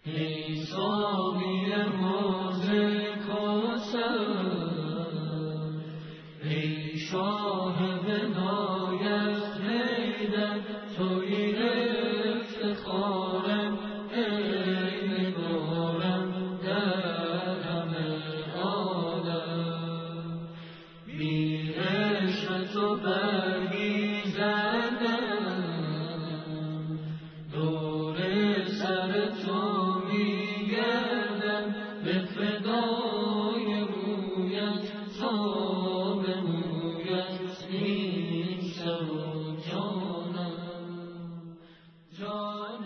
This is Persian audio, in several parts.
ای ساقی حوض کوثر، ای شاه ولایت حیدر، تویی افتخارم ای نگارم در همه عالم. بی عشق تو برگی زدم، دور سر تو می گردم، به فدای رویت تا به مویت این سر و جانم، جان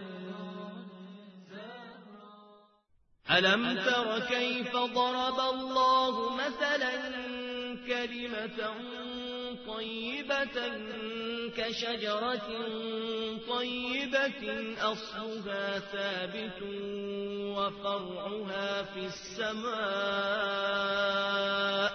زهرا. ألم تر كيف ضرب الله مثلا كلمة طيبة كشجرة طيبة أصلها ثابت وفرعها في السماء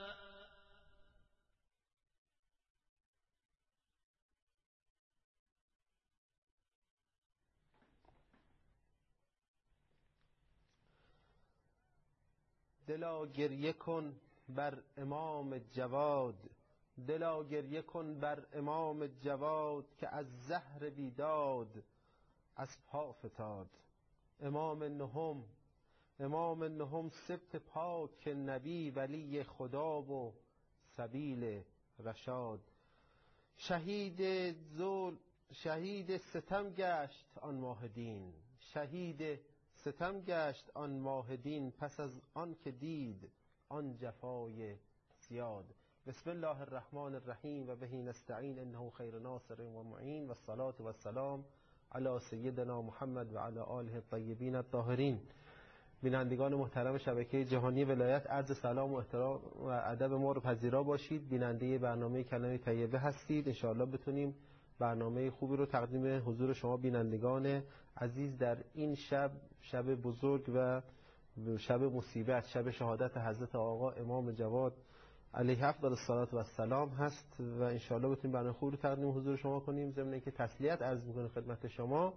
دلا گریه کن بر امام جواد، دلا گریه کن بر امام جواد، که از زهر بیداد از پا فتاد. امام نهم سبط پاک نبی، ولی خدا و سبیل رشاد. شهید ستم گشت آن ماه دین، شهید ستم گشت آن ماه دین، پس از آن که دید آن جفای زیاد. بسم الله الرحمن الرحیم و به نستعین، انه خیر ناصر و معین، و الصلاة و السلام علی سیدنا محمد و علی آله الطیبین الطاهرین. بینندگان محترم شبکه جهانی ولایت، عرض سلام و احترام و ادب ما رو پذیرا باشید. بیننده برنامه کلمه طیبه هستید. انشاءالله بتونیم برنامه خوبی رو تقدیم حضور شما بینندگان عزیز در این شب بزرگ و شب مصیبت، شب شهادت حضرت آقا امام جواد علیه افضل الصلاة و السلام هست و انشاءالله بتونیم برنامه خوبی رو تقدیم حضور شما کنیم. ضمن اینکه تسلیت عرض می‌کنم خدمت شما،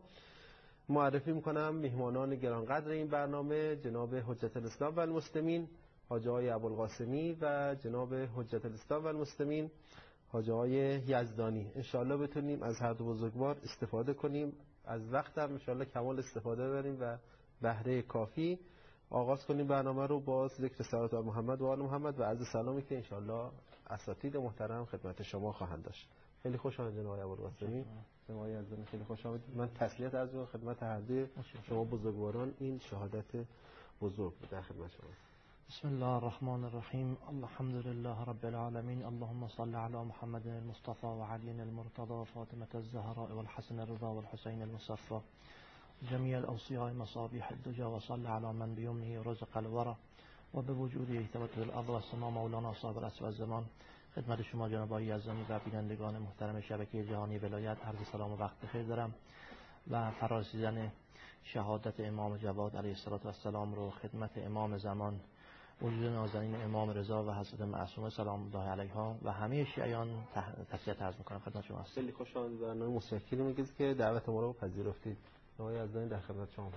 معرفی می‌کنم میهمانان گرانقدر این برنامه، جناب حجت الاسلام و المسلمین حاجی آقای ابوالقاسمی و جناب حجت الاسلام و المسلمین حاجی آقای یزدانی. انشاءالله بتونیم از هر دو بزرگوار استفاده کنیم، از وقتم انشاءالله کمال استفاده ببریم و بهره کافی. آغاز کنیم برنامه رو با ذکر صلوات بر محمد و آل محمد و عرض سلامی که انشاءالله اساتید محترم خدمت شما خواهند داشت. خیلی خوش آمدید جناب ابوالقاسمی، جناب یزدانی، خیلی خوش آمدید. من تسلیت عرض می‌کنم خدمت هر دوی شما بزرگواران، این شهادت بزرگ در خدمت شما. بسم الله الرحمن الرحیم. الحمد لله رب العالمین. اللهم صل علی محمد المصطفى و علی المرتضى، فاطمة الزهراء والحسن الرضا والحسين المصفى، جميع الأوصياء مصابيح الدجى، وصل على من بيمنه رزق الورى و به وجوده ثبت الارض والسماء مولانا صاحب العصر والزمان. خدمت شما جناب آقای یزدانی و بینندگان محترم شبکه جهانی ولایت عرض سلام و وقت بخیر دارم و فرارسیدن شهادت امام جواد علیه السلام رو خدمت امام زمان وجود نازنین امام رضا و حضرت معصومه سلام الله علیها و همه شیعیان تسلیت عرض می‌کنم خدمت شما هستم. خیلی خوش آمدید. برنامه متشکرم میگید که دعوت ما رو پذیرفتید. آقای یزدانی در خدمت شما.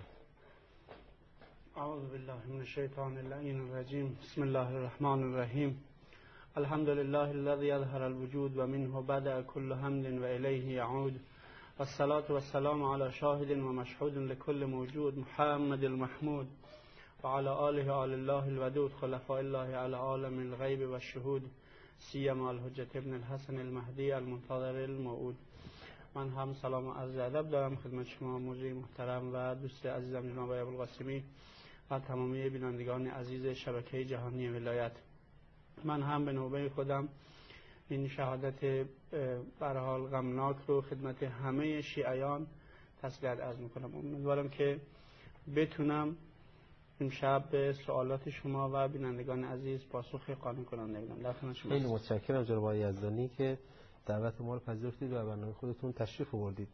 اعوذ بالله من الشیطان اللعین الرجیم. بسم الله الرحمن الرحیم. الحمد لله الذي يظهر الوجود و منه بدأ كل حمد و الیه یعود، والصلاة والسلام على شاهد و مشهود لكل موجود محمد المحمود و على آله آل الله الودود، خلفاء الله على عالم الغیب و الشهود، سیما الحجة ابن الحسن المهدی المنتظر الموعود. من هم سلام و عرض ادب دارم خدمت شما موضوع محترم و دوست عزیزم جناب ابوالقاسمی و تمامی بینندگان عزیز شبکه جهانی ولایت. من هم به نوبه خودم این شهادت به هر حال غمناک رو خدمت همه شیعیان تسلیت عرض میکنم. امیدوارم که بتونم امشب به سوالات شما و بینندگان عزیز پاسخ قانع کننده بدم. در خدمت شما. خیلی متشکرم جناب آقای یزدانی که دعوت ما رو پذیرفتید و برنامه خودتون تشریف آوردید.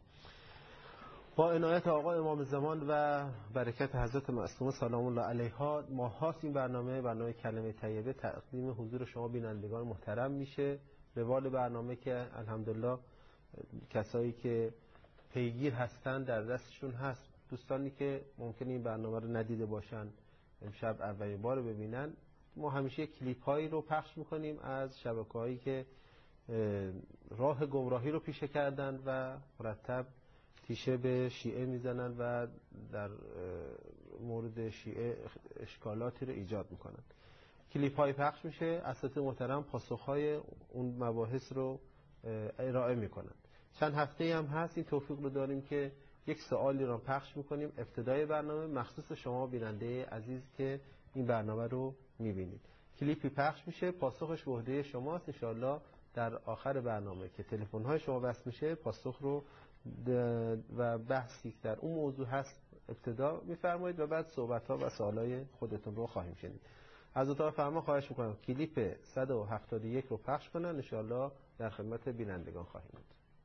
با عنایت آقا امام زمان و برکت حضرت معصومه سلام الله علیها، ماهاست این برنامه کلمه طیبه تقدیم حضور شما بینندگان محترم میشه. روال برنامه که الحمدلله کسایی که پیگیر هستن در دستشون هست، دوستانی که ممکنه این برنامه رو ندیده باشن، امشب اولین بار ببینن، ما همیشه کلیپ هایی رو پخش میکنیم از شبکه هایی که راه گمراهی رو پیشه کردن و مرتب تیشه به شیعه میزنن و در مورد شیعه اشکالاتی رو ایجاد میکنن. کلیپ های پخش میشه، اساتید محترم پاسخ های اون مباحث رو ارائه میکنن. چند هفته هم هست این توفیق رو داریم که یک سوالی رو پخش میکنیم ابتدای برنامه، مخصوص شما بیننده عزیز که این برنامه رو میبینید. کلیپی پخش میشه، پاسخش به عهده شماست. انشاءالله در آخر برنامه که تلفن های شما بس میشه، پاسخ رو و بحثی در اون موضوع هست ابتدا میفرمایید و بعد صحبت ها و سوالای خودتون رو خواهیم شنید. از اتاق فرمان خواهش میکنم کلیپ 171 رو پخش کنن، انشاءالله در خدمت بینندگان خواهیم بود.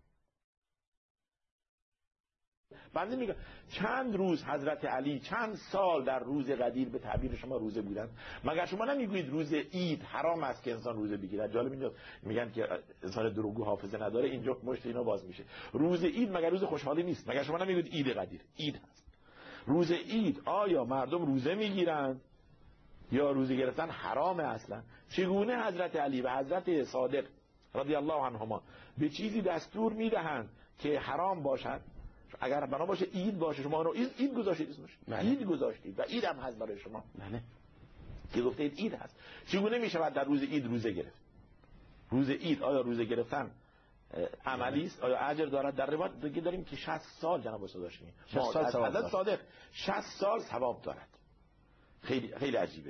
بنده میگم چند روز حضرت علی چند سال در روز قدیر به تعبیر شما روزه بودن؟ مگر شما نمیگویید روز عید حرام است که انسان روزه بگیرد؟ جالب اینجاست میگن که انسان دروغگو حافظه نداره، اینجا مشت اینا باز میشه. روز عید مگر روز خوشحالی نیست؟ مگر شما نمیگویید عید قدیر؟ عید هست. روز عید آیا مردم روزه میگیرند یا روزه گرفتن حرامه اصلا؟ چگونه حضرت علی و حضرت صادق رضی الله عنهما به چیزی دستور میدهند که حرام باشد؟ اگر بنا باشه عید باشه، شما رو عید گذاشتید اسمش، عید گذاشتید و عید هم هست برای شما، بله که گفتید عید هست. چگونه می شود در روز عید روزه گرفت؟ روز عید آیا روزه گرفتن عملی است؟ آیا اجر دارد؟ در روایت دیگه داریم که 60 سال جناب استاد داشتیم، 60 سال ثواب دارد. صادق 60 سال ثواب دارد. خیلی خیلی عجیبه.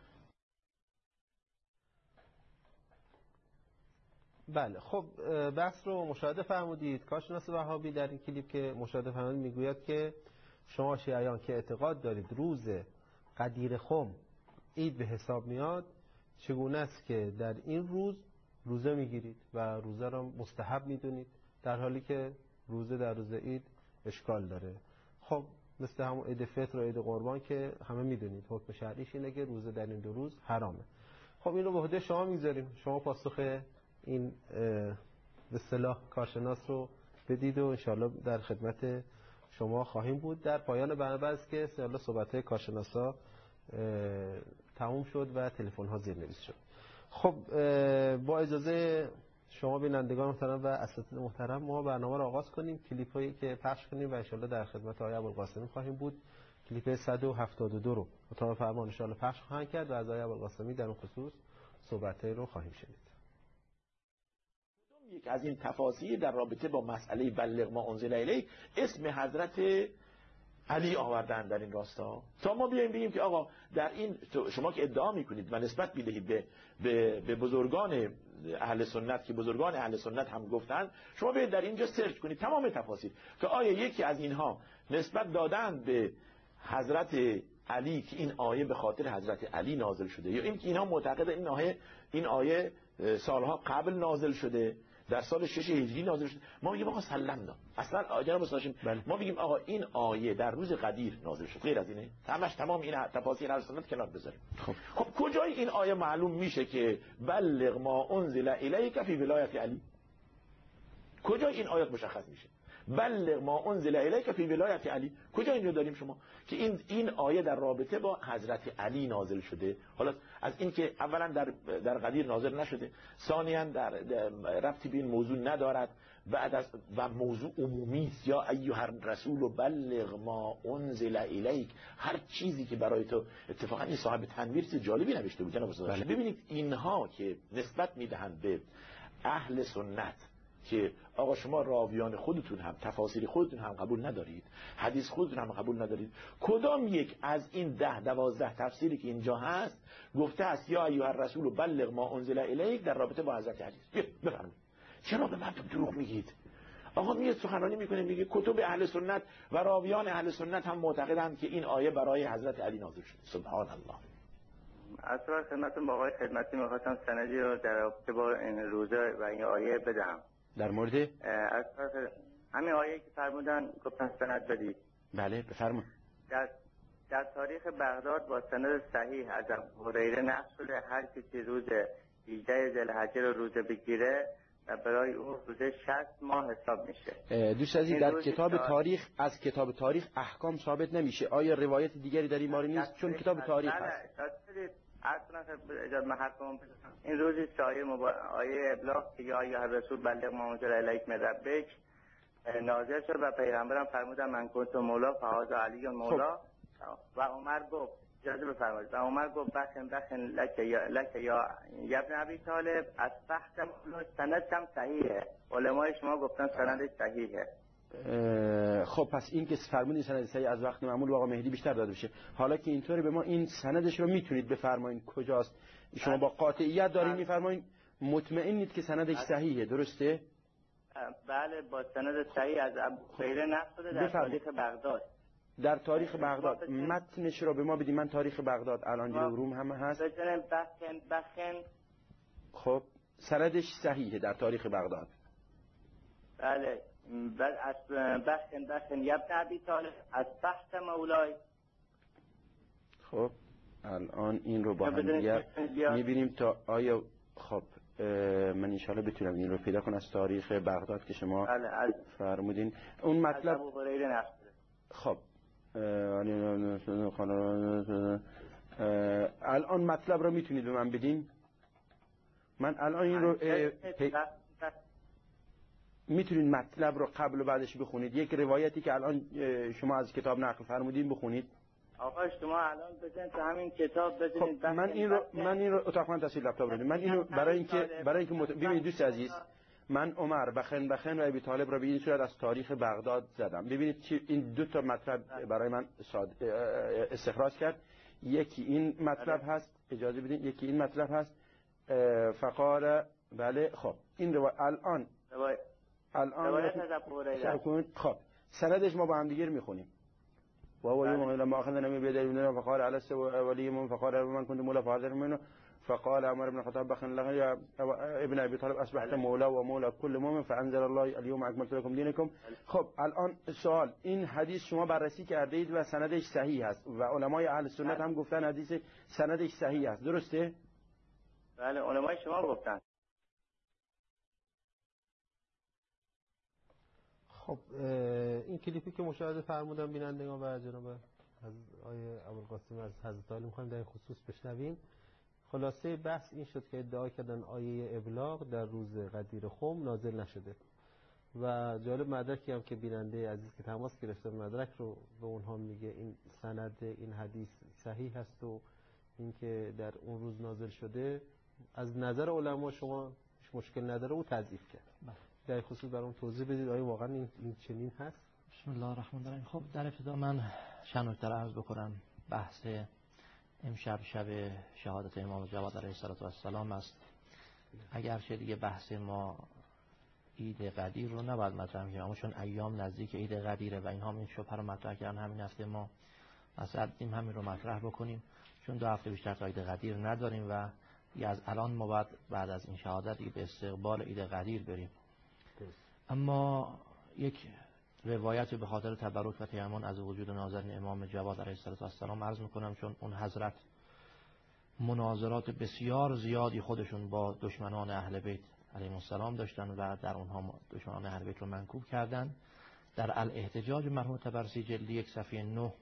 بله خب بحث رو مشاهده فرمودید. کارشناس وهابی در این کلیپ که مشاهده فرمودید میگوید که شما شیعیان که اعتقاد دارید روز قدیر خم عید به حساب میاد، چگونه است که در این روز روزه میگیرید و روزه را مستحب میدونید، در حالی که روزه در روز عید اشکال داره؟ خب مثل همون عید فطر و عید قربان که همه میدونید حکم شرعیش اینه که روزه در این دو روز حرامه. خب این رو به عهده شما میذاریم، شما پاسخ این به اصطلاح کارشناس رو بدید و انشاءالله در خدمت شما خواهیم بود. در پایان برنامه است که انشاءالله صحبت‌های کارشناسا تموم شد و تلفن‌ها زیرنویس شد. خب با اجازه شما بینندگان محترم و اساتید محترم ما برنامه رو آغاز کنیم. کلیپ‌هایی که پخش کنیم و انشاءالله در خدمت آقای ابوالقاسمی خواهیم بود. کلیپ 172 رو اتاق فرمان انشاءالله پخش خواهند کرد و از آقای ابوالقاسمی در اون خصوص صحبت‌هایی رو خواهیم شنید. یک از این تفاصیل در رابطه با مسئله بلغ ما انزل الیک اسم حضرت علی آوردن در این راستا، تا ما بیایم بگیم که آقا در این شما که ادعا میکنید و نسبت میدهید به بزرگان اهل سنت که بزرگان اهل سنت هم گفتن، شما بیاید در اینجا سرچ کنید تمام تفاصیل که آیا یکی از اینها نسبت دادن به حضرت علی که این آیه به خاطر حضرت علی نازل شده، یا اینکه اینها معتقد این آیه سالها قبل نازل شده، در سال 6 هجری نازل شده. ما میگیم آقا سلام داد اصلا جناب استاد، ما میگیم آقا این آیه در روز قدیر نازل شد، غیر از اینه؟ تمام این تفاصیل اهل سنت کنار بذاریم. خب کجای این آیه معلوم میشه که بلغ ما انزل الیک فی ولایت علی؟ کجای این آیات مشخص میشه بلغ ما انزل الیک فی ولایت علی؟ کجا اینجا داریم شما که این آیه در رابطه با حضرت علی نازل شده؟ حالا از این که اولا در قدیر نازل نشده، ثانیا در ربطی به این موضوع ندارد، بعد از و موضوع عمومی است، یا ایها الرسول بلغ ما انزل الیک، هر چیزی که برای تو. اتفاقا این صاحب تنویر چیز جالبی نوشته بود جناب استاد. ببینید اینها که نسبت میدهند به اهل سنت که آقا شما راویان خودتون هم تفاسیر خودتون هم قبول ندارید، حدیث خودتون هم قبول ندارید، کدام یک از این 10-12 تفسیری که اینجا هست گفته است یا ایها الرسول بلغ ما انزل الیک در رابطه با حضرت علی؟ بفرمایید. چرا به من دروغ میگید؟ آقا میاد سخنرانی میکنه میگه کتب اهل سنت و راویان اهل سنت هم معتقدند که این آیه برای حضرت علی نازل شده. سبحان الله. اصلا خدمتتون آقای خدمتی میخواستم سندی رو در رابطه با این روزه و این آیه بدم. در مورد همین آیه که فرمودن گفتن سند بدید. بله بفرمایید. در تاریخ بغداد با سند صحیح از ابو هریره نقل شده هر کسی روز 18 ذوالحجه رو روزه بگیره و برای او روزه 60 ماه حساب میشه. دوست عزیز، در کتاب تاریخ از کتاب تاریخ احکام ثابت نمیشه. آیا روایت دیگری در این باره نیست؟ چون کتاب تاریخ هست. این روزی که آیه ابلاغ که یا ایها الرسول بلغ ما انزل الیک من ربک نازل شد و پیغمبرم فرمودن من کنت مولا فهذا علی مولا. و عمر گفت اجازه بفرمایید، و عمر گفت بخن لک یا ابن ابی طالب از فحت سندم صحیحه. علمای شما گفتن سندش صحیحه. خب پس این که فرمودین سند صحیح از وقت معمول آقا مهدی بیشتر داده بشه. حالا که اینطوری به ما این سندش رو میتونید بفرمایید کجاست؟ شما با قاطعیت دارین میفرمایید مطمئنید که سندش صحیحه، درسته؟ بله با سند صحیح از ابو هریره نقل شده در تاریخ بغداد. در تاریخ بغداد متنش رو به ما بدید. من تاریخ بغداد الان جلوی روم همه هست. بخن خب سندش صحیحه در تاریخ بغداد. بله بعد از بخن یبن ابی طالب از تحت مولای. خب الان این رو با هم دیگر میبینیم تا آیا خب من انشاءالله بتونم این رو پیدا کنم از تاریخ بغداد که شما فرمودین اون مطلب. خب الان مطلب رو میتونید به من بدین؟ من الان این رو میتونید مطلب رو قبل و بعدش بخونید. یک روایتی که الان شما از کتاب نقل فرمودین بخونید. آقا شما الان بزنید تو همین کتاب بزنید. خب من این رو اتاق من تصویر لپتاپ رو من اینو برای اینکه ببینید دوست عزیز، من عمر بخن و ابی طالب را به این صورت از تاریخ بغداد زدم. ببینید چی این دو تا مطلب برای من استخراج کرد. یکی این مطلب هست، اجازه بدین، یکی این مطلب هست فقال بله. خب این الان خب سندش ما با هم دیگه میخونیم. و هو يوم لما اخذنا من بيدنا فقال على ولي من فقال من كنت مولا فاضل منه فقال عمر بن الخطاب بخن له يا ابن ابي طالب اصبحت مولا ومولا كل مؤمن فانزل الله اليوم اكملت لكم دينكم. خب الان سوال، این حدیث شما بررسی کرده اید و سندش صحیح است و علمای اهل سنت هم گفتن حدیث سندش صحیح است، درسته؟ بله علمای شما گفتن. خب این کلیپی که مشاهده فرمودن بینندگان و جناب آیه ابوالقاسم از حضرت علی می‌خوایم در این خصوص بشنویم. خلاصه بحث این شد که ادعا کردن آیه ابلاغ در روز غدیر خم نازل نشده و جالب مدرکی هم که بیننده عزیز که تماس گرفته مدرک رو به اونها میگه این سند این حدیث صحیح هست و اینکه در اون روز نازل شده از نظر علما شما مشکل نداره او تضعیف کرد. در خصوص برام توضیح بدید آیا واقعا این چنین هست؟ بسم الله الرحمن الرحیم. خب در ابتدا من چند نکته عرض بکنم. بحث امشب شب شهادت امام جواد علیه السلام است. اگرچه دیگه بحث ما عید قدیر رو نباید مطرح کنیم، اما چون ایام نزدیک عید قدیره و اینها این شبهه رو مطرح کردن، همین هفته ما مسئلیم همین رو مطرح بکنیم، چون 2 هفته بیشتر تا عید قدیر نداریم و از الان ما باید بعد از این شهادت به استقبال عید قدیر بریم. اما یک روایت به خاطر تبرک و تیمم از وجود ناظرین امام جواد علیه السلام عرض میکنم، چون اون حضرت مناظرات بسیار زیادی خودشون با دشمنان اهل بیت علیهم السلام داشتن و در اونها دشمنان اهل بیت رو منکوب کردن. در الاحتجاج مرحوم طبرسی جلد 1 صفحه 9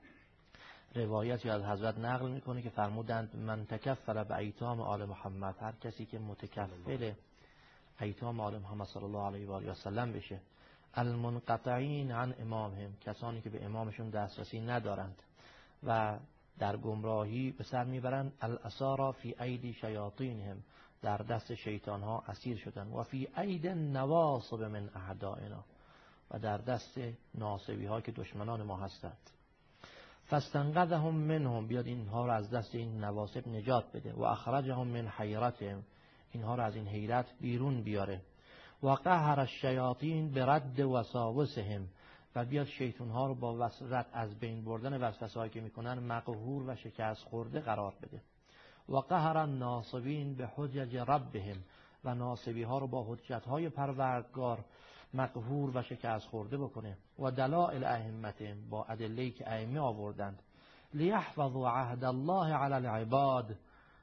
روایتی از حضرت نقل میکنه که فرمودند من تکفل به ایتام آل محمد، هر کسی که متکفل ایتام آل محمد صلی الله علیه و آله و سلم بشه، المنقطعین عن امامهم، کسانی که به امامشون دسترسی ندارند و در گمراهی به سر میبرند، الاسارا فی ایدی شیاطینهم، در دست شیطان ها اسیر شدن، و فی اید نواصب من اعدائنا، و در دست ناصبی ها که دشمنان ما هستند. فاستنقذهم منهم، بیاد اینها را از دست این نواصب نجات بده، و اخرجهم من حیرتهم، اینها را از این حیرت بیرون بیاره، و قهر الشیاطین برد وساوسهم، و بیاد شیطان ها رو با وسرت از بین بردن وسوسه‌ای که میکنن مقهور و شکست خورده قرار بده، و قهر الناصبین به حجج ربهم، و ناصبی ها رو با حجت های پروردگار مقهور و شکست خورده بکنه، و دلائل ائمتهم، با ادله‌ای که ائمه آوردند، لیحفظوا عهد الله علی العباد،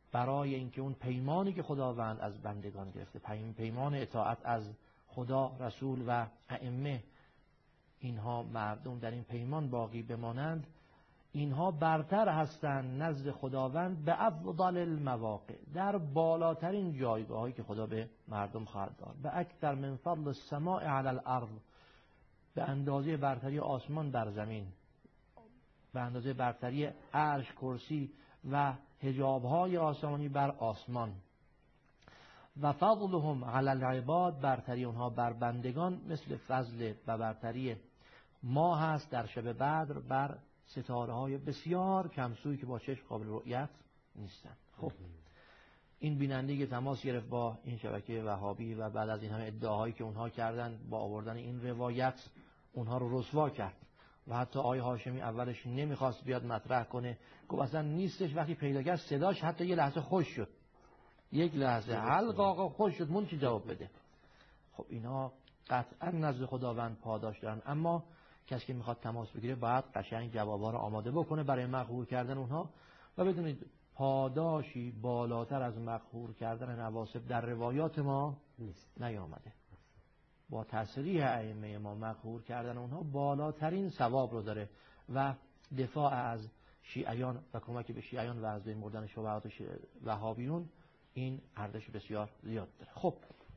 برای اینکه اون پیمانی که خداوند از بندگان گرفته، پیمان اطاعت از خدا، رسول و ائمه، اینها مردم در این پیمان باقی بمانند، اینها برتر هستند نزد خداوند به افضل المواقع، در بالاترین جایگاهی که خدا به مردم خواهد داد، به اکثر من فضل السماء علی الارض، به اندازه برتری آسمان بر زمین، به اندازه برتری عرش، کرسی و حجاب‌های آسمانی بر آسمان. و فضلهم علی العباد، برتری اونها بر بندگان مثل فضل و برتری ماه هست در شب بدر بر ستاره‌های بسیار کمسوی که با چشم قابل رؤیت نیستند. خب این بیننده که تماس گرفت با این شبکه وهابی و بعد از این همه ادعاهایی که اونها کردن با آوردن این روایت اونها رو رسوا کرد و حتی آقای هاشمی اولش نمیخواست بیاد مطرح کنه، گفت اصلا نیستش. وقتی پیدا کرد صداش حتی یه لحظه خوش شد، یک لحظه حلق آقا خوش شد، مون چی جواب بده. خب اینا قطعا نزد خداوند پاداش دارن، اما کسی که میخواد تماس بگیره باید قشنگ جوابا رو آماده بکنه برای مقهور کردن اونها. و بدونید پاداشی بالاتر از مقهور کردن نواسب در روایات ما نیامده. با تصریح ائمه ما مقهور کردن اونها بالاترین ثواب رو داره و دفاع از شیعیان و کمک به شیعیان و از بین بردن شبهات وهابیون این ارزش بسیار زیاد داره. خب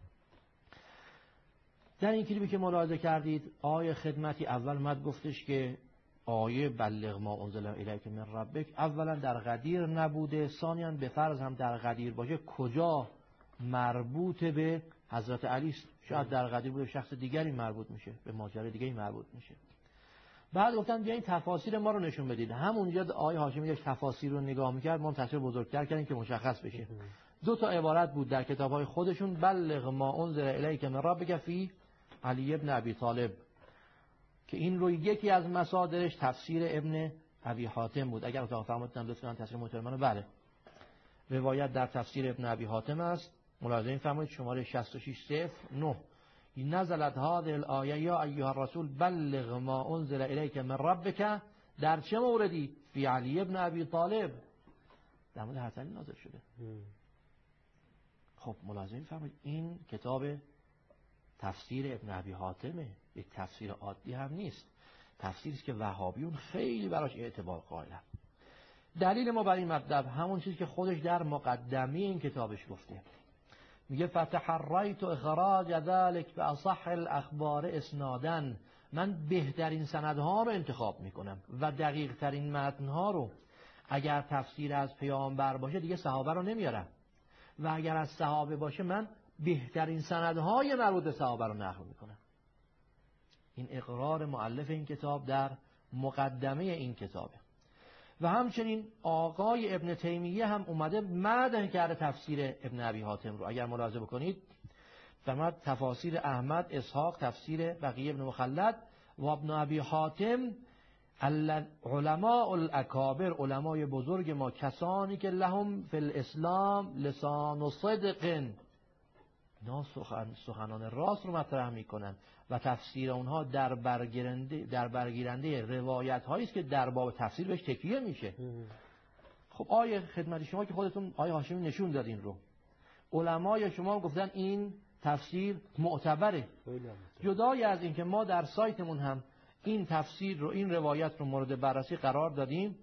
در این کلیپی که ملاحظه کردید آیه خدمتی اول مد گفتش که آیه بلغ ما انزل الیک من ربک اولا در غدیر نبوده، ثانیاً به فرض هم در غدیر باشه کجا مربوط به حضرت علی است؟ شاید در غدیر بوده شخص دیگری مربوط میشه، به ماجرای دیگری مربوط میشه. بعد گفتن بیاین تفاسیر ما رو نشون بدید. همونجا آیه هاشمی داشت تفاسیر رو نگاه میکرد، ما تفسیر بزرگتر کردیم که مشخص بشه. دو تا عبارت بود در کتاب‌های خودشون، بلغ ما انزل الیک من ربک فی علی ابن ابی طالب، که این رو یکی از مصادرش تفسیر ابن ابی حاتم بود. اگر اتاق فرمودن لطفاً تفسیر محترمانه، بله روایت در تفسیر ابن ابی حاتم است. ملاحظه این فرمایید شماره 6609 نزلت هذه الآیه یا ایها الرسول بلغ ما انزل الیک من ربک، در چه موردی؟ فی علی ابن ابی طالب، در مورد حسن نازل شده. خب ملاحظه این فرمایید این کتاب تفسیر ابن ابی حاتمه، یک تفسیر عادی هم نیست، تفسیری است که وهابیون خیلی براش اعتبار قائلن. دلیل ما بر این مطلب همون چیزی که خودش در مقدمه این کتابش گفته، میگه فتحریت اخراج ذلك باصح الاخبار اسنادا، من بهترین سندها رو انتخاب میکنم و دقیق ترین متنها رو. اگر تفسیر از پیامبر باشه دیگه صحابه رو نمیارم و اگر از صحابه باشه من بهترین سندهای مربوط به صحابه رو نقل میکنم. این اقرار مؤلف این کتاب در مقدمه این کتابه. و همچنین آقای ابن تیمیه هم اومده مدح کرده تفسیر ابن ابی حاتم رو. اگر ملاحظه بکنید فرمود تفاسیر احمد، اسحاق، تفسیر بقیه ابن مخلد و ابن ابی حاتم علماء الاکابر، علمای بزرگ ما، کسانی که لهم فی الاسلام لسان و صدق، اینا سخنان راست رو مطرح میکنن و تفسیر اونها در برگیرنده روایت هایی است که در باب تفسیر بهش تکیه میشه. خب آیه خدمت شما که خودتون آیه هاشمی نشون دادین رو، علمای شما گفتن این تفسیر معتبره. جدای از این که ما در سایتمون هم این تفسیر رو، این روایت رو مورد بررسی قرار دادیم،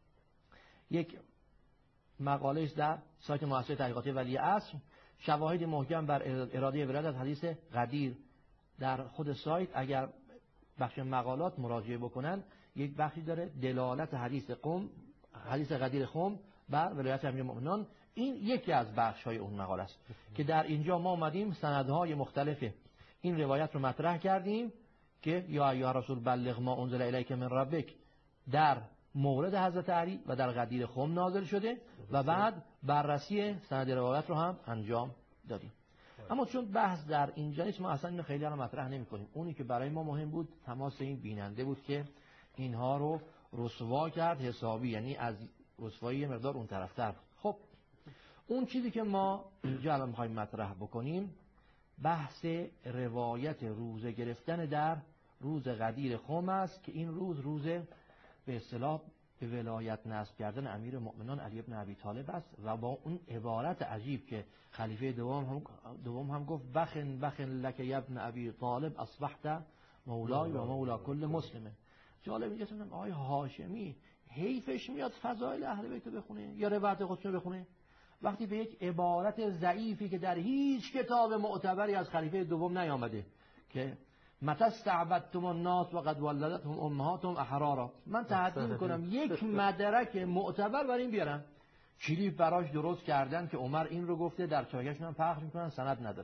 یک مقاله است در سایت مؤسسه تحقیقات ولی عصر، شواهد محکم بر اراده ولادت از حدیث غدیر. در خود سایت اگر بخش مقالات مراجعه بکنن یک بخشی داره دلالت حدیث غدیر خم بر ولایت امیرالمؤمنین. این یکی از بخش‌های اون مقاله است که در اینجا ما اومدیم سندهای مختلف این روایت رو مطرح کردیم که یا ایها رسول بلغ ما انزل الیک من ربک در مورد حضرت علی و در غدیر خم نازل شده و بعد بررسی سند روایت رو هم انجام دادیم. اما چون بحث در اینجا نیست ما اصلا اینو خیلی رو مطرح نمی کنیم. اونی که برای ما مهم بود تماس این بیننده بود که اینها رو رسوا کرد حسابی، یعنی از رسوایی یه مقدار اون طرفتر بود. خب اون چیزی که ما اینجا الان می‌خوایم مطرح بکنیم بحث روایت روزه گرفتن در روز غدیر خم است که این روز به اصطلاح به ولایت نسب کردن امیر مؤمنان علی بن ابی طالب است و با اون عبارت عجیب که خلیفه دوم هم گفت بخن لک ابن ابی طالب اصبحت مولای و مولا کل مسلمه. جالب اینجاست میگم آقای هاشمی حیفش میاد فضایل اهل بیت بخونه یا روایت خودشون بخونه وقتی به یک عبارت ضعیفی که در هیچ کتاب معتبری از خلیفه دوم نیامده که متى استعبدتم الناس وقد ولدتهم امهاتهم احرارا. من تحدی میکنم یک مدرک معتبر برای این بیارن. کلیپ براش درست کردن که عمر این رو گفته، در چاگشون هم پخش میکنن، سند نداره.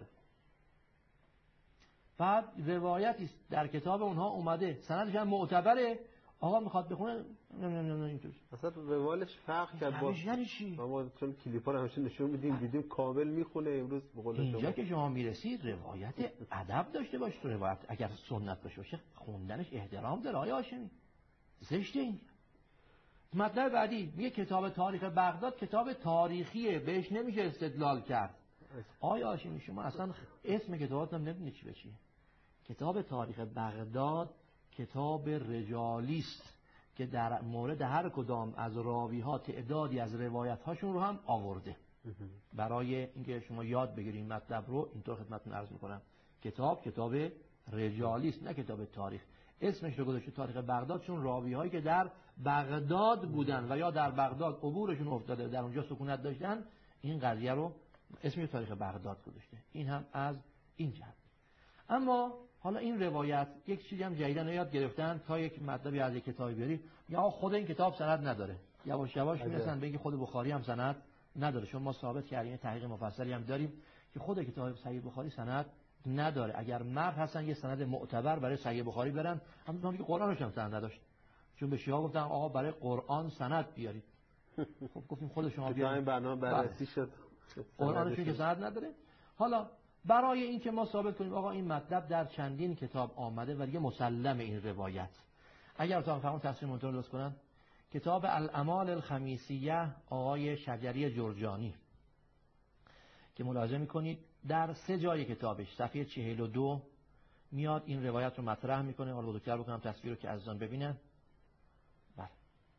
بعد روایتی در کتاب اونها اومده سندش هم معتبره، آقا میخواد بخونه اینطور. اصلا روالش فرق کرد با یعنی چی؟ ما چون کلیپا رو همیشه نشون میدیم دیدیم کامل میخونه. امروز به قول اینجا که شما میرسید روایت ادب داشته باشه. تو روایت اگر سنت باشه خوندنش احترام داره. آیا هاشمی زشته این. مطلب بعدی میگه کتاب تاریخ بغداد کتاب تاریخیه، بهش نمیشه استدلال کرد. آیا هاشمی شما اصلا اسم کتاباتم نمیدونی چی به چیه؟ کتاب تاریخ بغداد کتاب رجالی است که در مورد هر کدام از راوی ها تعدادی از روایت هاشون رو هم آورده. برای اینکه شما یاد بگیرید مطلب رو اینطور خدمتتون عرض میکنم. کتاب رجالی است، نه کتاب تاریخ. اسمش رو گذاشته تاریخ بغداد چون راوی هایی که در بغداد بودن و یا در بغداد عبورشون افتاده در اونجا سکونت داشتن این قضیه رو اسم تاریخ بغداد گذاشته. این هم از این جهت. اما حالا این روایت یک چیزی هم جدیدن یاد گرفتن تا یک مطلبی از یک کتابی بیاری یا خود این کتاب سند نداره. یواش یواش میرسن به اینکه خود بخاری هم سند نداره. چون ما ثابت کردیم تحقیق مفصلی هم داریم که خود کتاب صحیح بخاری سند نداره. اگر مرد هستن یه سند معتبر برای صحیح بخاری برن، اما که قرآنش هم سند نداشت. چون به شیعه گفتن آقا برای قرآن سند بیارید. خب گفتیم خود شما بیارید. این برنامه بررسی شد. قرآنش که سند نداره. حالا برای اینکه ما ثابت کنیم آقا این مطلب در چندین کتاب آمده و دیگه مسلم این روایت. اگر اتاق فرمان تصویر منطور درست کنن کتاب الاعمال الخمیسیه آقای شجری جرجانی که ملاحظه میکنید در 3 جای کتابش صفحه 42 میاد این روایت رو مطرح میکنه. حالا بزرگتر بکنم تصویر رو که عزیزان ببینن. بله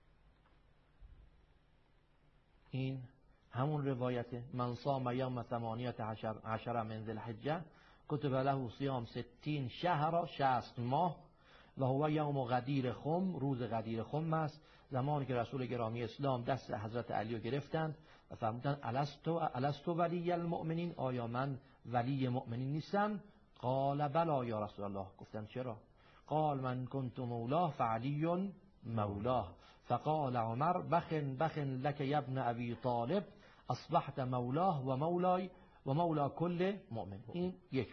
این همون روایت من صام یوم 18 من ذی الحجه کتب له صیام 60 شهر 60 ماه و هو یوم غدیر خم، روز غدیر خم است، زمانی که رسول گرامی اسلام دست حضرت علی رو گرفتند و فرمودند الستو ولی المؤمنین، آیا من ولی مؤمنین نیستم؟ قال بلا یا رسول الله. گفتن چرا؟ قال من کنت مولاه فعلی مولاه. فقال عمر بخن لك یا ابن ابی طالب اصبحت مولاه و مولا کل مؤمن. این یک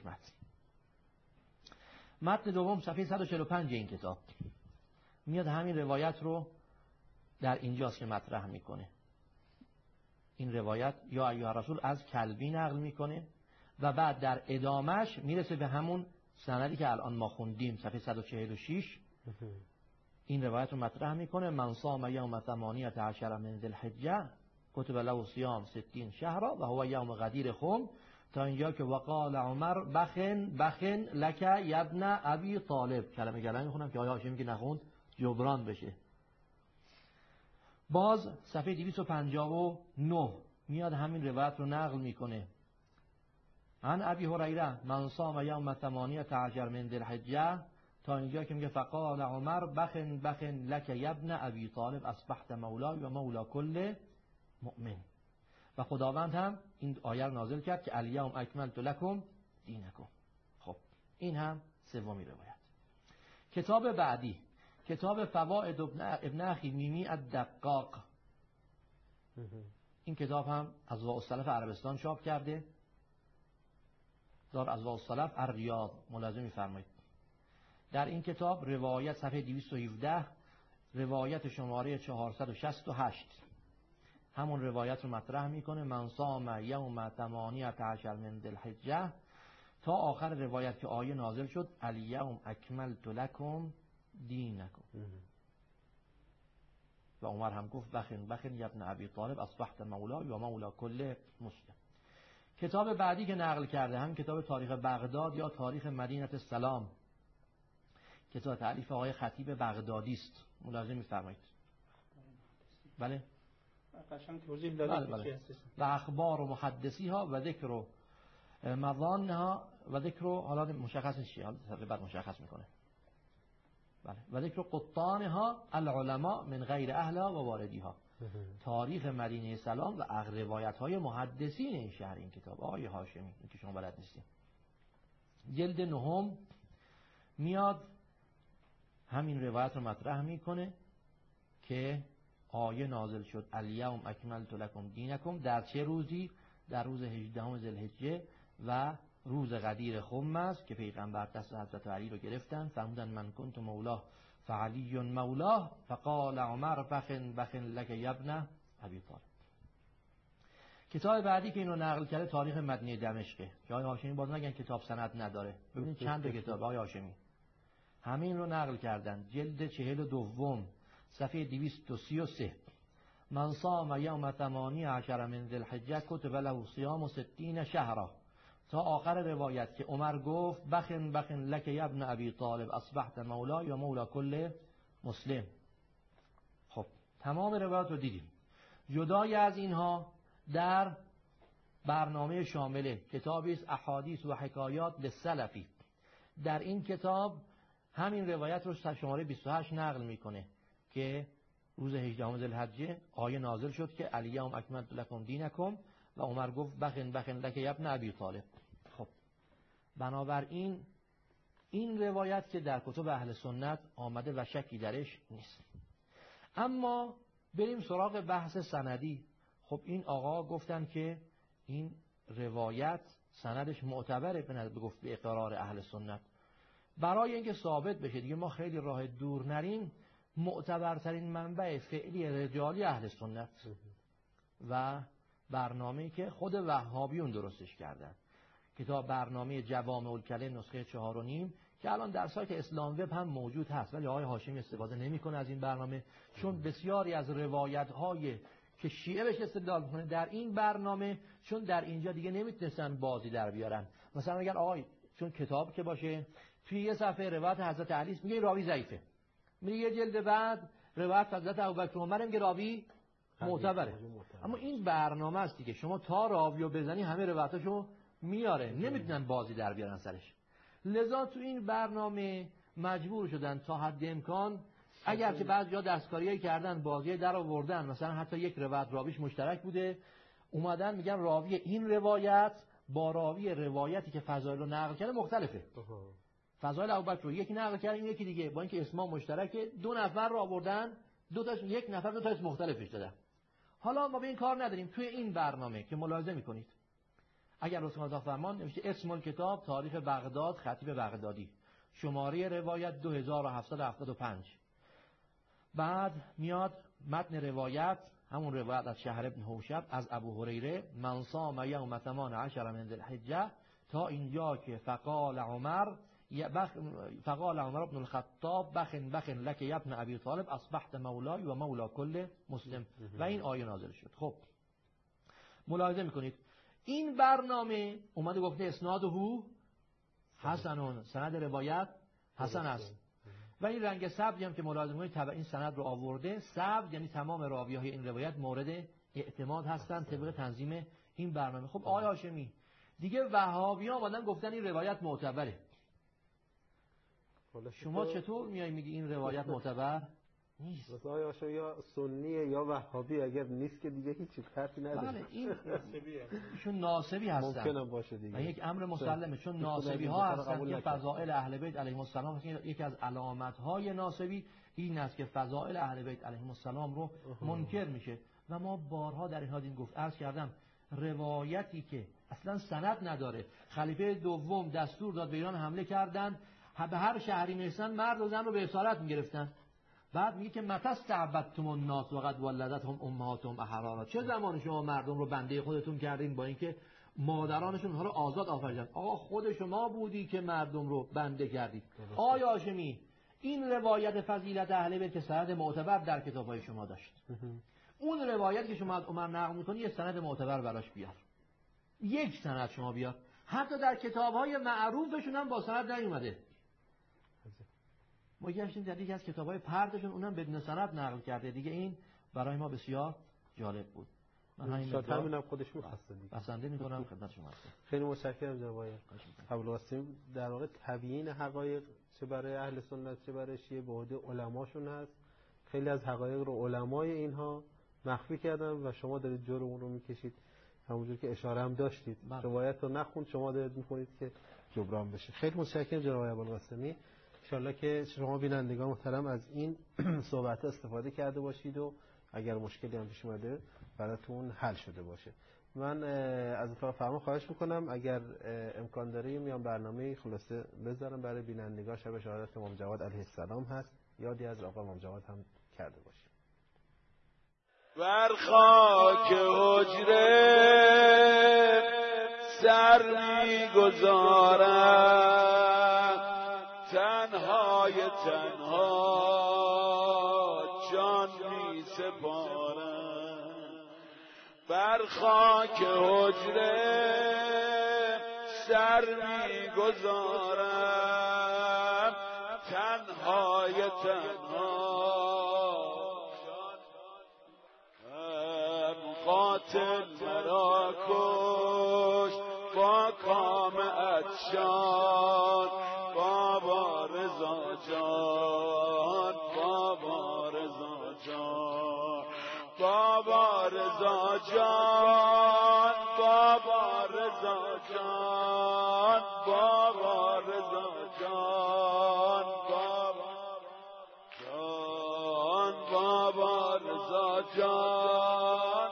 متن دوم صفحه 145 این کتاب میاد همین روایت رو در اینجاست که مطرح میکنه. این روایت یا ایها رسول از کلبی نقل میکنه و بعد در ادامش میرسه به همون سندی که الان ما خوندیم صفحه 146. این روایت رو مطرح میکنه من صام یوم 18 من ذی الحجه کتب له صیام 60 شهر و هو یوم غدیر خم تا اینجا که وقال عمر بخن لک یا ابن ابی طالب. کلمه میخونم که آیا هاشمی که نخوند جبران بشه. باز صفحه 259 میاد همین روایت رو نقل میکنه. عن ابی هریره من صام یوم 18 من ذی الحجه تا اینجا که میگه فقال عمر بخن لک یا ابن ابی طالب اصبحت مولای و مولا کل مؤمن. و خداوند هم این آیه رو نازل کرد که الیوم اکملت لکم دینکم. خب این هم سومی روایت. کتاب بعدی کتاب فوائد ابن اخی میمی الدقاق. این کتاب هم از ازواء السلف عربستان چاپ کرده. دار ازواء السلف الریاض ملاحظه می‌فرمایید. در این کتاب روایت صفحه 217 روایت شماره 468 همون روایت رو مطرح میکنه من صام یوم 18 من ذی الحجه تا آخر روایت که آیه نازل شد الیوم اکملت لکم دینکم. و عمر هم گفت بخن یا ابن ابی طالب اصبحت مولای و مولا کل مسلم. کتاب بعدی که نقل کرده هم کتاب تاریخ بغداد یا تاریخ مدینه السلام. کتاب تألیف آقای خطیب بغدادی است. ملاحظه می‌فرمایید. بله قشنگ توضیح دادید. بله بله. و اخبار و محدثیها و ذکر و مظانها و ذکر و حالا مشخص چیه، حالا بعد مشخص میکنه. بله و ذکر قطانها العلماء من غیر اهلها و واردیها. تاریخ مدینه سلام و روایت های محدثین این شهر. این کتاب آقای هاشمی، این که شما بلد نیستین، جلد 9 میاد همین روایت رو مطرح میکنه که آیه نازل شد الیوم اکملت لکم دینکم در چه روزی؟ در روز 18 ذوالحجه و روز غدیر خم است که پیغمبر دست حضرت علی رو گرفتن، فرمودن من کنت مولاه فعلی مولاه فقال عمر بخن لک ابن ابی طالب. کتاب بعدی که اینو نقل کرده تاریخ مدینه دمشقه که آقای هاشمی باز نگن کتاب سند نداره. ببینید چند تا کتاب آقای هاشمی همه این رو نقل کردن. جلد 42 صفحه 233 من صام یوم 18 من ذی الحجه کتب له صیام 60 شهرا تا آخر روایت که عمر گفت بخن لک ابن ابی طالب اصبحت مولای و مولا کل مسلم. خب تمام روایات رو دیدیم. جدای از اینها در برنامه شامله کتابی است احادیث و حکایات للسلفی. در این کتاب همین روایت رو شماره 28 نقل میکنه که روز 18 ذوالحجه آیه نازل شد که الیوم اکملت لکم دینکم و عمر گفت بخن لک ابن ابی طالب. خب بنابراین این روایت که در کتب اهل سنت آمده و شکی درش نیست. اما بریم سراغ بحث سندی. خب این آقا گفتن که این روایت سندش معتبره به گفت به اقرار اهل سنت. برای اینکه ثابت بشه دیگه ما خیلی راه دور نریم، معتبرترین منبع فعلی رجالی اهل سنت و برنامه‌ای که خود وهابیون درستش کردن، کتاب برنامه جوامع الکلم نسخه 4.5 که الان در سایت اسلام وب هم موجود هست، ولی آقای هاشمی استفاده نمی‌کنه از این برنامه چون بسیاری از روایت‌های که شیعه بهش استدلال می‌کنه در این برنامه، چون در اینجا دیگه نمیتونستن بازی در بیارن. مثلا اگر آقای چون کتاب که باشه توی یه صفحه روایت حضرت علی میگه راوی ضعیفه، میگه یه جلد بعد روایت حضرت ابوبکر عمر میگه راوی معتبره. اما این برنامه است دیگه، شما تا راویو بزنی همه روایتاشو میاره، نمیتونن بازی در بیارن سرش. لذا تو این برنامه مجبور شدن تا حد امکان، اگر که بعضیا دستکاریایی کردن بازی در آوردن، مثلا حتی یک روایت راویش مشترک بوده، اومدن میگن راوی این روایت با راوی روایتی که فضائل رو نقل کرده مختلفه. فضائل ابوبکر رو یکی نقل کرده این یکی دیگه، با اینکه اسما مشترکه، دو نفر رو آوردن، یک نفر دو تا اسم مختلفش دادن. حالا ما به این کار نداریم. توی این برنامه که ملاحظه میکنید اگر رسول فرمان نوشته اسم الکتاب تاریخ بغداد خطیب بغدادی، شماره روایت 2775، بعد میاد متن روایت همون روایت از شهر ابن حوشب از ابو هریره من صام یوم 18 من ذی الحجه تا اینجا که فقال عمر ابن الخطاب بخن لک ابن ابی طالب اصبحت مولای و مولا کل مسلم و این آیه نازل شد. خب ملاحظه میکنید این برنامه اومده گفته اسناده حسنون، سند روایت حسن است و این رنگ سبز هم که ملاحظه میکنید تبع این سند رو آورده. سبز یعنی تمام راویهای این روایت مورد اعتماد هستن طبق تنظیم این برنامه. خب آقای هاشمی دیگه وهابیان اومدن گفتن این روایت معتبره، شما چطور میای میگی این روایت معتبر نیست؟ مثلا آقای هاشمی یا سنیه یا وهابی، اگر نیست که دیگه هیچ حرفی نداره. بله ایشون ناصبی هستن، ممکنه باشه دیگه، یک امر مسلمه، چون ناصبی ها هستن که فضائل اهل بیت علیهم السلام یکی از علامت های ناصبی این است که فضائل اهل بیت علیهم السلام رو منکر میشه و ما بارها در این حال گفت عرض کردم روایتی که اصلا سند نداره، خلیفه دوم دستور داد به ایران حمله کردن، به هر شهری میرسن مرد و زن رو به اسارت میگرفتن، بعد میگه که متى استعبدتم الناس وقد ولدتهم امهاتهم احرارا، چه زمان شما مردم رو بنده خودتون کردین با اینکه مادرانشون اونها رو آزاد آفریدن؟ آقا خود شما بودی که مردم رو بنده کردید. آقای هاشمی این روایت فضیلت اهل بیت که سند معتبر در کتاب‌های شما داشت، اون روایت که شما از عمر نقل می‌کنی یه سند معتبر براش بیار، یک سند شما بیار، حتی در کتاب‌های معروفشون هم با سند نیومده. ما گشتیم در یکی از کتاب‌های پردشون اونم بدون سند نقل کرده دیگه، این برای ما بسیار جالب بود. من همینم خودش می‌خواسته دیگه. بسنده می‌کنم خدمت شما هستم. خیلی متشکرم جناب آقای ابوالقاسم. در واقع تبیین حقایق چه برای اهل سنت چه برای شیعه به عهده علماشون هست. خیلی از حقایق رو علمای اینها مخفی کردن و شما دارید جرم اون رو می‌کشید. همونجور که اشاره هم داشتید. روایت رو نخوند، شما دارید می‌خونید که جبران بشه. خیلی متشکرم جناب آقای ابوالقاسمی. ان شاءالله که شما بینندگان محترم از این صحبت استفاده کرده باشید و اگر مشکلی هم پیش اومده براتون حل شده باشه. من از اتاق فرمان خواهش میکنم اگر امکان داره میام برنامه خلاصه بذارم برای بینندگان. شب شهادت امام جواد علیه السلام هست، یادی از آقا امام جواد هم کرده باشیم. بر خاک حجره سر میگذارم تنهای جان می سپارم. بر خاک حجره سر میگذارم تنهای قاتل مرا کشت با کام عطشان بابا رضا جان بابا رضا جان بابا رضا جان بابا رضا جان بابا رضا جان بابا رضا جان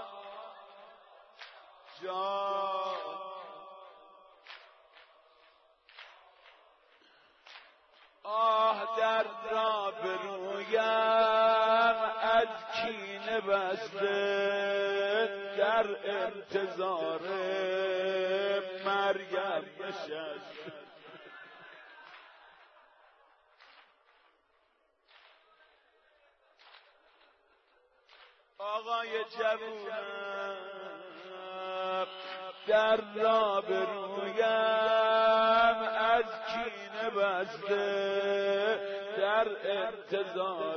آه درد را برویم از کینه بسته در انتظار مرگم نشسته. آقای جوونم در را برویم از کینه بسته در انتظار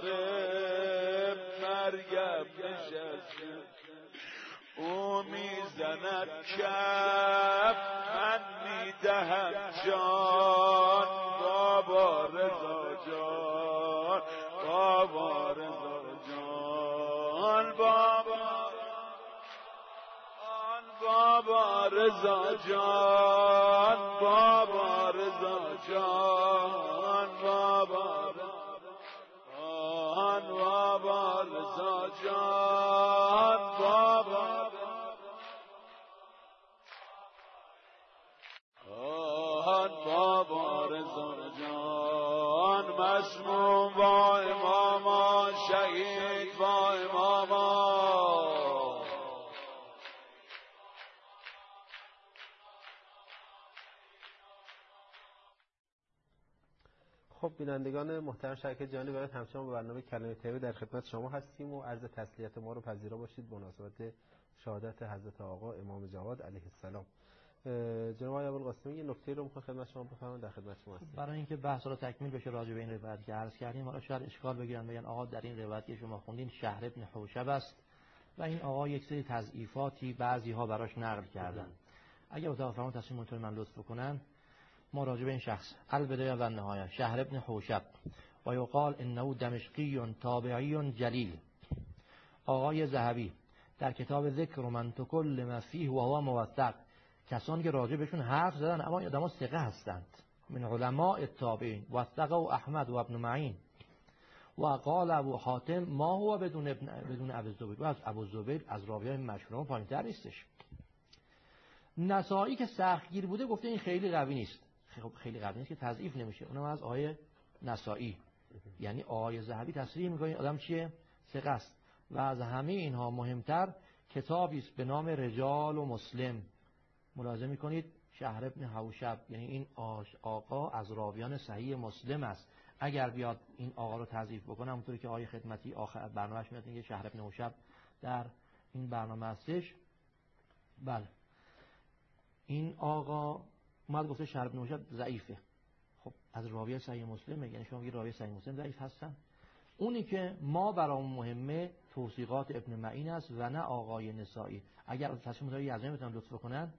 مرگم نشسته. او میزند کف من میدهم جان بابا رضا جان بابا رضا جان بابا رضا جان بابا رضا جان بابا رضا جان بابا رضا جان مسموم با اماما شهید با اماما. خب بینندگان محترم شرکت جهانی برای همچنان با برنامه کلمه طیبه در خدمت شما هستیم و عرض تسلیت ما رو پذیرا باشید به مناسبت شهادت حضرت آقا امام جواد علیه السلام. جناب آقای ابوالقاسمی یه نکته رو می‌خوام خدمت شما بفرمایید، در خدمت شما هستیم. برای اینکه بحث رو تکمیل بشه راجع به این روایت که عرض کردیم، حالا شاید اشکال بگیرن بگن آقا در این روایت که شما خوندین شهر ابن حوشب است و این آقا یک سری تضعیفاتی بعضی‌ها براش نقل کردن. اگه اتاق فرمان تصمیم می‌گیرن من لطف بکنن ما راجع به این شخص البدایه و النهایه شهر ابن حوشب و یقال انه دمشقی تابعی جلیل، آقای ذهبی در کتاب ذکر من تکلم فیه و هو موثق، کسانی که راجع بهشون حرف زدن اما آدم‌ها ثقه هستند، من علماء التابعین وثقه احمد و ابن معین و قال ابو حاتم ما هو بدون ابو الزبیر، و از ابو الزبیر از راویان مشهور پایین‌تر نیستش. نسائی که سختگیر بوده گفته این خیلی قوی نیست. خب خیلی قوی نیست که تضعیف نمیشه، اونم از آقای نسائی. یعنی آقای ذهبی تصریح می‌کنه آدم چیه؟ ثقه است. و از همه اینها مهمتر کتابی است به نام رجال و مسلم، ملاحظه می‌کنید شهر ابن حوشب، یعنی این آقا از راویان صحیح مسلم است. اگر بیاد این آقا رو تضعیف بکنه همونطوری که آقای خدمتی آخر برنامه‌اش میاد میگه شهر ابن حوشب در این برنامه هستش، بله این آقا اومد گفته شهر ابن حوشب ضعیفه. خب از راوی صحیح مسلمه، یعنی شما میگید راوی صحیح مسلم ضعیف هستن. اونی که ما برامون مهمه توثیقات ابن معین است و نه آقای نسائی. اگر تصمیم داری یزدانی بتونن لطف کنن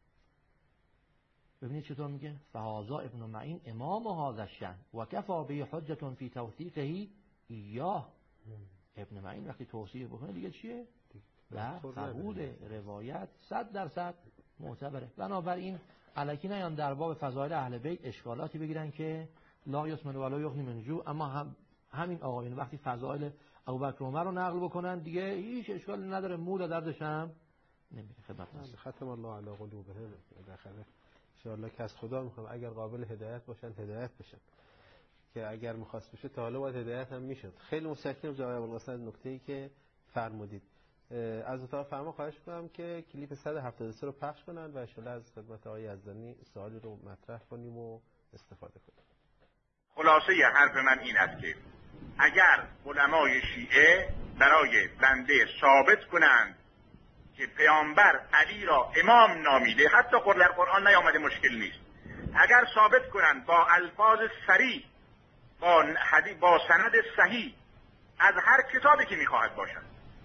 ببینید چطور میگه فهذا ابن معین امام هذا الشأن و کفا به حجة فی توثیقه ایاه. ابن معین وقتی توصیح بکنه دیگه چیه؟ و قبول روایت 100% معتبره. بنابراین الکی نیان در باب فضایل اهل بیت اشکالاتی بگیرن که لا یسمن ولا یغنی من جوع، اما همین آقایون وقتی فضایل ابوبکر و عمر رو نقل بکنن دیگه هیچ اشکالی نداره، مول دردش هم نمیره. خدمت هست. ختم الله علی قلوبهم. بالاخره ان شاء الله که از خدا میخوام اگر قابل هدایت باشن هدایت بشن، که اگر میخواست بشه تا حالا باید هدایت هم میشد. خیلی متشکرم جناب ابوالقاسم نکته‌ای که فرمودید. از اتاق فرما خواهش می‌کنم که کلیپ 173 رو پخش کنن و ان شاء از خدمت آقای یزدانی سوالی رو مطرح کنیم و استفاده کنیم. خلاصه حرف من این است که اگر علمای شیعه برای بنده ثابت کنند که پیامبر علی را امام نامیده، حتی در قرآن نیامده مشکل نیست، اگر ثابت کنند با الفاظ صریح با سند صحیح از هر کتابی که میخواهد باشد،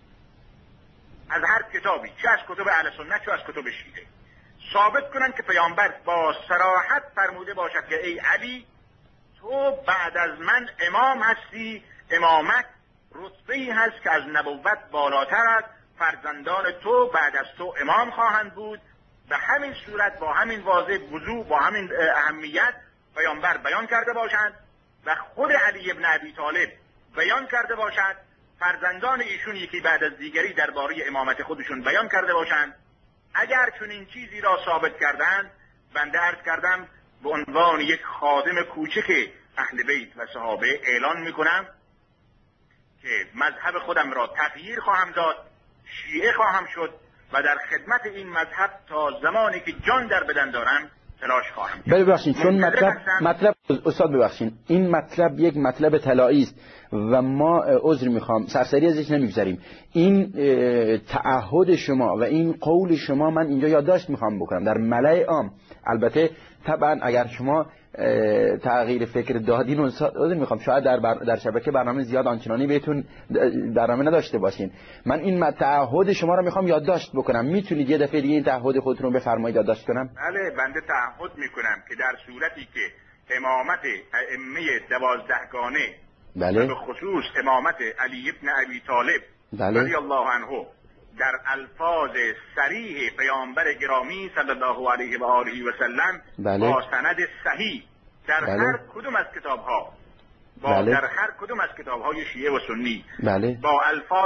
از هر کتابی، چه از کتب اهل سنت چه از کتب شیعه، ثابت کنند که پیامبر با صراحت فرموده باشد که ای علی تو بعد از من امام هستی، امامت رتبه‌ای هست که از نبوت بالاتر است، فرزندان تو بعد از تو امام خواهند بود. به همین صورت با همین واضح وضوح با همین اهمیت پیامبر بیان کرده باشند و خود علی ابن ابی طالب بیان کرده باشد، فرزندان ایشون یکی بعد از دیگری درباره امامت خودشون بیان کرده باشند. اگر چنین چیزی را ثابت کردند، بنده عرض کردم به عنوان یک خادم کوچک اهل بیت و صحابه اعلان میکنم که مذهب خودم را تغییر خواهم داد، شیعه خواهم شد و در خدمت این مذهب تا زمانی که جان در بدن دارم تلاش خواهم کرد. ببخشید چون مطلب استاد ببخشید این مطلب یک مطلب طلایی است و ما عذر میخوام سرسری ازش نمیگذریم. این تعهد شما و این قول شما من اینجا یادداشت میخوام بکنم در ملأ عام. البته طبعا اگر شما تغییر فکر دادین عذر میخوام، شاید در شبکه برنامه زیاد آنچنانی بهتون برنامه نداشته باشین. من این تعهد شما رو میخوام یادداشت بکنم. میتونید یه دفعه دیگه این تعهد خودتون رو بفرمایید یادداشت کنم؟ بله، بنده تعهد میکنم که در صورتی که امامت ائمه 12گانه بله، به خصوص امامت علی ابن ابی طالب بله، رضی الله عنه در الفاظ صریح پیامبر گرامی صلی الله علیه و آله و سلم بله، با سند صحیح در بله، هر کدوم از کتاب‌ها بله، در هر کدوم از کتاب‌های شیعه و سنی بله، با الفاظ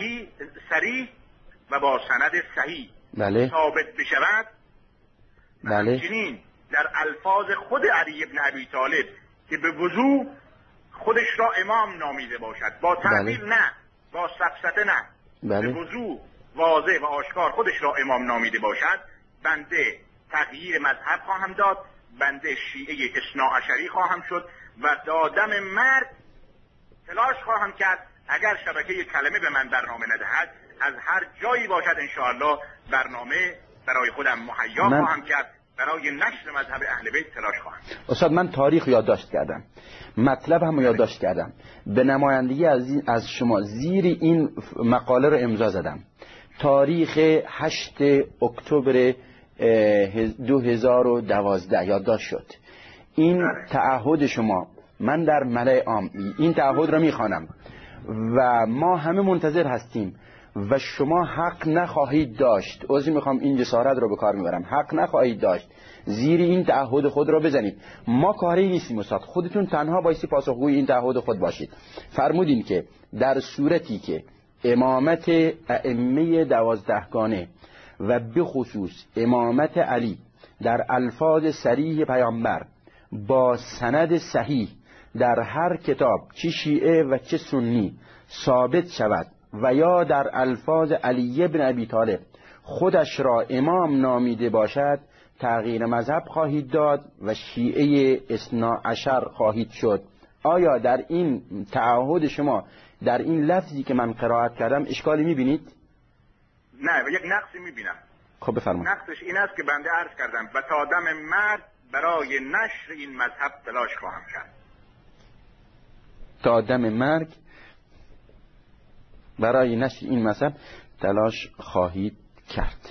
صریح و با سند صحیح بله، ثابت بشود، بله، همچنین در الفاظ خود علی ابن ابی طالب که به وضوح خودش را امام نامیده باشد، با تعبیر بله، نه، با سفسطه نه، بله، به وضوح واضح و آشکار خودش را امام نامیده باشد، بنده تغییر مذهب خواهم داد، بنده شیعه اثناعشری خواهم شد و دادم مرد تلاش خواهم کرد اگر شبکه کلمه به من برنامه ندهد از هر جایی باشد انشاءالله برنامه برای خودم مهیا خواهم کرد، برای نشر مذهب اهل بیت تلاش خواهم کرد. استاد من تاریخ یادداشت کردم، مطلب هم یادداشت کردم، به نمایندگی از شما زیر این مقاله رو امضا زدم. تاریخ 8 اکتبر 2012 یادداشت شد. این تعهد شما من در ملأ عام این تعهد رو میخوانم و ما همه منتظر هستیم و شما حق نخواهید داشت، عذر میخوام این جسارت رو به کار میبرم، حق نخواهید داشت زیر این تعهد خود رو بزنید. ما کاری نیستیم استاد، خودتون تنها بایستی پاسخگوی این تعهد خود باشید. فرمودین که در صورتی که امامت ائمه 12گانه و به خصوص امامت علی در الفاظ صریح پیامبر با سند صحیح در هر کتاب چه شیعه و چه سنی ثابت شود و یا در الفاظ علی ابن ابی طالب خودش را امام نامیده باشد، تغییر مذهب خواهید داد و شیعه اثناعشر خواهید شد. آیا در این تعهد شما در این لفظی که من قرائت کردم اشکالی میبینید؟ نه، و یک نقصی میبینم. خب بفرمایید. نقصش این است که بنده عرض کردم و تا دم مرد برای نشر این مذهب تلاش خواهم کرد. تا دم مرگ برای نشر این مذهب تلاش خواهید کرد.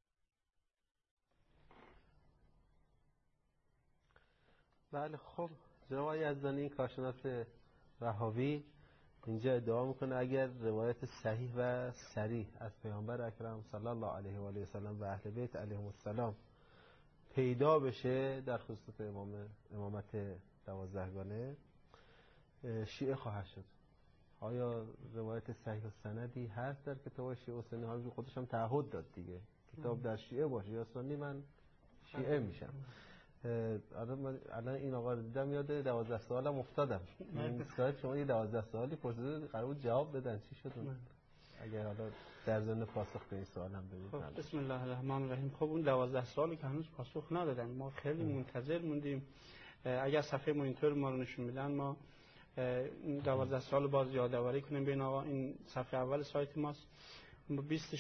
بله خب جناب آقای یزدانی این کارشناس وهابی اینجا ادعا میکنه اگر روایت صحیح و صریح از پیامبر اکرم صلی الله علیه و آله و سلم و اهل بیت علیهم السلام پیدا بشه در خصوص امامت 12گانه شیعه خواهد شد. آیا روایت صحیح و سندی هست در کتاب شیعه و سنی؟ ها خودش هم تعهد داد دیگه کتاب در شیعه باشه یا سنی من شیعه میشم. الان این آقا رو دیدم یاد 12 سالم افتادم. این ساعت شما یه 12 سالی پرسیده قرار بود جواب بدن، چی شد؟ اگر حالا در ضمن پاسخ به این سوالم بدید. خب بسم الله الرحمن الرحیم. خب اون 12 سالی که هنوز پاسخ ندادن، ما خیلی منتظر موندیم. اگر صفحه مانیتور ما رو نشون میدن ما 12 سال باز یادآوری کنیم. ببین آقا این صفحه اول سایت ماست. 20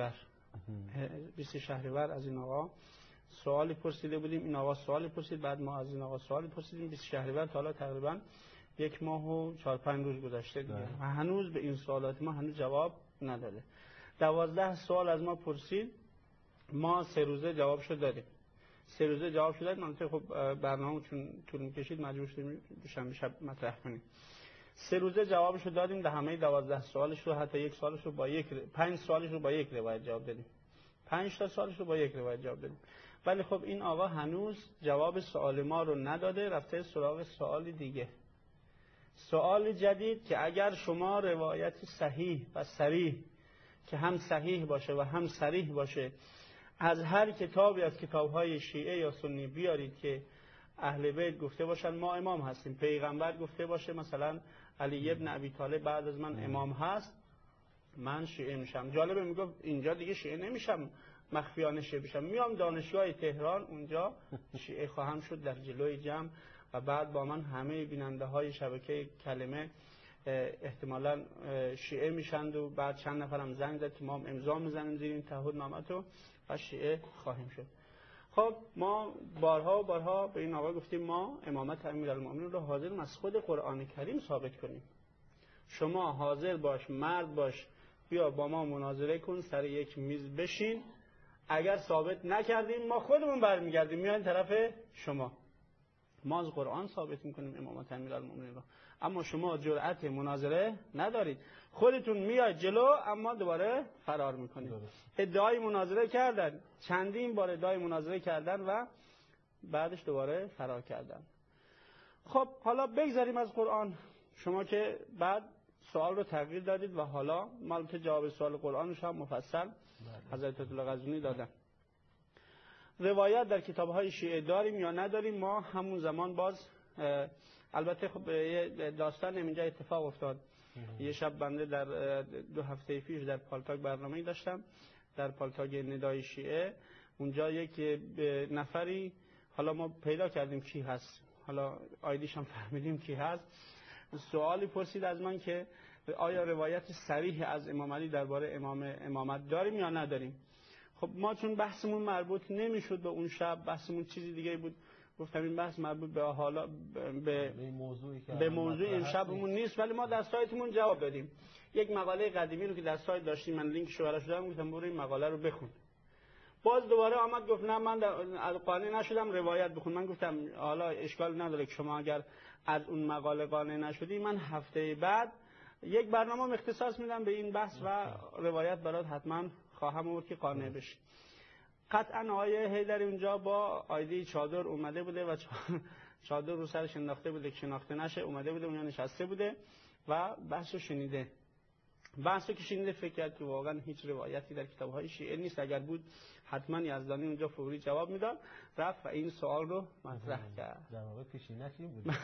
شهریور از این آقا سوالی پرسیده بودیم، این آقا سوالی پرسید، بعد ما از این آقا سوالی پرسیدیم. 20 شهریور تا حالا تقریبا 1 ماه و 4-5 روز گذشته دیگه و هنوز به این سوالات ما هنوز جواب نداده. 12 سوال از ما پرسید، ما 3 روزه جوابشو دادیم. 3 روزه جواب شد. منطقه خب برنامه چون طول می‌کشید مجبور شدیم دوشنبه شب مطرح کنیم. 3 روزه جوابشو دادیم، در همه 12 سوالش رو حتی یک سوالش رو با 5 سوالش رو با یک روایت جواب دادیم. 5 تا سوالش رو با یک روایت جواب دادیم. ولی خب این آقا هنوز جواب سوال ما رو نداده، رفته سراغ سوال دیگه. سوال جدید که اگر شما روایت صحیح و صریح که هم صحیح باشه و هم صریح باشه از هر کتابی از کتاب‌های شیعه یا سنی بیارید که اهل بیت گفته باشن ما امام هستیم، پیغمبر گفته باشه مثلا علی ابن ابی طالب بعد از من امام هست، من شیعه میشم. جالبه میگفت اینجا دیگه شیعه نمیشم، مخفیانه شیعه بشم، میام دانشگاه تهران اونجا شیعه خواهم شد در جلوی جمع و بعد با من همه بیننده های شبکه کلمه احتمالاً شیعه میشند و بعد چند نفرم زنگ زد که ما امضا میزنیم زیر این تعهد نامه و شیعه خواهیم شد. خب ما بارها به این آقا گفتیم ما امامت امیرالمومنین رو حاضریم از خود قرآن کریم ثابت کنیم. شما حاضر باش، مرد باش، بیا با ما مناظره کن، سر یک میز بشین. اگر ثابت نکردیم ما خودمون برمیگردیم میایم طرف شما. ما از قرآن ثابت میکنیم امامت امیرالمومنین رو، اما شما جرأت مناظره ندارید. خودتون میاید جلو اما دوباره فرار میکنید. ادعای مناظره کردن، چندین بار ادعای مناظره کردن و بعدش دوباره فرار کردن. خب حالا بگذاریم از قرآن. شما که بعد سوال رو تغییر دادید و حالا مالت جواب سوال قرآنش هم مفصل حضرت الله غزنوی دادن. روایت در کتاب‌های شیعه داریم یا نداریم؟ ما همون زمان باز البته خب یه داستان اینجا اتفاق افتاد. یه شب بنده در 2 هفته پیش در پالتاک برنامه‌ای داشتم، در پالتاک ندای شیعه. اونجا یک نفری، حالا ما پیدا کردیم کی هست، حالا آیدیش هم فهمیدیم کی هست، سوالی پرسید از من که آیا روایت صریح از امام علی درباره امامت داریم یا نداریم؟ خب ما چون بحثمون مربوط نمیشد به اون شب، بحثمون چیزی دیگه بود، گفتم این بحث مربوط به حالا به موضوع این شبمون نیست، ولی ما در سایتمون جواب دادیم. یک مقاله قدیمی رو که در سایت داشتیم من لینکش رو براش دادم، گفتم برو این مقاله رو بخون. باز دوباره آمد گفت نه من قانع نشدم روایت بخون. من گفتم حالا اشکال نداره که شما اگر از اون مقاله قانع نشدی، من هفته بعد یک برنامه اختصاص میدم به این بحث و روایت برات حتما خواهم آورد که قانع بشی. قطعا آقای حیدری اونجا با آیدی چادر اومده بوده و چادر رو سرش انداخته بوده که شناخته نشه، اومده بوده اونجا نشسته بوده و بحث رو شنیده. بحث رو که شنیده فکر کرد که واقعا هیچ روایتی در کتاب‌های شیعه نیست، اگر بود حتما یزدانی اونجا فوری جواب میداد. رفت و این سوال رو مطرح کرد. در واقع پیشینه‌اش این بود.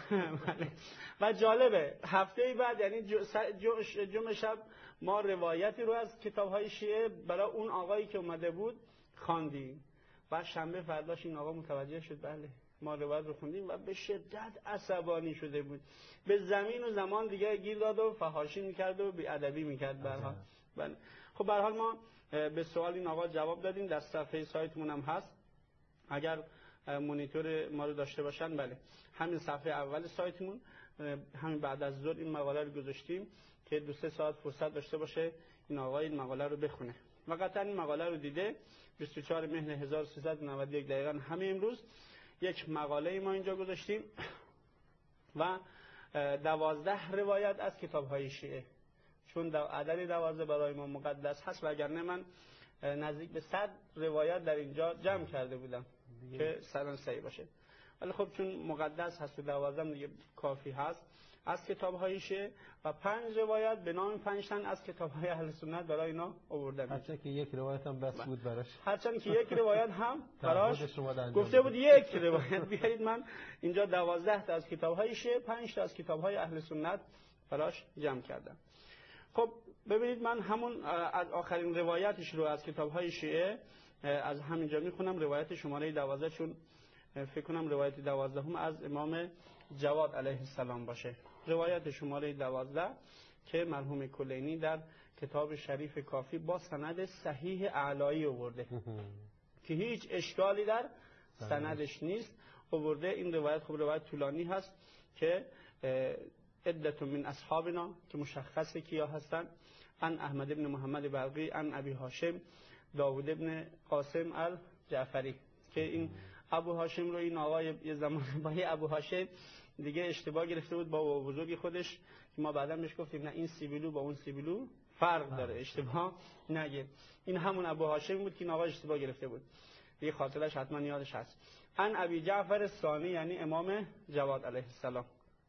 و جالبه هفته بعد یعنی جمعه شب ما روایتی رو از کتاب‌های شیعه برای اون آقایی که اومده بود خواندیم و شنبه فرداش این آقا متوجه شد بله ما روایت رو خوندیم و به شدت عصبانی شده بود، به زمین و زمان دیگه گیر داد و فحاشی میکرد و بی‌ادبی میکرد. به هر حال خب به هر حال ما به سوال این آقا جواب دادیم، در صفحه سایتمون هم هست، اگر مانیتور ما رو داشته باشن بله همین صفحه اول سایتمون همین بعد از ظهر این مقاله رو گذاشتیم که 2-3 ساعت فرصت داشته باشه این آقا این مقاله رو بخونه و قطعا این مقاله رو دیده. 24 مهر 1391 دقیقاً همین امروز یک مقاله ما اینجا گذاشتیم و 12 روایت از کتاب‌های شیعه، چون عدد 12 برای ما مقدس هست، وگرنه من نزدیک به 100 روایت در اینجا جمع کرده بودم که سران صحیح باشه، ولی خب چون مقدس هست و 12 دیگه کافی هست از کتاب‌های شیعه و 5 روایت به نام 5 تن از کتاب‌های اهل سنت برای اینا آوردم. هرچند که یک روایت هم بس بود براش، هرچند که یک روایت هم براش گفته بود یک روایت بیارید. من اینجا 12 تا از کتاب‌های شیعه، 5 تا از کتاب‌های اهل سنت براش جمع کردم. خب ببینید من همون از آخرین روایتش رو از کتاب‌های شیعه از همینجا میخونم، روایت شماره 12، چون فکر کنم روایت 12 هم از امام جواد علیه السلام باشه. روایت شماره 12 که مرحوم کلینی در کتاب شریف کافی با سند صحیح اعلایی آورده که هیچ اشکالی در سندش نیست آورده. این روایت خب روایت طولانی هست که عدت من اصحابنا که مشخصه کیا هستن، ان احمد ابن محمد برقی، ان ابی هاشم داوود ابن قاسم الجعفری، که این ابو هاشم رو این آقای یه زمان با ابو هاشم دیگه اشتباه گرفته بود با بزرگی خودش که ما بعدا بهش گفتیم نه این سیبیلو با اون سیبیلو فرق داره، اشتباه نگیر. این همون ابو هاشم بود که این آقا اشتباه گرفته بود، دیگه خاطرش حتما یادش هست. ان ابی جعفر الثانی یعنی امام جواد علیه السلام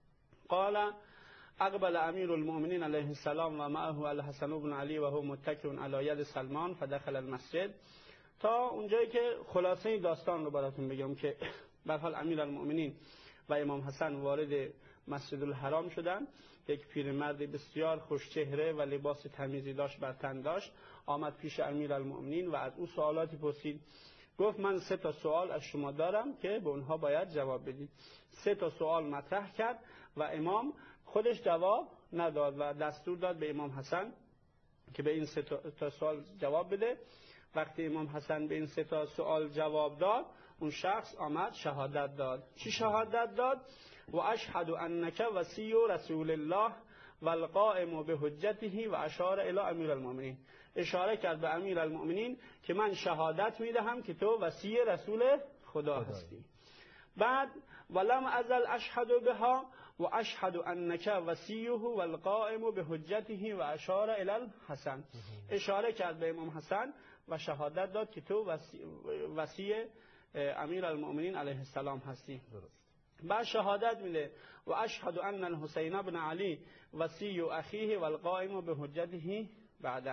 قال اقبل امیر المؤمنین علیه السلام و معه الحسن بن علی و هو متکی علی ید سلمان فدخل المسجد. تا اونجایی که خلاصه داستان رو براتون بگم که به هر حال امیر المؤمنین و امام حسن وارد مسجد الحرام شدن. یک پیرمرد بسیار خوش چهره و لباس تمیزی داشت بر تن داشت، آمد پیش امیر المؤمنین و از او سوالاتی پرسید. گفت من 3 تا سوال از شما دارم که به اونها باید جواب بدید. 3 تا سوال مطرح کرد و امام خودش جواب نداد و دستور داد به امام حسن که به این 3 تا سوال جواب بده. وقتی امام حسن به این 3 تا سوال جواب داد، اون شخص آمد شهادت داد. چی شهادت داد؟ و اشهد انک وصی رسول الله و القائم بحجته و اشار الی امیر المؤمنین. اشاره کرد به امیر المؤمنین که من شهادت میدهم که تو وصی رسول خدا هستی. بعد ولم ازل اشهد بها و اشهد انک وصیه و القائم بحجته و اشار الی الحسن. اشاره کرد به امام حسن و شهادت داد که تو وصی امیر المؤمنین علیه السلام هستی. بعد شهادت میده و اشهد ان الحسین بن علی وصی اخیه و القائم بحجته بعده.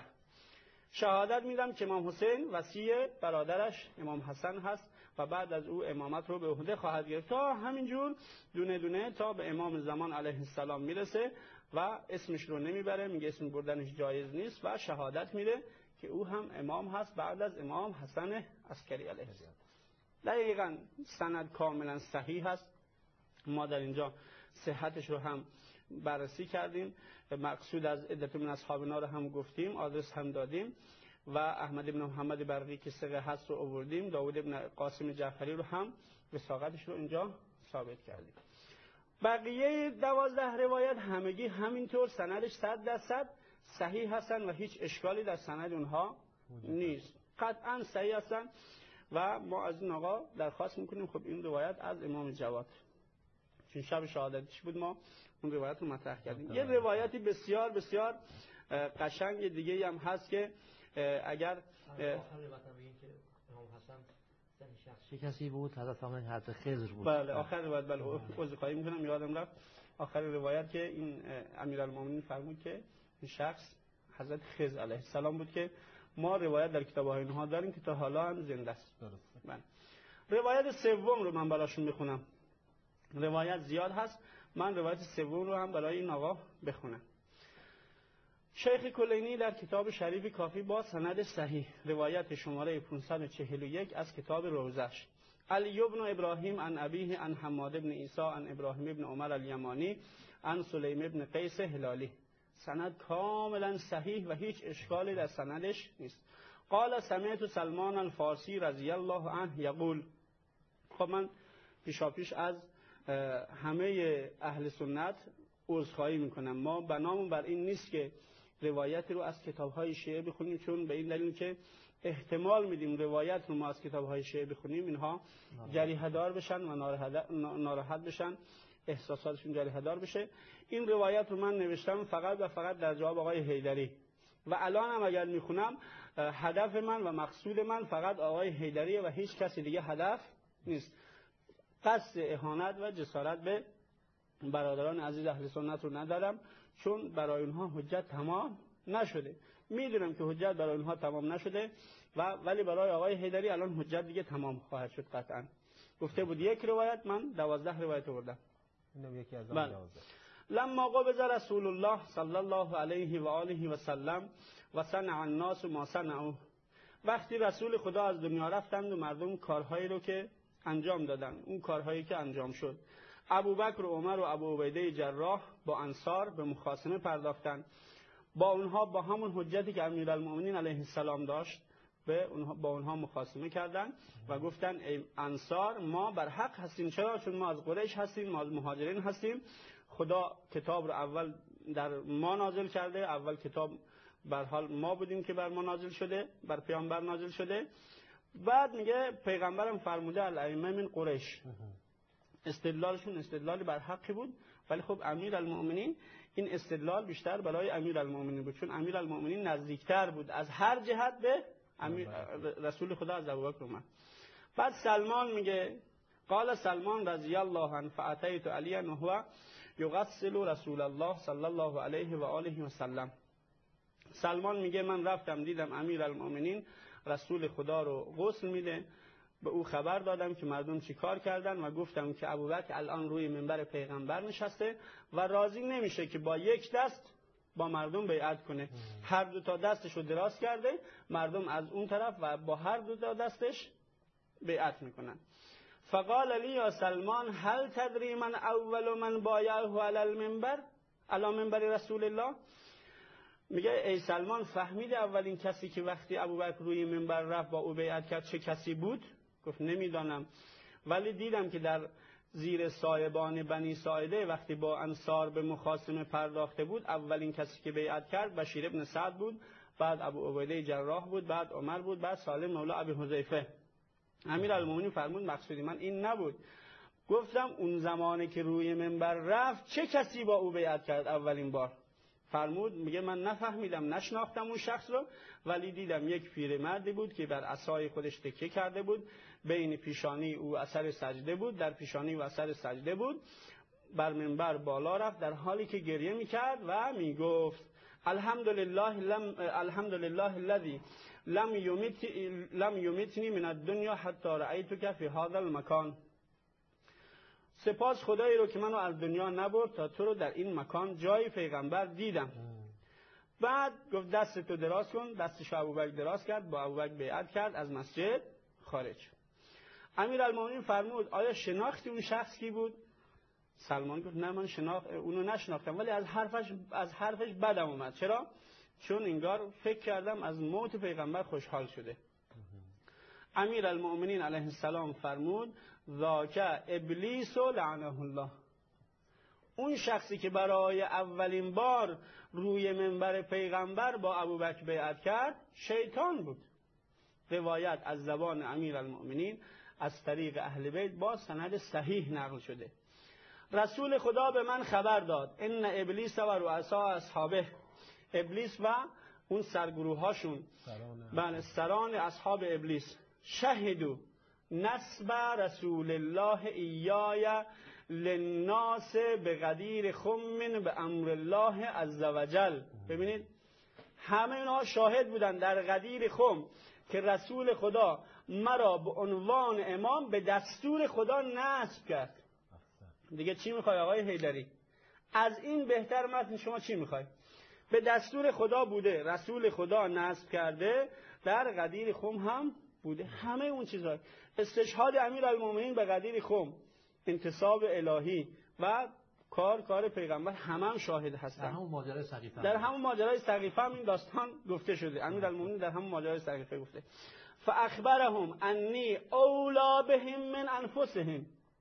شهادت میدم که امام حسین وصی برادرش امام حسن هست و بعد از او امامت رو به عهده خواهد گرفت. تا همینجور دونه دونه تا به امام زمان علیه السلام میرسه و اسمش رو نمیبره، میگه اسم بردنش جایز نیست و شهادت میده که او هم امام هست بعد از امام حسن عسکری علیه السلام. دقیقاً سند کاملا صحیح هست. ما در اینجا صحتش رو هم بررسی کردیم، مقصود از عدت من اصحابنا رو هم گفتیم، آدرس هم دادیم و احمد ابن محمد برقی که ثقه هست رو آوردیم، داوود ابن قاسم جعفری رو هم وثاقتش رو اینجا ثابت کردیم. بقیه 12 روایت همگی همینطور سندش 100% صحیح هستن و هیچ اشکالی در سند اونها نیست، قطعا صحیح هستن و ما از این آقا درخواست میکنیم خب این روایت از امام جواد، چون شب شهادتش بود ما اون روایت رو مطرح کردیم. یه روایتی بسیار بسیار قشنگ دیگه هم هست که اگر چه کسی بود؟ حضرت حضرت خضر بود. بله آخر روایت، بله عذرخواهی میکنم یادم رفت، آخر روایت که این امیرالمومنین فرمود که این شخص حضرت خضر علیه السلام بود که ما روایت در کتاب‌های اینها داریم که تا حالا هم زنده است. بله. روایت سوم رو من براشون میخونم. روایت زیاد هست، من روایت سوم رو هم برای این آقا بخونم. شیخ کلینی در کتاب شریف کافی با سند صحیح روایت شماره 541 از کتاب روزش، علی بن ابراهیم عن ابیه عن حماد بن عیسی عن ابراهیم بن عمر الیمانی عن سلیم بن قیس هلالی، سند کاملا صحیح و هیچ اشکالی در سندش نیست. قال سمعت سلمان الفارسی رضی الله عنه یقول. خب من پیشاپیش از همه اهل سنت عذرخواهی میکنن. ما بنامون بر این نیست که روایت رو از کتاب‌های شیعه بخونیم، چون به این دلیل که احتمال میدیم روایت رو ما از کتاب‌های شیعه بخونیم اینها جریحه دار بشن و ناراحت بشن، احساساتشون جریحه دار بشه. این روایت رو من نوشتم فقط و فقط در جواب آقای حیدری و الان هم اگر میخونم هدف من و مقصود من فقط آقای حیدریه و هیچ کسی دیگه هدف نیست. قصد اهانت و جسارت به برادران عزیز اهل سنت رو ندارم، چون برای اونها حجت تمام نشده. میدونم که حجت برای اونها تمام نشده ولی برای آقای حیدری الان حجت دیگه تمام خواهد شد قطعا. گفته بود یک روایت، من 12 روایت آوردم. اینم یکی از اون 12. لما قبض رسول الله صلی الله علیه و آله و سلم و صنع الناس ما صنعوا، وقتی رسول خدا از دنیا رفتند و مردم کارهایی رو که انجام دادن، اون کارهایی که انجام شد، ابوبکر و عمر و ابو عبیده جراح با انصار به مخاصمه پرداختند. با اونها با همون حجتی که امیرالمؤمنین علیه السلام داشت با اونها مخاصمه کردند و گفتن ای انصار ما بر حق هستیم. چرا؟ چون ما از قریش هستیم، ما از مهاجرین هستیم. خدا کتاب رو اول در ما نازل کرده، اول کتاب بر حال ما بودیم که بر ما نازل شده، بر پیامبر نازل شده. بعد میگه پیغمبرم فرموده الائمه من قریش. استدلالشون استدلال بر حقی بود، ولی خب امیرالمؤمنین این استدلال بیشتر برای امیرالمؤمنین بود، چون امیرالمؤمنین نزدیکتر بود از هر جهت به رسول خدا از ابوبکر عمر. بعد سلمان میگه قال سلمان رضی الله عنه فاتیت علی و هو یغسل رسول الله صلی الله علیه و آله و سلم. سلمان میگه من رفتم دیدم امیرالمؤمنین رسول خدا رو غسل میده، به او خبر دادم که مردم چی کار کردن و گفتم که ابوبکر الان روی منبر پیغمبر نشسته و راضی نمیشه که با یک دست با مردم بیعت کنه. هر دو تا دستش رو دراز کرده، مردم از اون طرف و با هر دو تا دستش بیعت میکنن. فقال لی یا سلمان هل تدری من اول من بایعه علی المنبر علی منبر رسول الله؟ میگه ای سلمان فهمیدی اولین کسی که وقتی ابوبکر روی منبر رفت با او بیعت کرد چه کسی بود؟ گفت نمیدانم، ولی دیدم که در زیر سایبان بنی ساعده وقتی با انصار به مخاصمه پرداخته بود اولین کسی که بیعت کرد بشیر ابن سعد بود، بعد ابو عبیده جراح بود، بعد عمر بود، بعد سالم مولا ابی حذیفه. امیرالمومنین فرمود مقصودی من این نبود. گفتم اون زمانی که روی منبر رفت چه کسی با او بیعت کرد اولین بار؟ فرمود میگه من نفهمیدم، نشناختم اون شخص رو، ولی دیدم یک پیرمردی بود که بر عصای خودش تکیه کرده بود، بین پیشانی او اثر سجده بود، در پیشانی او اثر سجده بود، بر منبر بالا رفت در حالی که گریه میکرد و میگفت الحمدلله الذی لم یمتنی من الدنیا حتی رأیتک فی هذا المکان. سپاس خدایی رو که منو از دنیا نبرد تا تو رو در این مکان جای پیغمبر دیدم. بعد گفت دست تو دراز کن، دستش ابوبکر دراز کرد، با ابوبکر بیعت کرد، از مسجد خارج. امیرالمومنین فرمود آیا شناختی اون شخص کی بود؟ سلمان گفت نه من اونو نشناختم، ولی از حرفش بدم اومد. چرا؟ چون انگار فکر کردم از موت پیغمبر خوشحال شده. امیرالمومنین علیه السلام فرمود ذاک ابلیس لعنه الله. اون شخصی که برای اولین بار روی منبر پیغمبر با ابوبکر بیعت کرد شیطان بود. روایت از زبان امیرالمومنین از طریق اهل بیت با سند صحیح نقل شده. رسول خدا به من خبر داد ان ابلیس و رؤسا اصحابه، ابلیس و اون سرگروهاشون، بله سران اصحاب ابلیس، شهدوا نسب رسول الله ایای للناس بقدیر خم به امر الله عزوجل. ببینید همه اینها شاهد بودن در قدیر خم که رسول خدا مرا به عنوان امام به دستور خدا نصب کرد. دیگه چی میخوای آقای حیدری؟ از این بهتر متن شما چی میخوای؟ به دستور خدا بوده، رسول خدا نصب کرده، در قدیر خم هم بوده. همه اون چیزها، استشهاد امیرالمومنین به قدیر خم، انتصاب الهی و کار پیغمبر هم شاهد هستن. در همون ماجرای سقیفه هم این داستان گفته شده. امیرالمومنین در همون ماجرای سقیفه گفته فاخبرهم انی اولا بهم من انفسهم.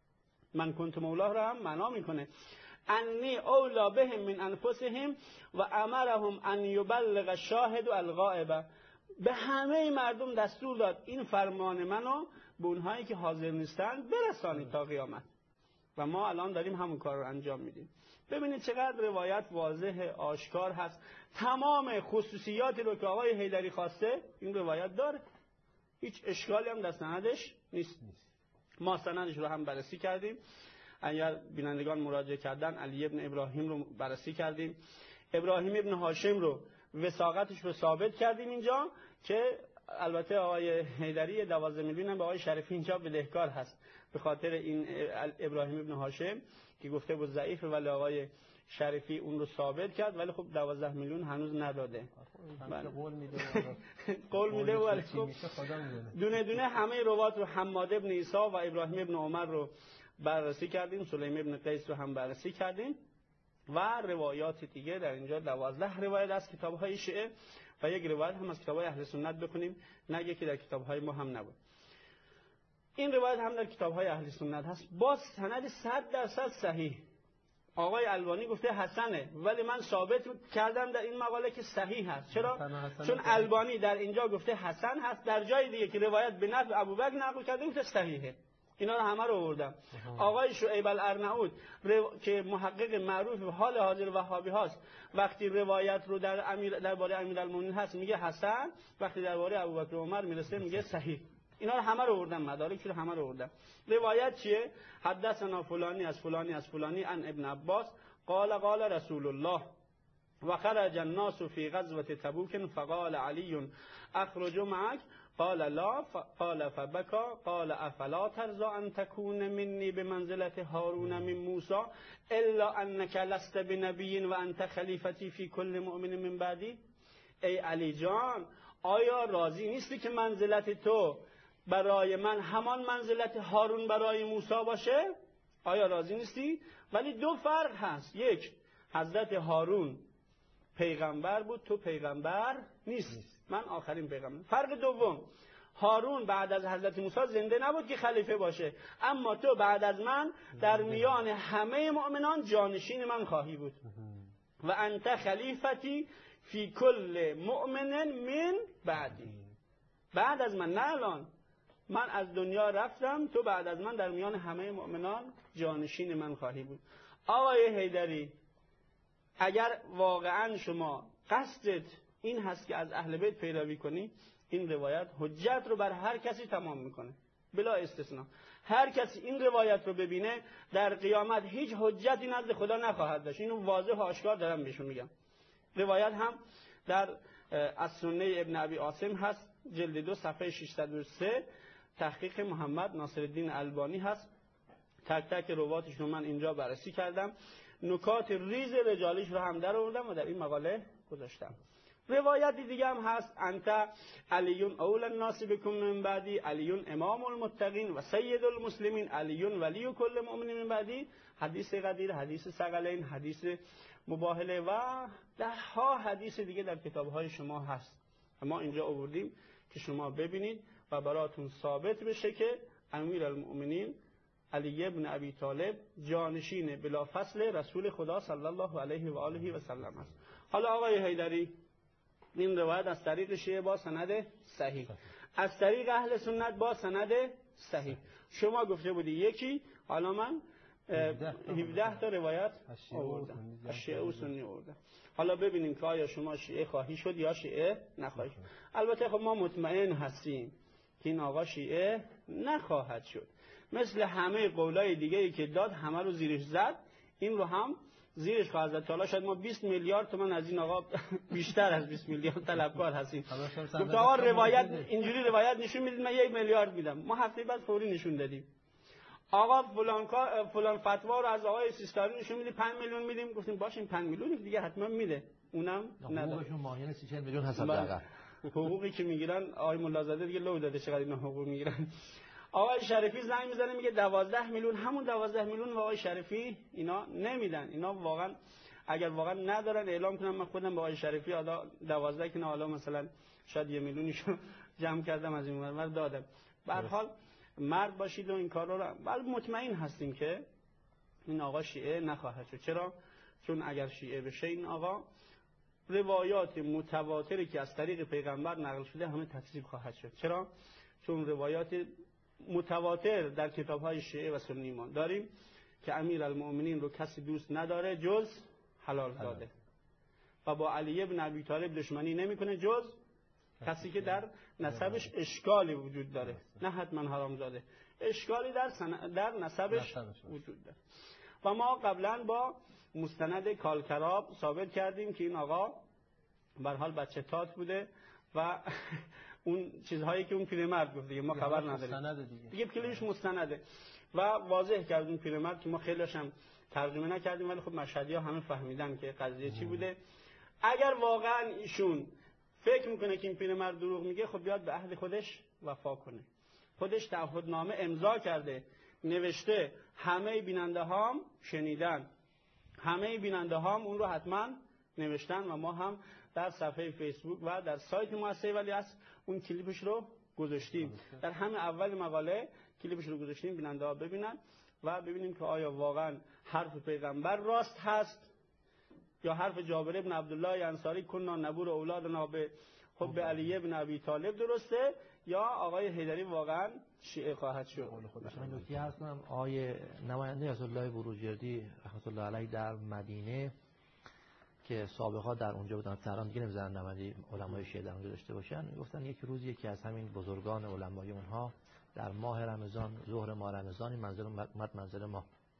من کنت مولاه رو هم معنا میکنه. انی اولا بهم من انفسهم و امرهم ان یبلغ الشاهد الغائب. به همه مردم دستور داد این فرمان منو به اونهایی که حاضر نیستن برسانید تا قیامت. و ما الان داریم همون کار رو انجام میدیم. ببینید چقدر روایت واضح آشکار هست. تمام خصوصیاتی رو که آقای حیدری خواسته این روایت داره. هیچ اشکالی هم در سندش نیست. ما سندش رو هم بررسی کردیم. اگر بینندگان مراجعه کردن علی ابن ابراهیم رو بررسی کردیم. ابراهیم ابن هاشم رو وثاقتش رو ثابت کردیم اینجا که البته آقای حیدری 12 میلیون هم به آقای شریفی اینجا بدهکار هست به خاطر این ابراهیم ابن هاشم که گفته بود ضعیفه، ولی آقای شریفی اون رو ثابت کرد، ولی خب 12 میلیون هنوز نداده. قول میده ولی خب دونه دونه همه روات رو حماد ابن عیسی و ابراهیم ابن عمر رو بررسی کردیم، سلیم ابن قیس رو هم بررسی کردیم و روایات دیگه. در اینجا 12 روایت از کتاب‌های شیعه و یک روایت هم از کتاب‌های اهل سنت بخونیم، نگه که در کتاب‌های ما هم نبود. این روایت هم در کتاب‌های اهل سنت هست با سند 100% صحیح. آقای البانی گفته حسنه، ولی من ثابت کردم در این مقاله که صحیح هست. چرا؟ چون البانی در اینجا گفته حسن هست، در جای دیگه که روایت به نفع ابوبکر نقل کرده گفته صحیحه. اینا رو همه رو آوردم. آقای شعیب الارناؤوط که محقق معروف حال حاضر وهابی هاست، وقتی روایت رو درباره امیرالمومنین هست میگه حسن، وقتی درباره ابوبکر و عمر میرسه میگه صحیح. اینا رو همه رو آوردم، مدارک رو همه رو آوردم. روایت چیه؟ حدثنا فلانی از فلانی از فلانی عن ابن عباس قال قال رسول الله و خرج الناس فی غزوه تبوک فقال علی اخرج معك قال لا قال فبكى قال افلا ترضى ان تكون مني بمنزله هارون من موسى الا انك لست بنبي وانت خلیفتی فی کل مؤمن من بعدی. ای علی جان، آیا راضی نیستی که منزلت تو برای من همان منزلت هارون برای موسی باشه؟ آیا راضی نیستی؟ ولی دو فرق هست. یک، حضرت هارون پیغمبر بود، تو پیغمبر نیستی، من آخرین پیغمبر. فرق دوم، هارون بعد از حضرت موسی زنده نبود که خلیفه باشه، اما تو بعد از من در میان همه مؤمنان جانشین من خواهی بود. و انت خلیفتی فی کل مؤمن من بعدی. بعد از من، نه الان، من از دنیا رفتم، تو بعد از من در میان همه مؤمنان جانشین من خواهی بود. آقای حیدری، اگر واقعا شما قصدت این هست که از اهل بیت پیروی کنی، این روایت حجت رو بر هر کسی تمام میکنه بلا استثناء. هر کسی این روایت رو ببینه در قیامت هیچ حجتی نزد خدا نخواهد داشت. اینو واضح و آشکار دارم بهشون میگم. روایت هم در از سنه ابن ابی عاصم هست، جلد 2 صفحه 603، تحقیق محمد ناصرالدین البانی هست. تک تک روایتش رو من اینجا بررسی کردم، نکات ریز رجالیش رو هم در آوردم و در این مقاله گذاشتم. روایت دیگه هم هست، انت علیون اول الناس بکم من بعدی علیون امام المتقین و سید المسلمین علیون ولی کل مؤمن من بعدی. حدیث قدیر، حدیث ثقلین، حدیث مباهله و ده ها حدیث دیگه در کتاب‌های شما هست. ما اینجا آوردیم که شما ببینید و براتون ثابت بشه که امیرالمؤمنین علی ابن ابی طالب جانشین بلافصل رسول خدا صلی الله علیه و آله و سلم است. حالا آقای حیدری، این روایت از طریق شیعه با سند صحیح، از طریق اهل سنت با سند صحیح. شما گفته بودی یکی، حالا من 17 تا روایت آوردم، شیعه و سنی آوردم. حالا ببینیم که آیا شما شیعه خواهی شد یا شیعه نخواهی شد. البته خب ما مطمئن هستیم که این آقا شیعه نخواهد شد. مثل همه قولای دیگه‌ای که داد همه رو زیرش زد، این رو هم زیرش خواهد زد. حالا شاید ما 20 میلیارد تومان از این آقا بیشتر از 20 میلیارد طلبکار هستیم. گفت آقا روایت اینجوری روایت نشون میدید من 1 میلیارد میدم. ما هفته بعد فوری نشون دادیم. آقا فلان فتوا رو از آقای سیستانی نشون میدید 5 میلیون میدیم. گفتیم باشه این 5 میلیون دیگه حتما میده. اونم نداد. حقوقشون ماهیانه 30 میلیون حساب دقیقاً. حقوقی که میگیرن آقای ملازاده دیگه لو داده چقدر اینا حقوق میگیرن. آقای شریفی زنگ میزنه میگه 12 میلیون، همون 12 میلیون و آقای شریفی اینا نمیدن. اینا واقعا اگر واقعا ندارن اعلام کنم من خودم با آقای شریفی 12 که نه حالا مثلا شاید 1 میلیونیشو جمع کردم از این ور دادم. به هر حال مرد باشید و این کار رو ولی مطمئن هستیم که این آقا شیعه نخواهد شد. چرا؟ چون اگر شیعه بشه این آقا روایات متواتری که از طریق پیغمبر نقل شده همه تکذیب خواهد شد. چرا؟ چون روایات متواتر در کتاب‌های شیعه و سنی ما داریم که امیرالمؤمنین رو کسی دوست نداره جز حلال زاده و با علی ابن ابی طالب دشمنی نمیکنه جز کسی که در نسبش اشکالی وجود داره، نه حتما حرام زاده، اشکالی در نسبش وجود داره. و ما قبلا با مستند کالکراب ثابت کردیم که این آقا به هر حال بچه تات بوده و اون چیزهایی که اون پیرمرد گفت دیگه ما خبر نداریم دیگه کلیش مستنده و واضح کرد اون پیرمرد که ما خیلیش هم ترجمه نکردیم ولی خب مشهدی‌ها همه فهمیدن که قضیه چی بوده. اگر واقعا ایشون فکر میکنه که این پیرمرد دروغ میگه خب بیاد به عهد خودش وفا کنه. خودش تعهدنامه امضا کرده، نوشته همه بیننده هام شنیدن، همه بیننده هام اون رو حتما نوشتن و ما هم در صفحه فیسبوک و در سایت مؤسسه ولیعصر اون کلیپش رو گذاشتیم. در همه اول مقاله کلیپش رو گذاشتیم بیننده ها ببینن و ببینیم که آیا واقعا حرف پیغمبر راست هست یا حرف جابر ابن عبدالله انصاری کنا نبور اولادنا به حب علی ابن ابی طالب درسته یا آقای حیدری واقعا شیعه خواهد شد. من نکته هستم آقای نماینده آیت‌الله بروجردی رحمت الله علیه در مدینه که سابقا در اونجا بودن، تهران دیگه نمی‌ذارن نماینده علمای شیعه در اونجا داشته باشن، گفتن یک روز یکی از همین بزرگان علمای اونها در ماه رمضان ظهر ماه رمضان منزل ما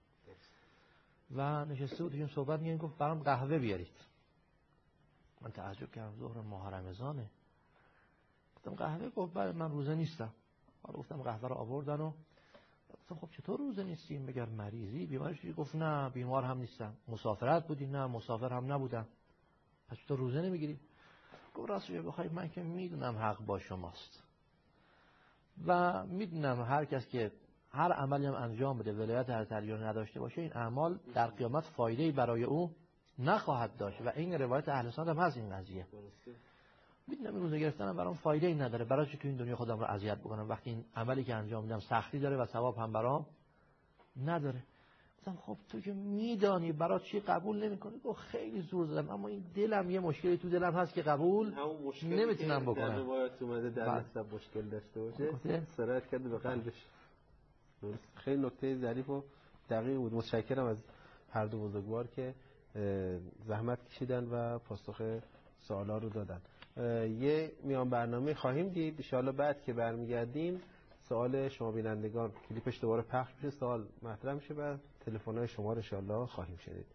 و نشسته بودیم صحبت می‌کردیم، گفت برام قهوه بیارید. من تعجب کردم ظهر ماه رمضانه. گفتم قهوه؟ گفت بله من روزه نیستم. حالا گفتم قهوه رو آوردن و گفتم خب چطور روزه نیستی؟ مگر مریضی بیمارشی؟ گفت نه بیمار هم نیستم. مسافرت بودی؟ نه مسافر هم نبودم. پس چطور روزه نمیگیری؟ گفت راستش بخوای من که میدونم حق با شماست و میدونم هر کس که هر عملی هم انجام بده ولایت حضرت علی رو نداشته باشه این اعمال در قیامت فایده‌ای برای او نخواهد داشت و این روایت اهل سنت هم هست. این قضیه میدونم این روزه گرفتنم برام فایده‌ای نداره، برای چی تو این دنیا خودم رو اذیت بکنم وقتی این عملی که انجام میدم سختی داره و ثواب هم برام نداره. گفتم خب تو که میدانی برای چی قبول نمی‌کنی؟ گفت خیلی زور زدم اما این دلم یه مشکلی تو دلم هست که قبول نمیتونم بکنم. در روایت اومده در نسب مشکل داشته باشه سرایت کرده به قلبش. خیلی نکته ظریف و دقیق بود. متشکرم از هر دو بزرگوار که زحمت کشیدن و پاسخ سوالا رو دادن. یه میان برنامه خواهیم دید ان شاءالله بعد که برمیگردیم سوال شما بینندگان کلیپش دوباره پخش میشه، سوال مطرح میشه و تلفن‌های شما رو ان شاءالله خواهیم شنید.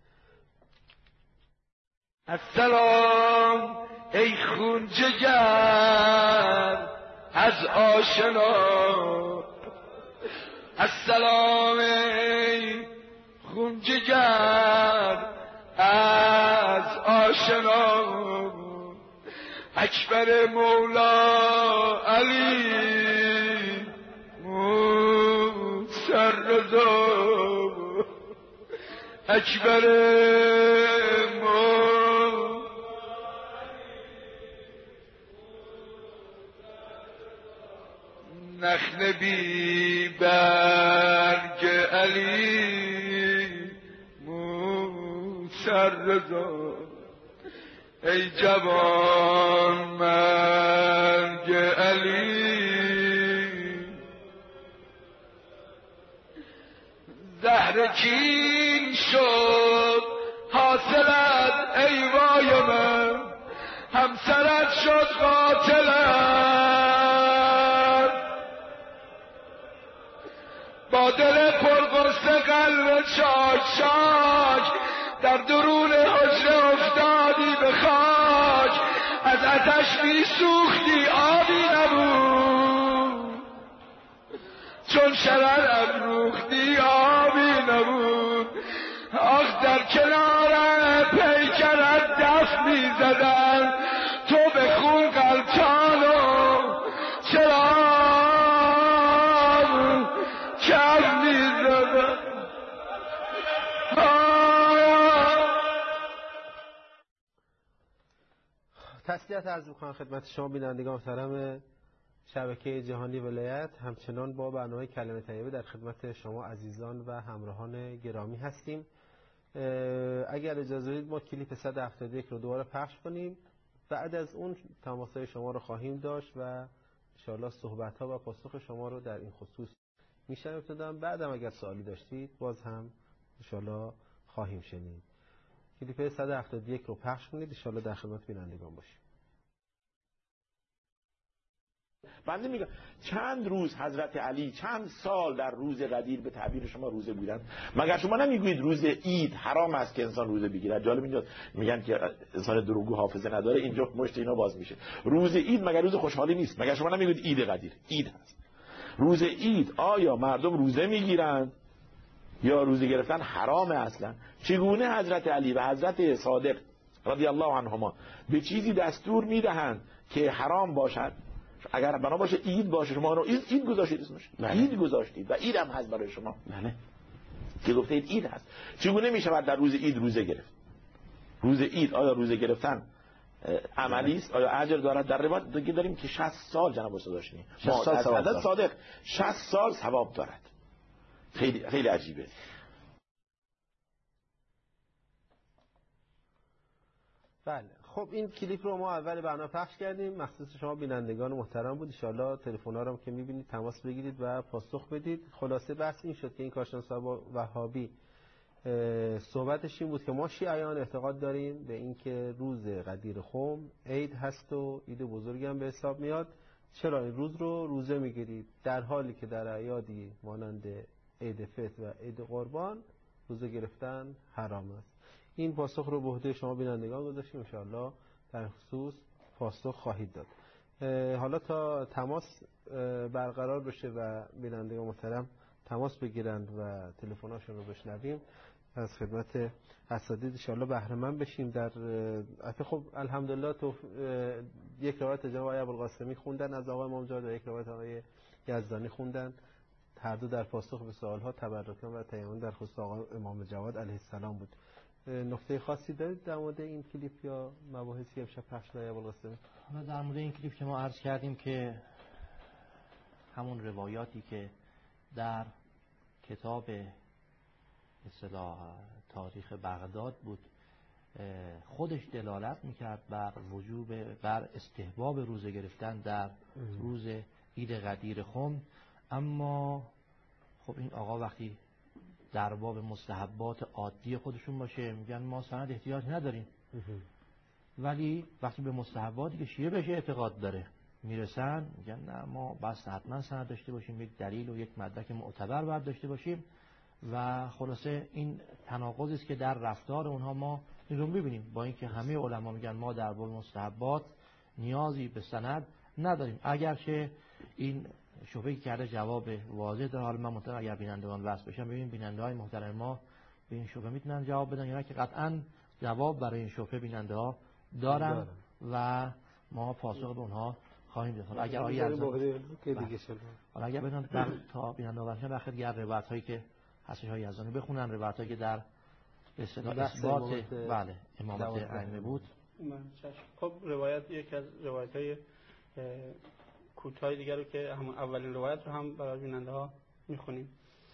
السلام ای خون جگر از آشنا، السلام ای خون جگر از آشنا، اکبر مولا علی موسی رضا، اکبر نخل بی برگ علی موسی رضا، ای جوان مرگ علی، زهر کین شد حاصلت ای وای من، همسرت شد قاتلت، با دل پرغصه قلب چاک چاک در درون حجره افتادی به خاک، از آتش می سوختی آبی نبود، چون شرر افروختی آبی نبود، آخ در کنار پیکرت دست می زدن تو به خون غلطان و چرا کم می زدن. تسلیت عرض می‌کنم خدمت شما بینندگان محترم شبکه جهانی ولایت همچنان با برنامه کلمه طیبه در خدمت شما عزیزان و همراهان گرامی هستیم. اگر اجازه بدید ما کلیپ 171 رو دوباره پخش کنیم. بعد از اون تماس‌های شما رو خواهیم داشت و ان شاءالله صحبت‌ها و پاسخ شما رو در این خصوص میشنویم. ابتدا بعدم اگر سوالی داشتید باز هم ان شاءالله خواهیم شنید. کلیپ 171 رو پخش کنید، ان شاءالله در خدمت بینندگان باشیم. بنده میگم چند روز حضرت علی چند سال در روز قدیر به تعبیر شما روزه بودند؟ مگر شما نمیگویید روز عید حرام است که انسان روزه بگیرد؟ جالب اینجاست میگن که انسان دروغگو حافظه نداره، اینجا مشت اینا باز میشه. روز عید مگر روز خوشحالی نیست؟ مگر شما نمیگویید عید قدیر؟ عید هست. روز عید آیا مردم روزه میگیرند یا روزه گرفتن حرامه اصلا؟ چگونه حضرت علی و حضرت صادق رضی الله عنهما به چیزی دستور میدهند که حرام باشد؟ اگر بنا باشه عید باشه، شما رو عید گذاشتید اسمش، عید گذاشتید و عید هم هست برای شما، نه که گفتید عید هست. چگونه میشود در روز عید روزه گرفت؟ روز عید آیا روزه گرفتن عملی است؟ آیا اجر دارد؟ در روایت دیگه داریم که 60 سال جناب استاد داشتیم، 60 سال حضرت صادق 60 سال ثواب دارد. خیلی خیلی عجیبه. بله، خب این کلیپ رو ما اول برنامه پخش کردیم، مخصوص شما بینندگان محترم بود. ان شاءالله تلفن‌ها رو که می‌بینید تماس بگیرید و پاسخ بدید. خلاصه بحث این شد که این کارشناس وهابی صحبتش این بود که ما شیعیان اعتقاد داریم به این که روز قدیر خم عید هست و عید بزرگی هم به حساب میاد. چرا این روز رو روزه میگیرید در حالی که در اعیادی مانند عید فطر و عید قربان روزه گرفتن حرام است؟ این پاسخ رو به عهده شما بینندگان گذاشتیم، ان شاءالله در خصوص پاسخ خواهید داد. حالا تا تماس برقرار بشه و بینندگان محترم تماس بگیرند و تلفن‌هاشون رو بشنویم، از خدمت اساتید ان شاءالله بهره مند بشیم. در خب الحمدلله تو یک روایت جناب آقای ابوالقاسمی خوندن از آقای امام جواد و یک روایت آقای یزدانی خوندن، هر دو در پاسخ به سوال‌ها تبرکان و تیمم در خصوص آقای امام جواد علیه السلام بود. نکته خاصی دارید در مورد این کلیپ یا مباحثی امشب پخش شده ابوالقاسمی؟ در مورد این کلیپ که ما عرض کردیم که همون روایاتی که در کتاب اصطلاح تاریخ بغداد بود خودش دلالت میکرد بر استحباب روزه گرفتن در روز عید قدیر خم. اما خب این آقا وقتی در باب مستحبات عادی خودشون باشه میگن ما سند احتیاج نداریم، ولی وقتی به مستحباتی که شیعه بهش اعتقاد داره میرسن میگن نه ما بس حتما سند داشته باشیم، یک دلیل و یک مدرک معتبر باید داشته باشیم. و خلاصه این تناقضی است که در رفتار اونها ما این رو میبینیم، با اینکه همه علما میگن ما در باب مستحبات نیازی به سند نداریم. اگرچه این شبهه کرده جواب واضح داره، حالا من منتظرم اگر بینندگان وصل بشن ببینیم بیننده‌های محترم ما به این شبهه میتونن جواب بدن یا نه، که قطعاً جواب برای این شبهه بیننده‌ها دارن و ما پاسخ به اونها خواهیم داد. اگر آیه از حالا اگر بدن تا بیننده‌ها وصل بخیر گر روایت‌هایی که حسیش های یزدانی بخونن، روایت‌هایی که در اصطلاح اثبات بله امامت ائمه بود. خب روایت یک از روایت‌های کوتاه دیگر رو که همون اولین روایت رو هم برای بیننده ها میخونیم.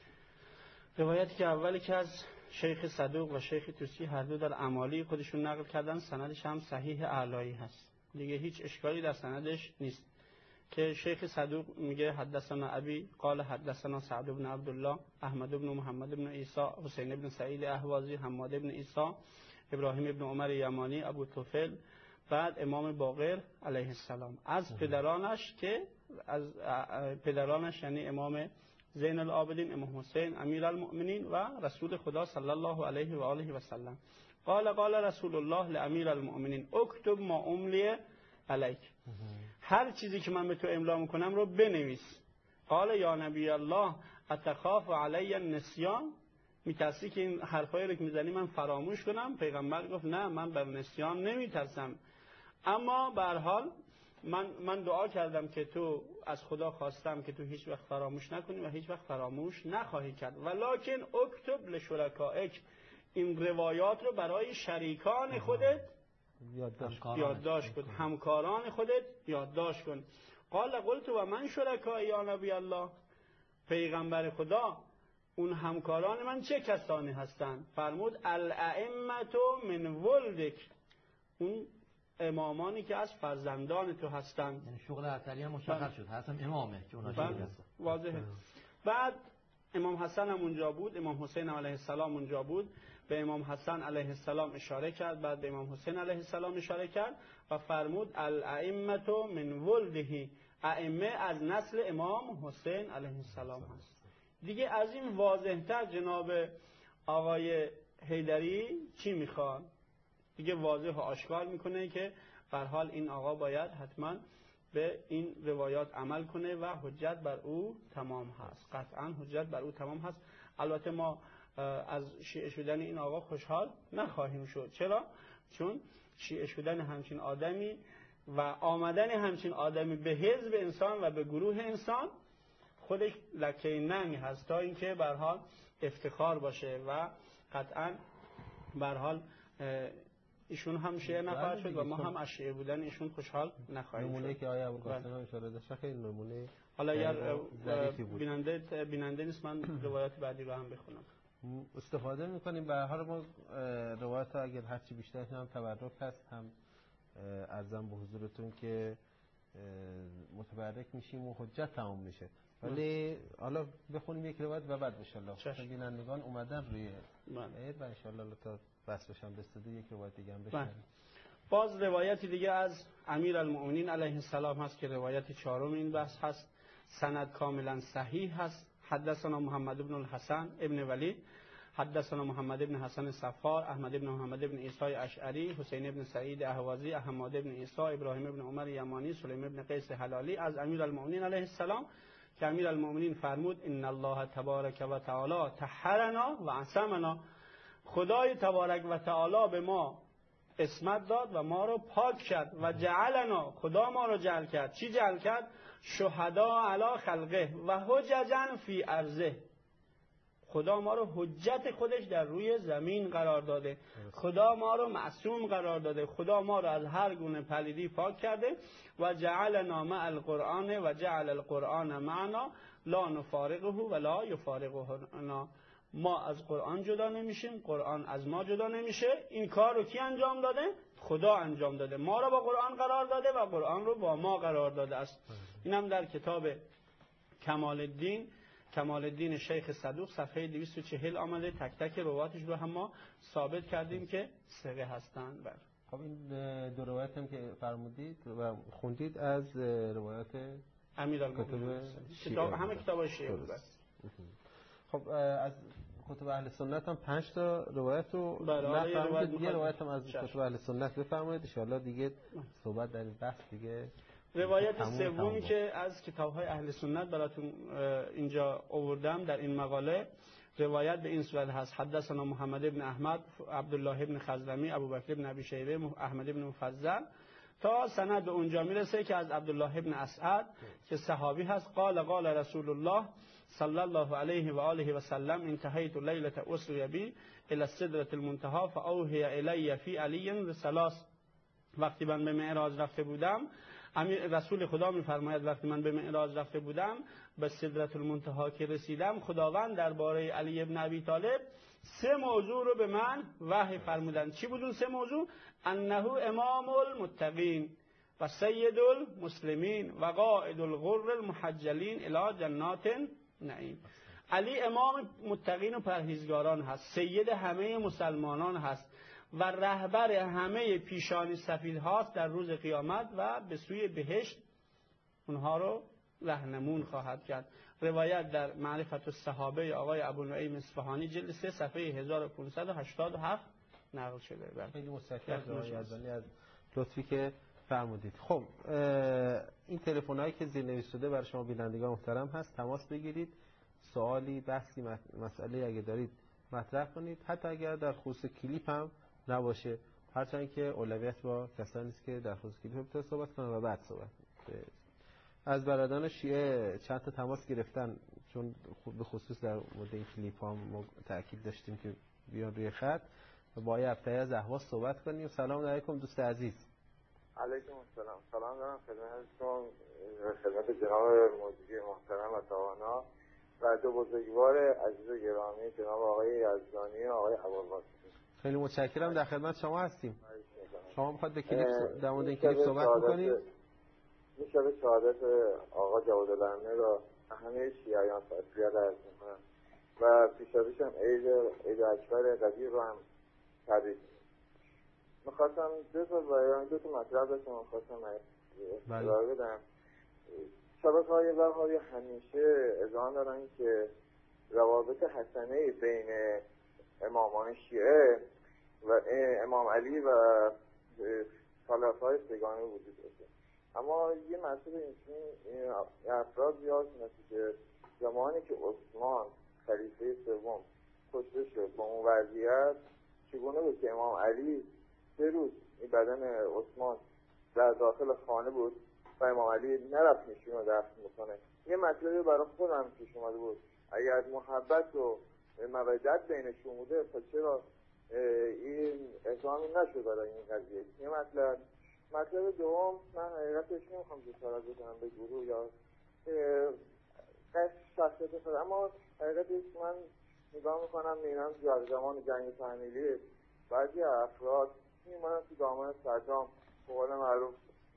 روایتی که اولی که از شیخ صدوق و شیخ توسی هر دو در اعمالی خودشون نقل کردن، سندش هم صحیح اعلایی هست، دیگه هیچ اشکالی در سندش نیست. که شیخ صدوق میگه حدثنا ابی قال حدثنا سعد بن عبدالله احمد بن محمد بن عیسی حسین بن سعید اهوازی حماد بن عیسی ابراهیم بن عمر یمانی ابو طفیل بعد امام باقر علیه السلام از پدرانش، که از پدرانش یعنی امام زین العابدین امام حسین امیر المؤمنین و رسول خدا صلی الله علیه و آله و سلم قال رسول الله لامیر المؤمنین اکتب ما املی علیک، هر چیزی که من به تو املا میکنم رو بنویس. قال یا نبی الله اتخاف علی النسیان، میترسی که این حرفایی رو که میزنی من فراموش کنم؟ پیغمبر گفت نه من بر نسیان نمیترسم، اما به هر حال من دعا کردم که تو از خدا خواستم که تو هیچ وقت فراموش نکنی و هیچ وقت فراموش نخواهی کرد. ولکن اکتب لشرکائک، این روایات رو برای شریکان خودت یادداشت کن، همکاران خودت یادداشت کن. قال قلت و من شرکای یا نبی الله، پیغمبر خدا اون همکاران من چه کسانی هستند؟ فرمود الائمه من ولدک، اون امامانی که از فرزندان تو هستند. یعنی شغل عطلی هم مشخص شد، هستن امامه که اونا شغل هستن، واضحه. بعد امام حسن هم اونجا بود، امام حسین علیه السلام اونجا بود، به امام حسن علیه السلام اشاره کرد، بعد به امام حسین علیه السلام اشاره کرد و فرمود الائمه من ولده، ائمه از نسل امام حسین علیه السلام هست. دیگه از این واضح‌تر جناب آقای حیدری چی میخوان؟ دیگه واضح و آشکار میکنه که به هر حال این آقا باید حتما به این روایات عمل کنه و حجت بر او تمام هست. قطعا حجت بر او تمام هست. البته ما از شیعه شدن این آقا خوشحال نخواهیم شد. چرا؟ چون شیعه شدن همچین آدمی و آمدن همچین آدمی به حزب انسان و به گروه انسان خودش لکه ننگ هست، تا اینکه به هر حال افتخار باشه و قطعا به هر حال ایشون هم شیعه نخواهد شد و ما هم از شیعه بودن ایشون خوشحال نخواهیم شد. نمونه که آیه ابوالقاسم هم اشاره داشت خیلی نمونه. حالا اگر بیننده نیست من روایات بعدی رو هم بخونم. استفاده میکنیم. به هر حال ما روایات اگر هر چی بیشتر هم تبرک هست، هم عرضم به حضورتون که متبرک میشیم و حجت تمام میشه. ولی حالا بخونیم یک روایت و بعد انشالله بینندگان اومدن روی عید و انشالله تا بس بشن بستده یک روایت دیگه هم بشن. باز روایتی دیگه از امیرالمؤمنین علیه السلام هست که روایت چهارم این بحث هست، سند کاملا صحیح هست. حدثنا محمد بن الحسن ابن ولید، حدثنا محمد بن حسن صفار، احمد بن محمد بن عیسی اشعری، حسین بن سعید اهوازی، احمد بن عیسی، ابراهیم بن عمر یمانی، سلیم بن قیس هلالی از امیرالمؤمنین علیه السلام که امیرالمؤمنین فرمود ان الله تبارک و تعالی طهرنا و عصمنا، خدای تبارک و تعالی به ما عصمت داد و ما رو پاک کرد و جعلنا، خدا ما رو جعل کرد. چی جعل کرد؟ شهدا علی خلقه و حججا فی ارضه، خدا ما رو حجت خودش در روی زمین قرار داده، خدا ما رو معصوم قرار داده، خدا ما رو از هر گونه پلیدی پاک کرده و جعلنا مع القرآن و جعل القرآن معنا لا نفارقه و لا یفارقنا، ما از قرآن جدا نمیشیم، قرآن از ما جدا نمیشه. این کار رو کی انجام داده؟ خدا انجام داده، ما رو با قرآن قرار داده و قرآن رو با ما قرار داده است. اینم در کتاب کمال الدین شیخ صدوق صفحه 240 آمده. تک تک روایاتش رو هم ما ثابت کردیم که ثقه هستند. خب این دو روایت هم که فرمودید و خوندید از روایات امیرالمؤمنین، کتاب همه کتاب شیعه بود. خب از کتب اهل سنت هم 5 تا روایت رو نفرمودید، یه روایت هم از کتب اهل سنت بفرمایید ان شاء الله دیگه صحبت در این بحث دیگه. روایت سومی که از کتاب‌های اهل سنت براتون اینجا آوردم در این مقاله، روایت به این صورت هست: حدثنا محمد ابن احمد، عبدالله ابن خزرمی، ابوبکر ابن ابی شیبه، احمد ابن مفضل، تا سند به اونجا میرسه که از عبدالله ابن اسعد که صحابی هست، قال رسول الله صلی الله علیه و آله و سلم انتهیت لیلة اسری بی الی السدرة المنتهى فاوحی الی فی علی بثلاث. وقتی من به معراج رفته بودم، رسول خدا میفرماید وقتی من به معراج رفته بودم به سدرة المنتهى که رسیدم، خداوند درباره علی ابن ابی طالب 3 موضوع رو به من وحی فرمودند. چی بودون 3 موضوع؟ انه امام المتقین و سید المسلمین و قائد الغر المحجلین الی جنات نعیم. علی امام متقین و پرهیزگاران هست، سید همه مسلمانان هست و رهبر همه پیشانی سفید هاست در روز قیامت و به سوی بهشت اونها رو راهنمون خواهد کرد. روایت در معرفت الصحابه آقای ابونعیم اصفهانی جلد 3 صفحه 1587 نقل شده. خیلی متشکرم آقای یزدانی از لطفی که فرمودید. خب این تلفن‌هایی که زیرنویس شده برای شما بینندگان محترم هست، تماس بگیرید، سوالی، بحثی، مسئله اگه دارید مطرح کنید، حتی اگر در خصوص کلیپ هم نباشه، هرچند که اولویت با کسانی است که در خصوص کلیپ ابتدا صحبت کنن و بعد صحبت. از برادران شیعه چند تا تماس گرفتن، چون به خصوص در مورد این کلیپ ها ما تاکید داشتیم که بیان روی خط و با آقای ابطحی از اهواز صحبت کنیم. سلام علیکم دوست عزیز. علیکم السلام. سلام دارم خدمتتون، خدمت جناب مجری محترم و توانا و دو بزرگوار عزیز و گرامی جناب آقای یزدانی و آقای ابوالقاسمی. خیلی متشکرم، در خدمت شما هستیم. شما میخواد به کلیپ در مورد این کلیپ صحبت بکنید؟ میشه به شهادت آقا جواد العلمی را همه شیعیان تسلیت عرض میکنم و پیشاپیش هم عید اکبر قدیر رو هم تبریک میخواستم دو تا مطلب رو شما خواستم ارائه بدم. شبکه‌های وهابی همیشه ادعا دارن که روابط حسنه بین امامان شیعه و امام علی و خلفای سگانه وجود داشته، اما یه مسئله این افراد زیاد شناسی که زمانی که عثمان خلیفه سوم کشته شد با اون وضعیت چگونه بود که امام علی 3 روز این بدن عثمان در داخل خانه بود و امام علی نرفت نشون رو دفن بکنه. یه مطلبی برای خودم پیش اومده بود، اگر محبت و مودت بینشون بوده پس چرا این اقدامی نشد برای این قضیه. یه مطلب دوم، من حقیقتش نمیخوام جسارت بکنم به گروه یا شخصیت خود، اما حقیقتش من نگاه میکنم میبینم در زمان جنگ تحمیلی بعضی افراد میمونن تو دامان صدام به قول معروف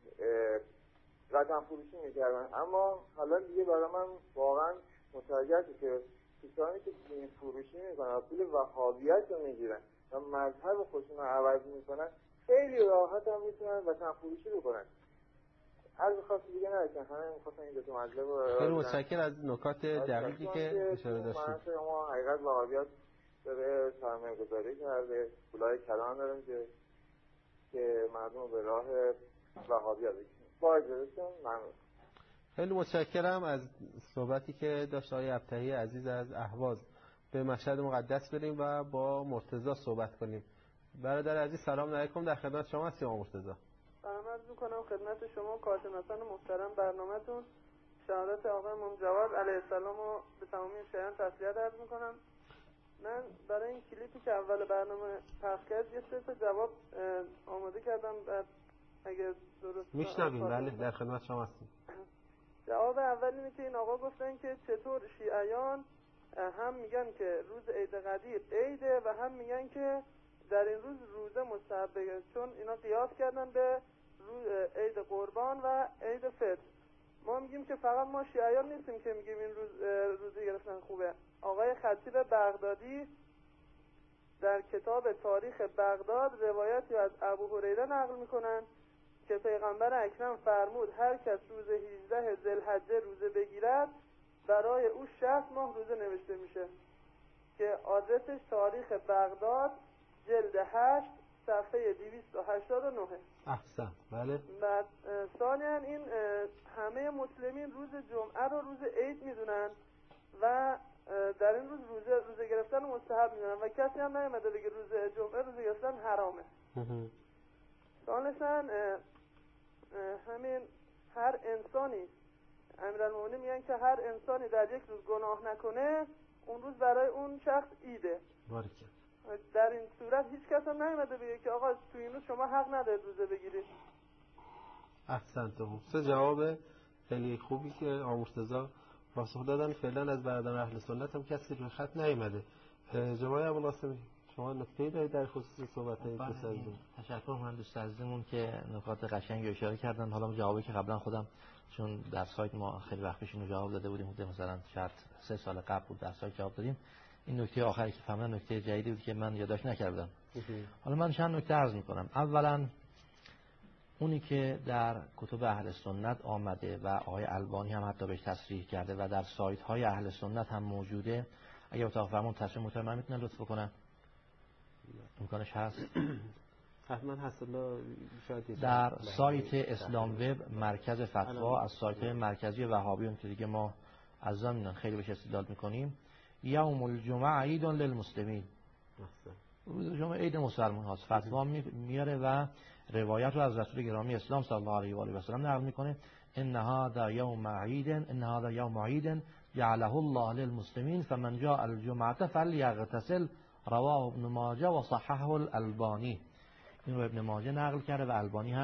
رقم فروشی میکردن، اما حالا دیگه برای من واقعا متوجه که کسانی که دین فروشی میکنن پول وهابیت رو میگیرن و مذهب خودشون رو عوض میکنن خیلی راحت هم میتونن وطن فروشی بکنن. هر خاصی دیگه نداشتن، همه میخواستن این دوتا مطلب رو خیلی متشکرم از نکات دقیقی که اشاره داشتید. ما حقیقت وهابیت داره سرمایه گذاری کرده، پولای کلان دارن که مردم به راه وهابیت با اجازهتون ممنون. خیلی متشکرم از صحبتی که داشت آقای ابطحی عزیز از اهواز. به مشهد مقدس بریم و با مرتضی صحبت کنیم. برادر عزیز سلام علیکم، در خدمت شما هستیم. مرتضی سلام عرض می‌کنم خدمت شما کارشناسان محترم برنامه‌تون. شهادت آقای امام جواد علیه السلام رو به تمامی شیعیان تسلیت عرض می‌کنم. من برای این کلیپی که اول برنامه پخش کرد یه سه تا جواب آماده کردم، بعد اگه درست میشنویم. بله در خدمت شما هستیم. جواب اول اینه که این آقا گفتن که چطور شیعیان هم میگن که روز عید قدیر عیده و هم میگن که در این روز روزه مستحبه، چون اینا قیاس کردن به عید قربان و عید فطر. ما میگیم که فقط ما شیعیان نیستیم که میگیم این روزه گرفتن خوبه. آقای خطیب بغدادی در کتاب تاریخ بغداد روایتی از ابو هریره نقل میکنن که پیغمبر اکرم فرمود هر کس روز 18 ذوالحجه روزه بگیرد برای او 60 ماه روزه نوشته میشه، که آدرسش تاریخ بغداد جلد 8 صفحه 289. احسن. بله. بعد ثانیاً این همه مسلمین روز جمعه رو روز عید میدونن و در این روز روزه گرفتن مستحب میدونن و کسی هم نمیده بگه روز جمعه روزه گرفتن حرامه. ثالثاً همین هر انسانی، امیرالمومنین میگن که هر انسانی در یک روز گناه نکنه اون روز برای اون شخص عیده. در این صورت هیچ کس هم نمیده بگه که آقا تو این روز شما حق ندارید روزه بگیرید. احسنتم. سه جواب خیلی خوبی که مرتضی پاسخ دادن. فعلا از برادران اهل سنت هم کسی روی خط نیامده. جناب ابوالقاسمی شما نکته‌ای دارید در خصوص صحبت‌های دوست عزیزمون؟ تشکر من دوست عزیزمون که نکات قشنگی اشاره کردن. حالا جوابی که قبلا خودم چون در سایت ما خیلی وقت پیش اینو جواب داده بودیم، مثلا شاید 3 سال قبل بود در سایت جواب دادیم. این نکته آخری که فهمیدم نکته جدیدی بود که من یادداشت نکردم. حالا من چند نکته عرض می‌کنم. اولا اونی که در کتب اهل سنت آمده و آقای البانی هم حتی بهش تصریح کرده و در سایت‌های اهل سنت هم موجوده، اگه اتاق فرمان تصریح محترم میتونن لطف کنن؟ امکانش هست؟ حتما هست. در سایت اسلام وب مرکز فتوا از سایت‌های مرکزی وهابیون که دیگه ما از زمینن خیلی بهش استدلال می‌کنیم، یوم الجمعه عید للمسلمین، روز جمعه عید مسلمان هاست. فتوا میاره و روایت رو از رسول گرامی اسلام صلی الله علیه و آله و سلم نقل میکنه. ان هذا یوم عید جعله الله للمسلمین فمن جاء الجمعه فلیغتسل، رواه ابن ماجه و صححه الالبانی. این رو ابن ماجه نقل کرده و البانی هم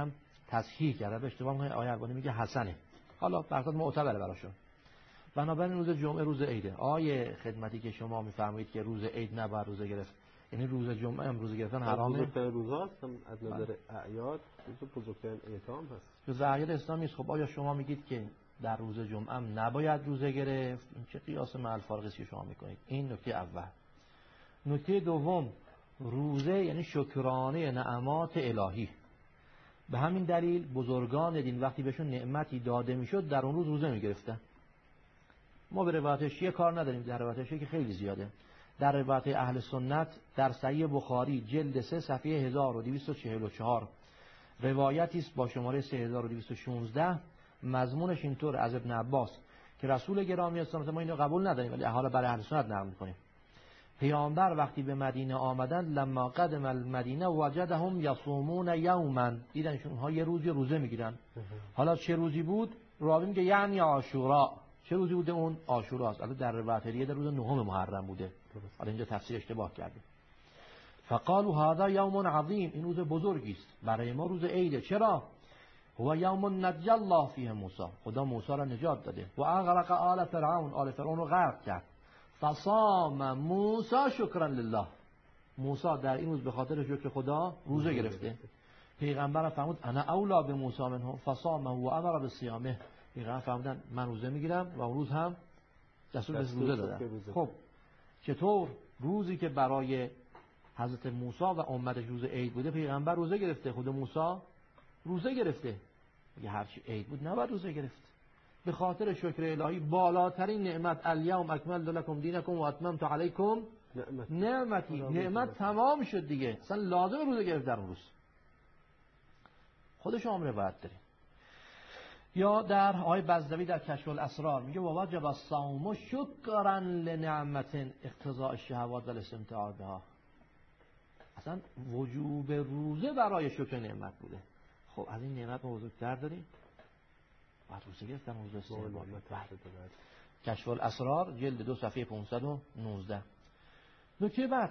تصحیح کرده، به اشتباه میگه آیه البانی میگه حسنه، حالا برات معتبره براشون. بنابراین روز جمعه روز عیده. آیه خدمتی که شما میفرمایید که روز عید نباید روزه گرفت، یعنی روز جمعه هم روزه گرفتن حرامه؟ بزرگترین روزهاست از نظر اعیاد، روز بزرگترین اعتام هست. جز اعیاد اسلامی است. خب آیا شما میگید که در روز جمعه هم نباید روزه گرفت؟ این چه قیاس مع الفارقی است که شما میکنید؟ این نکته اول. نکته دوم، روزه یعنی شکرانه نعمات الهی. به همین دلیل بزرگان دین وقتی بهشون نعمتی داده میشد در اون روز روزه میگرفتن. ما به روایت شیعه کار نداریم، در روایت شیعه که خیلی زیاده. در روایت اهل سنت در صحیح بخاری جلد 3 صفحه 1244 روایتی است با شماره 3216، مضمونش اینطور از ابن عباس که رسول گرامی اسلام، ما اینو قبول نداریم ولی حالا برای اهل سنت نقل می‌کنیم، پیامبر وقتی به مدینه آمدند لما قدم المدینه وجدهم یصومون یوما، دیدنشون اونها یه روزی روزه میگیرن. حالا چه روزی بود؟ راوی میگه یعنی عاشورا. چه روزی بوده اون؟ عاشوراست. البته در روایت دیگه در روز 9 محرم بوده. حالا اینجا تفسیر اشتباه کرده. فقالوا هذا یوم عظیم، این روز بزرگی است برای ما، روز عیده. چرا؟ هو یوم نجی الله فیه موسی، خدا موسی را نجات داده. و اغرق آل فرعون، آل فرعون رو غرق کرد. فصام موسی شکرا لله، موسی در این روز به خاطر شکر خدا روزه گرفته. پیغمبر فرمود انا اولا به موسی منه فصام و امر بالصیامه، پیغمبر فرمودن من روزه میگیرم و اون روز هم دستور روزه دادن. خب چطور روزی که برای حضرت موسی و امتش روز عید بوده پیغمبر روزه گرفته، خود موسی روزه گرفته؟ اگه هر چی عید بود نباید روزه گرفت. به خاطر شکر الهی بالاترین نعمت الیوم اکملت لکم دینکم و اتممت علیکم نعمتی، نعمت تمام شد دیگه، اصلا لازم روزه گرفت در اون روز. خود شما روایت دارید. یا در آیه بزدوی در کشف الاسرار میگه وواجب الصوم شکرا لنعمت اقتضاء الشهوات و الاستمتاع بها، اصلا وجوب روزه برای شکر نعمت بوده. خب از این نعمت ما بزرگتر داریم؟ بعد روزه گرفتن روزه استعمال. کشف الاسرار جلد 2 صفحه 519. نکته بعد،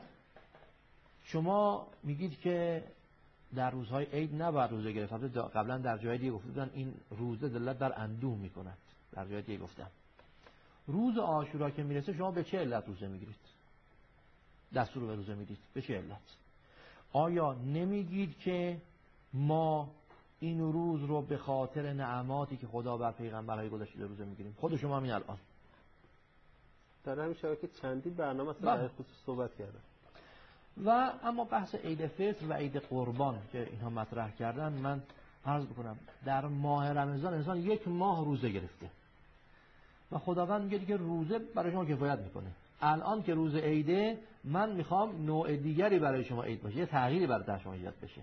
شما میگید که در روزهای عید نباید روزه گرفت. قبلا در جای دیگه گفتن این روزه دلالت بر اندوه میکنند. در جای دیگه گفتم روز عاشورا که میرسه شما به چه علت روزه میگیرید؟ دستور به روزه میدید به چه علت؟ آیا نمیگید که ما این روز رو به خاطر نعماتی که خدا بر پیغمبرهای گذشته روزه میگیریم؟ خود شما همین الان در همین شبکه چندی برنامه اصلا در خصوص صحبت کردم. و اما بحث عید فطر و عید قربان که اینها مطرح کردن، من عرض بکنم در ماه رمضان انسان 1 ماه روزه گرفته و خداوند میگه دیگه روزه برای شما کفایت میکنه. الان که روز عیده من میخوام نوع دیگری برای شما عید باشه، یه تغییری برای شما ایجاد بشه.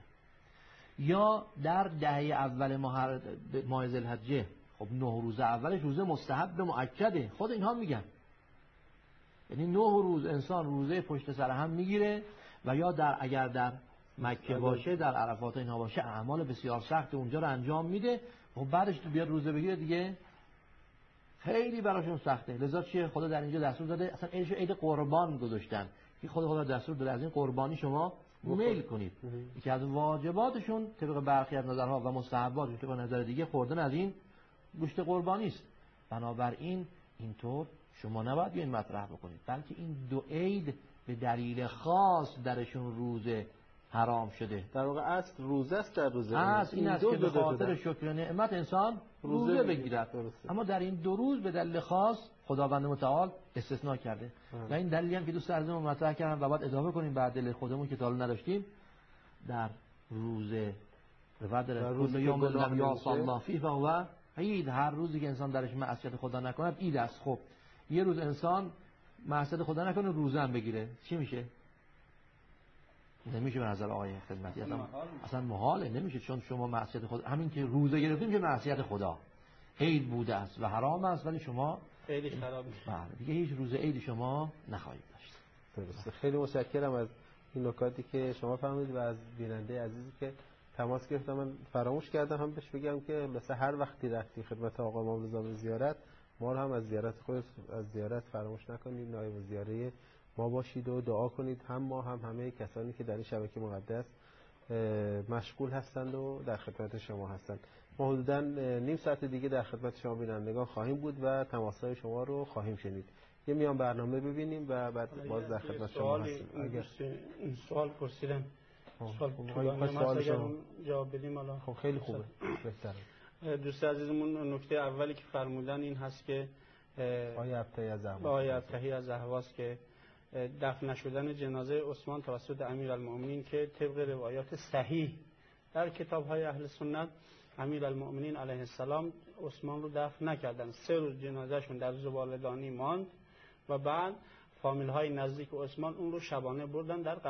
یا در دهه اول ماه ذوالحجه، خب 9 روز اولش روزه مستحب مؤکده، خود اینها میگن، یعنی 9 روز انسان روزه پشت سر هم میگیره و یا اگر در مکه باشه در عرفات اینها باشه اعمال بسیار سخت اونجا رو انجام میده و بعدش تو بیاد روزه بگیره دیگه خیلی براشون سخته. لذا چیه خدا در اینجا دستور داده اصلا عید قربان گذاشتن که خدا دستور داده از این قربانی شما میل کنید. یکی از واجباتشون طبق برخی از نظرها و مستحباتشون طبق نظر دیگه خوردن از این گوشت قربانی است. بنابراین اینطور شما نباید این مطرح بکنید، بلکه این دو عید به دلیل خاص درشون روزه حرام شده. در واقع اصل روزه است. در روزه اصل این است که به خاطر شکر نعمت انسان روزه بگیرد، اما در این 2 روز به دلیل خاص خداوند متعال استثناء کرده. و این دلیلی هم که دوست عزیزمون مطرح کردن و بعد اضافه کنیم بعد دل خودمون که تا حالا نداشتیم، در روزه و در کل یوم لم یعص الله فیه فهو عید، هر روزی که انسان درش معصیت خدا نکند عید است. خب یه روز انسان معصیت خدا نکنه روزه هم بگیره چی میشه؟ نمیشه به نظر آقای خدمتی، اصلا محاله، نمیشه، چون شما معصیت خدا، همین که روزه گرفتیم که معصیت خدا عید بوده است و حرام است، ولی شما عیدش خراب میشه. بله دیگه هیچ روز عید شما نخواهید داشت. درسته. خیلی متشکرم از این نکاتی که شما فهمیدید و از بیننده عزیزی که تماس گرفتم. من فراموش کردم هم بهش بگم که مثلا هر وقتی رفتی خدمت آقا امام رضا به زیارت، ما هم از زیارت خود از زیارت فراموش نکنید، نایب زیاره ما باشید و دعا کنید، هم ما هم همه کسانی که در این شبکه مقدس مشغول هستند و در خدمت شما هستند. ما حدوداً نیم ساعت دیگه در خدمت شما بینندگان خواهیم بود و تماس‌های شما رو خواهیم شنید. یه میان برنامه ببینیم و بعد باز در خدمت شما هستیم. اگر این سوال پرسیدم سوال شما جواب بدیم الان. خب خیلی خوبه، بهتره. دوست عزیزمون نکته اولی که فرمودن این هست که آیه ابتهی از اهواز که دفن نشدن جنازه عثمان توسط امیرالمؤمنین که طبق روایات صحیح در کتاب‌های اهل سنت امیرالمؤمنین علیه السلام عثمان رو دفن نکردن. 3 روز جنازه‌شون در زباله‌دانی ماند و بعد فامیل‌های نزدیک عثمان اون رو شبانه بردن در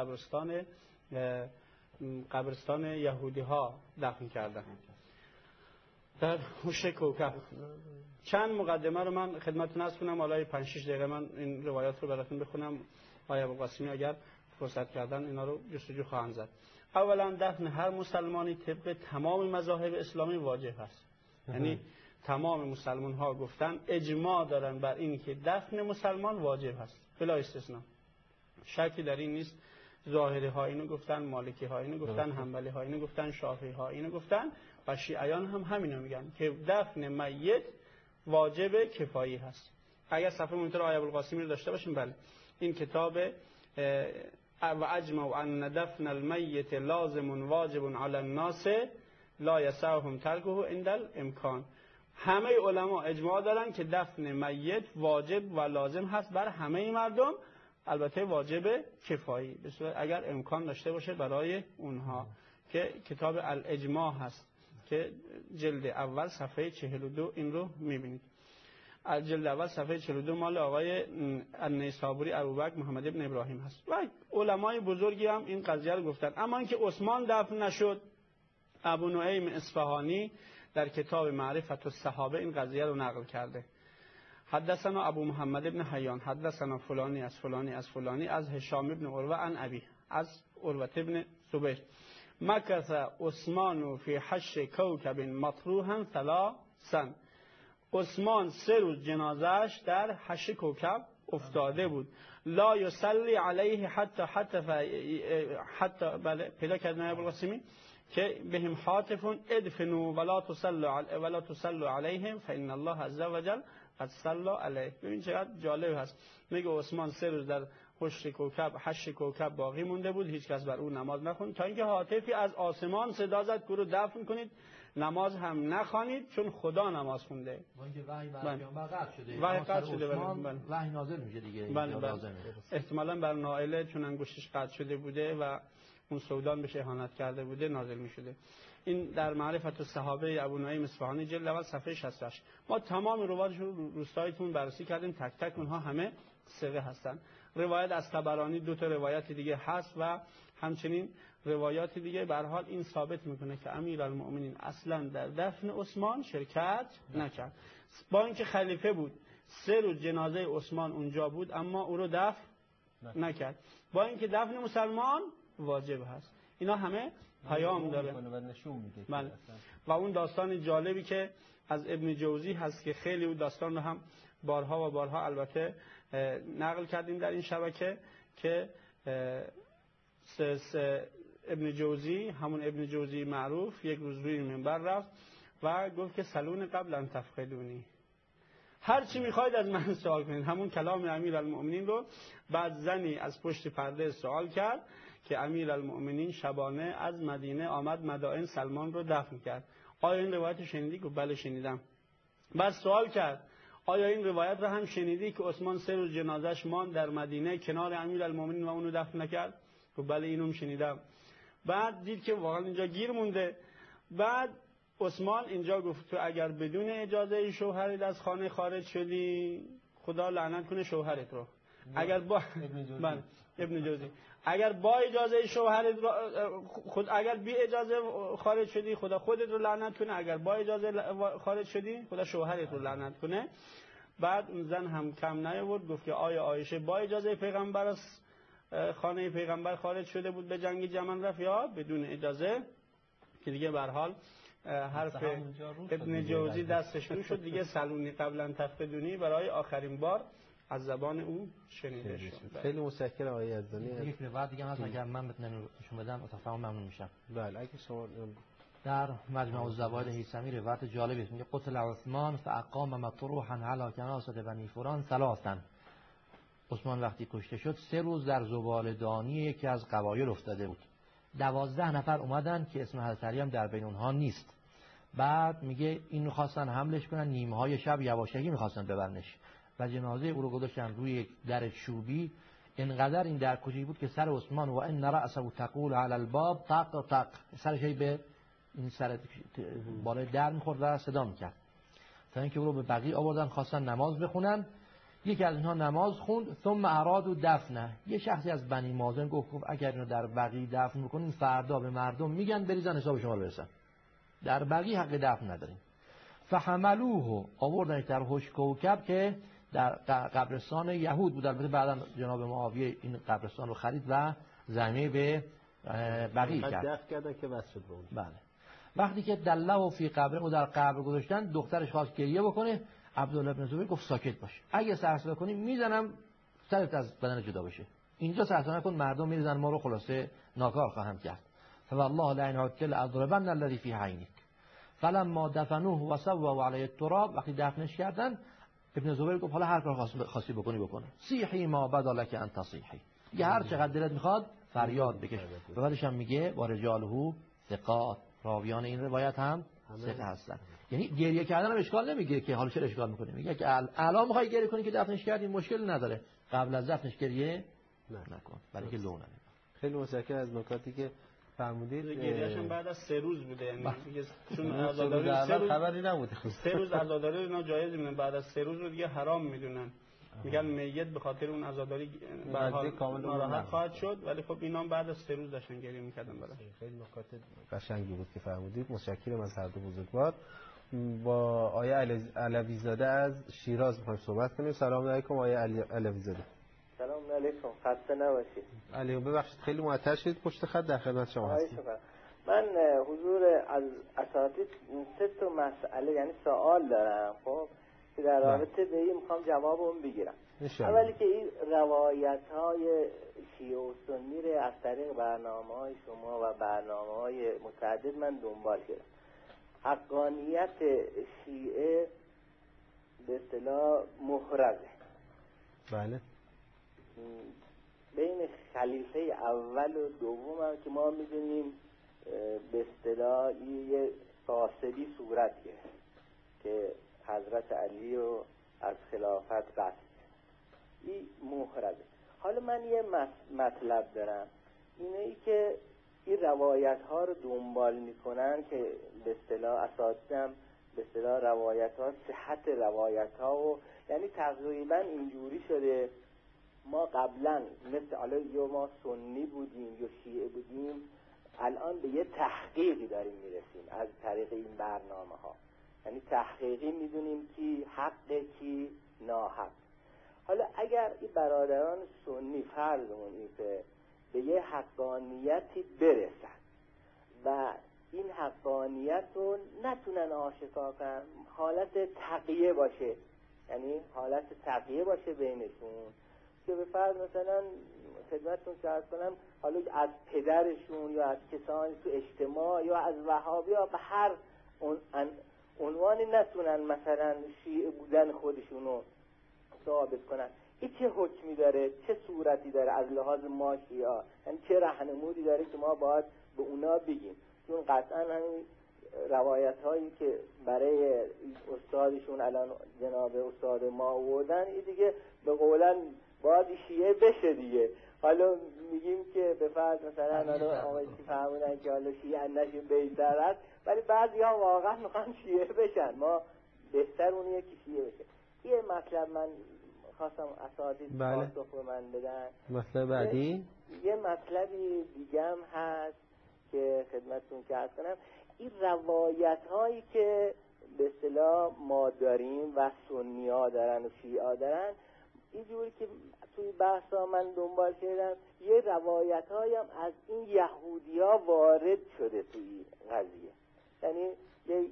قبرستان یهودی‌ها دفن کردن در هوش کوکب. چند مقدمه رو من خدمتتون عرض کنم، حالا 5-6 دقیقه من این روایات رو براتون بخونم. آقای ابوالقاسمی اگر فرصت کردن اینا رو جستجو خواهند زد. اولا دفن هر مسلمانی طبق تمام مذاهب اسلامی واجب است. یعنی تمام مسلمان ها گفتن، اجماع دارن بر این که دفن مسلمان واجب است بلا استثناء. شکی در این نیست. ظاهری ها اینو گفتن، مالکی ها اینو گفتن، حنبلی ها اینو گفتن، شافعی ها اینو گفتن و شیعیان هم همینو میگن که دفن میت واجب کفایی هست. اگر صفحه مونیتور آیه ابوالقاسمی رو داشته باشیم، بله این کتاب و اجمعوا ان دفن المیت لازم واجب علی الناس لا یسعهم ترکه عند الامکان. همه علما اجماع دارن که دفن میت واجب و لازم هست بر همه مردم، البته واجب کفایی به صورت اگر امکان داشته باشه برای اونها، که کتاب الاجماع هست که جلد اول صفحه 42 این رو میبینید. جلد اول صفحه 42 مال آقای النیسابوری ابوبکر محمد ابن ابراهیم هست و علمای بزرگی هم این قضیه رو گفتن. اما اینکه عثمان دفن نشد، ابو نعیم اصفهانی در کتاب معرفت الصحابه این قضیه رو نقل کرده. حدثنا ابو محمد ابن حیان حدثنا فلانی از فلانی از فلانی از هشام ابن عروه عن ابی از عروه ابن زبیر مکث عثمان فی حش کوكب مطروحا 3 سنه. عثمان 3 روز جنازهش در حش کوكب افتاده بود. لا یصلی علیه حتی بله پیدا کردن ابوالقاسمی که بهم حاطفون ادفنوا ولا تصلوا علیهم فان الله عز وجل قد صلی علیه. ببین چقدر جالب هست. میگه عثمان 3 روز در حش کوكب باقی مونده بود، هیچ کس بر او نماز نخوند تا اینکه حاطفی از آسمان صدا زد که رو دفن کنید، نماز هم نخوانید چون خدا نماز خونده. وحی بر پیامبر قطع شده. وحی قطع شده. وحی نازل میشه دیگه. احتمالاً بر نائله چون انگشتش قطع شده بوده و اون سودان بهش اهانت کرده بوده نازل میشده. این در معرفت الصحابه ابو نعیم اصفهانی جلد اول صفحه 68. ما تمام روایتش رو روستایتون بررسی کردیم، تک تک اونها همه ثقه هستن. روایت از طبرانی 2 تا روایت دیگه هست و همچنین روایات دیگه. به هر حال این ثابت میکنه که امیرالمؤمنین اصلا در دفن عثمان شرکت نکرد. با اینکه خلیفه بود 3 روز جنازه عثمان اونجا بود اما او رو دفن نکرد، با اینکه دفن مسلمان واجب هست. اینا همه پیام داره و اون داستان جالبی که از ابن جوزی هست که خیلی اون داستان رو هم بارها و بارها البته نقل کردیم در این شبکه که ابن جوزی، همون ابن جوزی معروف، یک روز روی منبر رفت و گفت که سلون قبل ان تفقدونی، هر چی میخواید از من سوال کنید. همون کلام امیرالمؤمنین رو. بعد زنی از پشت پرده سوال کرد که امیرالمؤمنین شبانه از مدینه آمد مدائن سلمان رو دفن کرد. آیا این روایت شنیدی؟ گفت بله شنیدم. بعد سوال کرد آیا این روایت رو هم شنیدی که عثمان 3 روز جنازش ماند در مدینه کنار امیرالمؤمنین و اونو دفن نکرد؟ گفت بله اینو شنیدم. بعد دید که واقعا اینجا گیر مونده. بعد عثمان اینجا گفت تو اگر بدون اجازه شوهرت از خانه خارج شدی خدا لعنت کنه شوهرت رو. اگر با ابن جوزی اگر با اجازه شوهرت اگر بی اجازه خارج شدی خدا خودت رو لعنت کنه، اگر با اجازه خارج شدی خدا شوهرت رو لعنت کنه. بعد اون زن هم کم نیاورد گفت که آیا عایشه با اجازه پیغمبر از خانه پیغمبر خارج شده بود به جنگ جمل رفت یا بدون اجازه؟ که دیگه به هر حال حرف ابن جوزی دستش رو شد دیگه. سلونی قبلا تفقدونی برای آخرین بار از زبان او شنیده شد. خیلی متشکرم آقای یزدانی. یک روایت دیگه هست اگر من بتونم نشون بدم اتفاقا ممنون میشم. بله اگه شما در مجمع الزوائد هیثمی روایت جالبی است، میگه قتل عثمان فاقام مطروحا علی کناسه بنی فلان ثلاثا. عثمان وقتی کشته شد 3 روز در زباله‌دانی یکی از قبایل افتاده بود. 12 نفر اومدن که اسم حضرت علی هم در بین اونها نیست. بعد میگه این خواستن حملش کنن، نیمه‌های شب یواشکی میخواستن ببرنش و جنازه او رو گذاشتن روی یک در چوبی. اینقدر این در کوچیک بود که سر عثمان و ان رأسه تقول علی الباب طق طق، سرش به این سر بالای در میخورد و صدا میکرد. تا اینکه او رو به بقیع آوردن خواستن نماز بخونن. یکی از اینها نماز خوند. ثم ارادوا دفنه. یه شخصی از بنی مازن گفت اگر اینو در بقیع دفن بکنین فردا به مردم میگن بریزن حساب شما رو برسن، در بقیع حق دفن ندارین. فحملوه، آوردنش در حشکوکب که در قبرستان یهود بود. البته بعدا جناب معاویه این قبرستان رو خرید و زمینه به بقیع کرد. دفن کردن که بس شد به اون. بله. وقتی که دله فی قبر او در قبر گذاشتن، دخترش خواست گریه بکنه، عبدالله بن زبیر گفت ساکت باش، اگه سرسره کنی میزنم سرت از بدن جدا بشه، اینجا سرسره نکن مردم میریزن ما رو خلاصه ناکار خواهم کرد. فوالله لئن عدت لاضربن الذی فی عینک. فلما دفنوه و سووا علی التراب، وقتی دفنش کردن ابن زبیر گفت حالا هر کار خاصی بکنه، صیحی ما بدا لک ان تصیحی، یه هر چقدر دلت میخواد فریاد بکش. و بعدش هم میگه و رجاله ثقات، راویان این روایت هم ثقه هستن. یعنی گریه کردن هم اشکال نمیگیره که حالا چرا اشکال میکنه، میگه که الان میخوای گریه کنی که دفنش کردی مشکل نداره، قبل از دفنش گریه نکن برای که لو نده. خیلی متشکرم از نکاتی که فرمودید. گریه‌شون بعد از 3 روز بوده، یعنی چون عزاداری 3 روز خبری نبوده. 3 روز عزاداری ناجایز میدونن، بعد از 3 روز رو دیگه حرام میدونن. میگن میت به خاطر اون عزاداری به هر حال ناراحت خواهد شد، ولی خب اینا بعد از 3 روز داشتن گریه میکردن براش. خیلی نکات قشنگی بود که فرمودید. متشکرم از هر دو بزرگوار. با آیه علوی زاده از شیراز می‌خوایم صحبت کنیم. سلام علیکم آیه علوی زاده. سلام علیکم، خسته نباشید. علیکم، ببخشید خیلی معطل شدید، پشت خط در خدمت شما هستم. من حضور از اساتید 3 تا مسئله یعنی سوال دارم، خب که در رابطه به این میخوام جواب اون بگیرم. اولی که این روایت‌های شیعه و سنی رو از طریق برنامه‌های شما و برنامه‌های متعدد من دنبال کردم. حقانیت شیعه به اصطلاح محرزه. بله. بین خلیفه اول و دوم هم که ما میدونیم به اصطلاح یه فاصلی صورت گرفت که حضرت علی رو از خلافت قصد، این محرزه. حالا من یه مطلب دارم، اینه ای که این روایت ها رو دنبال میکنن که به اصطلاح اساساً به اصطلاح روایت ها، صحت روایت ها و یعنی تقریبا اینجوری شده ما قبلا مثل حالا یا ما سنی بودیم یا شیعه بودیم، الان به یه تحقیقی داریم میرسیم از طریق این برنامه ها، یعنی تحقیقی میدونیم کی حق کی ناحق. حالا اگر این برادران سنی فرضمون این که به یه حقانیتی برسن و این حقانیت رو نتونن آشکار کنن، حالت تقیه باشه، یعنی حالت تقیه باشه بینشون، که به فرض مثلا خدمتتون عرض کنم حالا از پدرشون یا از کسانی تو اجتماع یا از وهابی یا به هر عنوانی نتونن مثلا شیعه بودن خودشونو ثابت کنن، این چه حکمی داره، چه صورتی داره از لحاظ ما شیعه، یعنی چه راهنمودی داره که ما باید به اونا بگیم؟ چون قطعا همین روایت هایی که برای استادشون الان جناب استاد ما آوردن این دیگه به قولن باید شیعه بشه دیگه. حالا میگیم که به فرض مثلا حالا آقایی که فهمونن که حالا شیعه نشه بهتر است، ولی بعضی ها واقعا میخوان شیعه بشن، ما بهتر اونیه که شیعه بشه. یه مطلب من خواستم اساتید پاسخ به من بدن. مطلب بعدی؟ یه مطلبی دیگه هم هست که خدمتتون عرض کنم، این روایت هایی که به اصطلاح ما داریم و سنی ها دارن و شیعه ها دارن، اینجوری که توی بحثا من دنبال کردم یه روایت هایی هم از این یهودی ها وارد شده توی قضیه، یعنی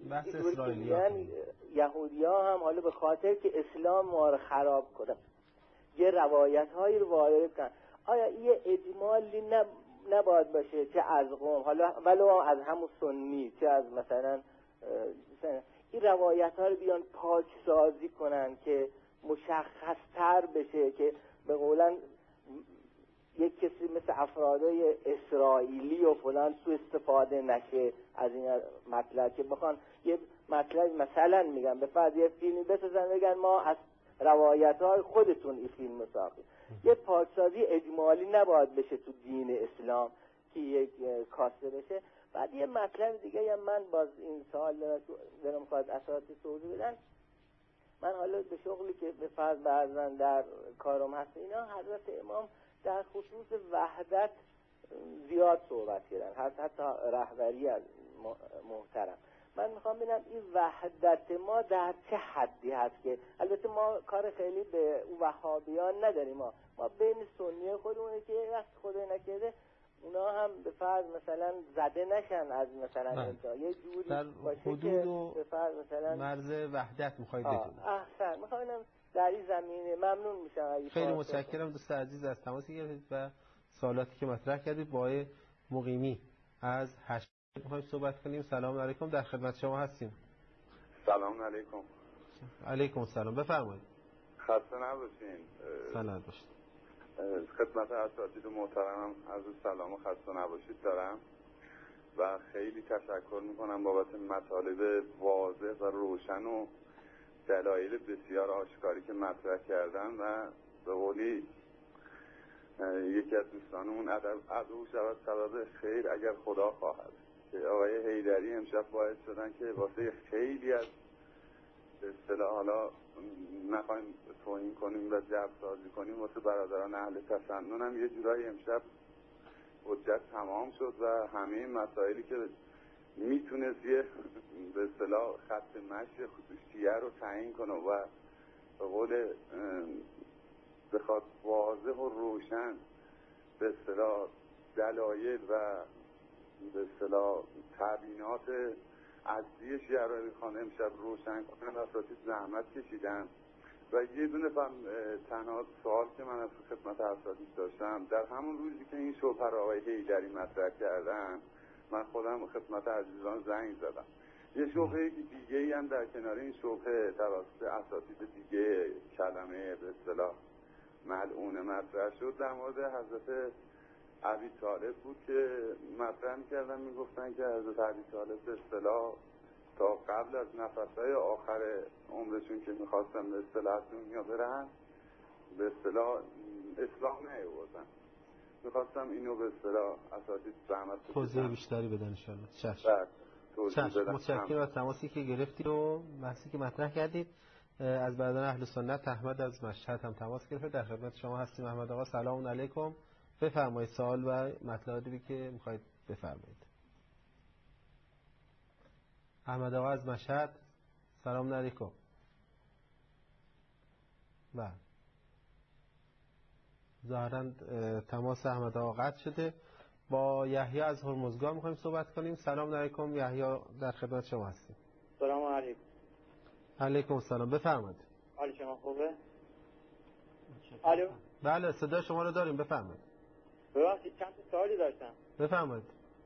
یهودی ها هم حالا به خاطر که اسلام ما رو خراب کنه یه روایت‌هایی رو وارد کنن. آیا یه اجمالی نباید باشه که از قوم، حالا ولو از همون سنی، چه از مثلا این روایت‌ها رو بیان پاکسازی کنن که مشخص‌تر بشه، که به قولن یک کسی مثل افرادای اسرائیلی و فلان سو استفاده نشه از این مطلب، که بخوان یه مطلب مثلا میگن به فرض یه فیلمی بسازن بگن ما از روایت‌های خودتون این فیلم ساختیم. یه پاکسازی اجمالی نباید بشه تو دین اسلام که یک کاسته بشه. بعد یه مطلب دیگه هم من باز این سوال دارم خواهد اساسی توضیح بدن. من حالا به شغلی که به فرض بعضن در کارم هست اینا، حضرت امام در خصوص وحدت زیاد صحبت کردن، حتی رهبری از محترم. من میخوام ببینم این وحدت ما در چه حدی هست، که البته ما کار خیلی به وهابیان نداریم، ما بین سنی خودمونه که وقت خدای نکرده اونا هم به فرض مثلا زده نشن از مثلا انتا یه جوری در حدود و به فرض مثلا مرز وحدت میخواید بگید. احسن، میخوام در این زمینه ممنون میشم. خیلی متشکرم دوست عزیز از تماسی گرفتید و سوالاتی که مطرح کردید. با آقای مقیمی از هشت میخوایم صحبت کنیم. سلام علیکم، در خدمت شما هستیم. سلام علیکم. علیکم السلام، بفرمایید. خسته نباشین. سلامت باشید. خدمت اساتید محترمم عرض سلام و خسته نباشید دارم و خیلی تشکر میکنم بابت مطالب واضح و روشن و دلایل بسیار آشکاری که مطرح کردن و به قولی یکی از دوستانمون عدو شود سبب خیر اگر خدا خواهد، که آقای حیدری امشب باعث شدن که واسه خیلی از به اصطلاح حالا نخواهیم توهین کنیم و جبر سازی کنیم، واسه برادران اهل تسنن هم یه جورایی امشب حجت تمام شد و همه مسائلی که میتونست یه به اصطلاح خط مشی خصوصیه رو تعیین کنه و به قول بخواد واضح و روشن به اصطلاح دلایل و به اصطلاح تبیینات اصلی شیعه رو میخوان امشب روشن کنن، اساتید زحمت کشیدن. و یه دونه تنها سوال که من از خدمت اساتید داشتم، در همون روزی که این شبهه رو آقای حیدری مطرح کردن، من خودم خدمت عزیزان زنگ زدم. یه شبهه دیگه ای هم در کنار این شبهه توسط اساتید دیگه کلمه به اصطلاح ملعونه مطرح شد، در مورد حضرت ابی طالب بود که مطرح می‌کردن، میگفتن که حضرت ابی طالب به اصطلاح تا قبل از نفس‌های آخر عمرشون که می‌خواستن به اصطلاح از دنیا برن، به اصطلاح اسلام نیاوردن. می‌خواستم اینو به اصطلاح اساتید زحمت توضیح بیشتری بدن ان شاء الله. چشم. متشکرم از تماسی که گرفتید و بحثی که مطرح کردید. از برادران اهل سنت احمد از مشهد هم تماس گرفت. در خدمت شما هستیم احمد آقا. سلام علیکم، بفرمایید سوال و مطلبی که می‌خواید بفرمایید. احمد آقا از مشهد، سلام علیکم. بله، ظاهراً تماس احمد آقا قطع شده. با یحیی از هرمزگان می‌خوایم صحبت کنیم. سلام علیکم یحیی، در خدمت شما هستیم. سلام علیکم. علیکم السلام، بفرمایید. حال شما خوبه؟ الو. بله صدا شما رو داریم، بفرمایید. ببخشید چند تا سوالی داشتم. بفرمایید.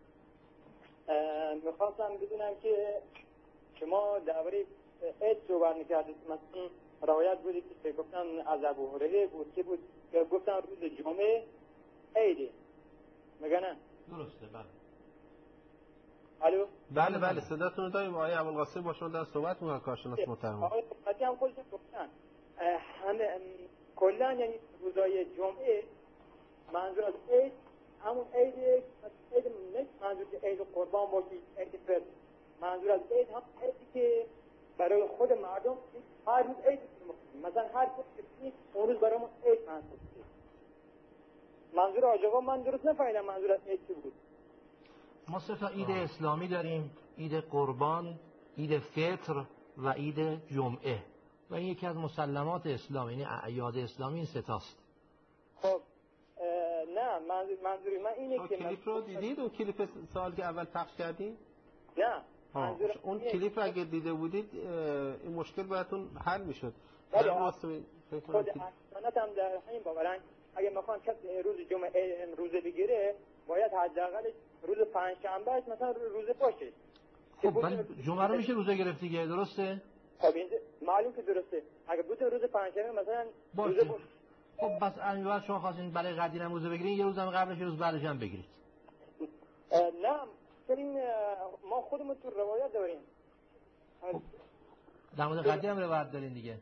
میخواستم بدونم که شما درباره عید صحبت می‌کردید، مثلا روایت بودی که گفتن از ابو هریره بود که بود که گفتن روز جمعه عیده، میگن نه؟ درسته. بله. الو. بله صداتون رو داریم. آقای ابوالقاسم با شما در صحبت می‌کنن، کارشناس محترم. آقای قاضی هم خودشون گفتن همه کلا یعنی روزای جمعه منظور از عید همون عید نه منظور عید قربان باشه، عید فطر، منظور از عید هم عیدی که برای خود مردم هر روز عید مثلا هر کسی اون روز برامون عید محسوب میشه. منظور آقا من درست نفهمیدم منظور از عید چی بود. ما سه تا عید اسلامی داریم: عید قربان، عید فطر و عید جمعه، و این یکی از مسلمات اسلام، یعنی اعیاد اسلامی این سه تاست. خب نه منظور من اینه که کلیپ رو دیدید؟ اون کلیپ سال که اول پخش کردیم؟ نه اون کلیپ اگه دیده بودید این مشکل براتون حل میشد. خود احسانات هم در همین باورن اگه میخوان کسی روز جمعه روزه بگیره باید حداقل روز پنجشنبهش مثلا روزه باشه. خب ولی جمعه رو میشه روزه گرفت دیگه، درسته؟ خب اینجا معلوم که درسته. اگه بتون روز پنجشنبه مثلا روزه باشه. خب بس الان شما خواستین برای قدیر هم روزه بگیرین، یه روزم قبلش یه روز بعدش هم بگیرید. نه این ما خودمون تو روایت داریم. خب در مورد قدیر هم روایت دارین دیگه.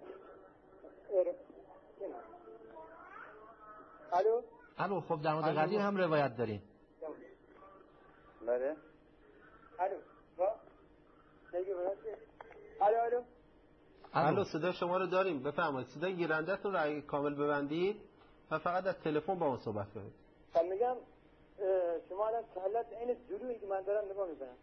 الو خب در مورد قدیر هم روایت دارین. بله. الو صدا شما رو داریم، بفرمایید. صدای گیرنده‌تون رو اگه کامل ببندید و فقط از تلفن با اون صحبت کنید. خب میگم شما الان حالت این جلویی که من دارم نگاه میکنم.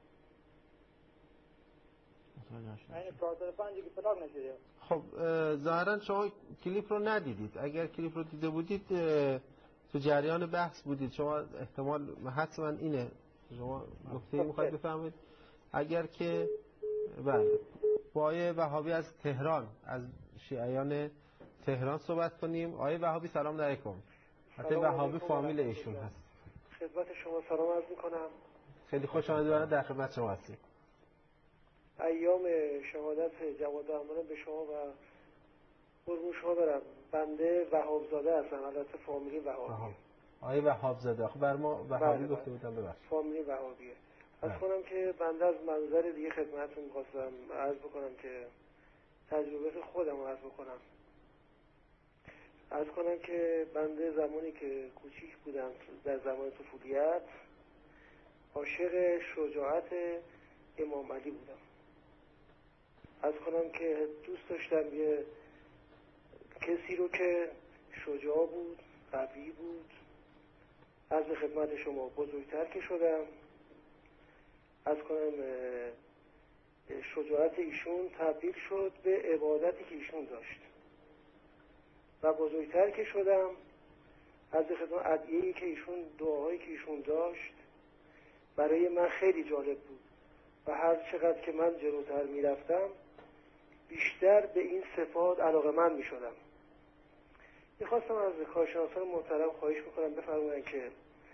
این 405 که پلاک نشده. خب ظاهرا شما کلیپ رو ندیدید. اگر کلیپ رو دیده بودید تو جریان بحث بودید. شما احتمال حتما اینه. شما نکته میخواید بفهمید. اگر که بله با آیه وهابی از تهران، از شیعیان تهران صحبت کنیم. آیه وهابی سلام علیکم. حتی وهابی فامیل ایشون هست. خدمت شما سلام عرض میکنم. خیلی خوش آمدید، در خدمت شما هستیم. ایام شهادت جواد احمد به شما و قربون شما برم. بنده وهابزاده هستم، البته فامیلی وهابی. آیه وهابزاده. خب بر ما وهابی گفته بودم، ببخشید. فامیلی وهابیه. از کنم که بنده از منظر دیگه خدمتتون می‌خواستم عرض بکنم که تجربه خودم رو عرض بکنم. عرض کنم که بنده زمانی که کوچیک بودم در زمان طفولیت عاشق شجاعت امام علی بودم. عرض کنم که دوست داشتم یه کسی رو که شجاع بود، قوی بود. از خدمت شما بزرگتر که شدم از کنم شجاعت ایشون تبدیل شد به عبادتی که ایشون داشت و بزرگتر که شدم از خدمت ادعیه‌ای که ایشون، دعاهایی که ایشون داشت برای من خیلی جالب بود و هر چقدر که من جلوتر میرفتم بیشتر به این صفات علاقه‌مند میشدم. میخواستم از کارشناسان محترم خواهش میکنم بفرمایند که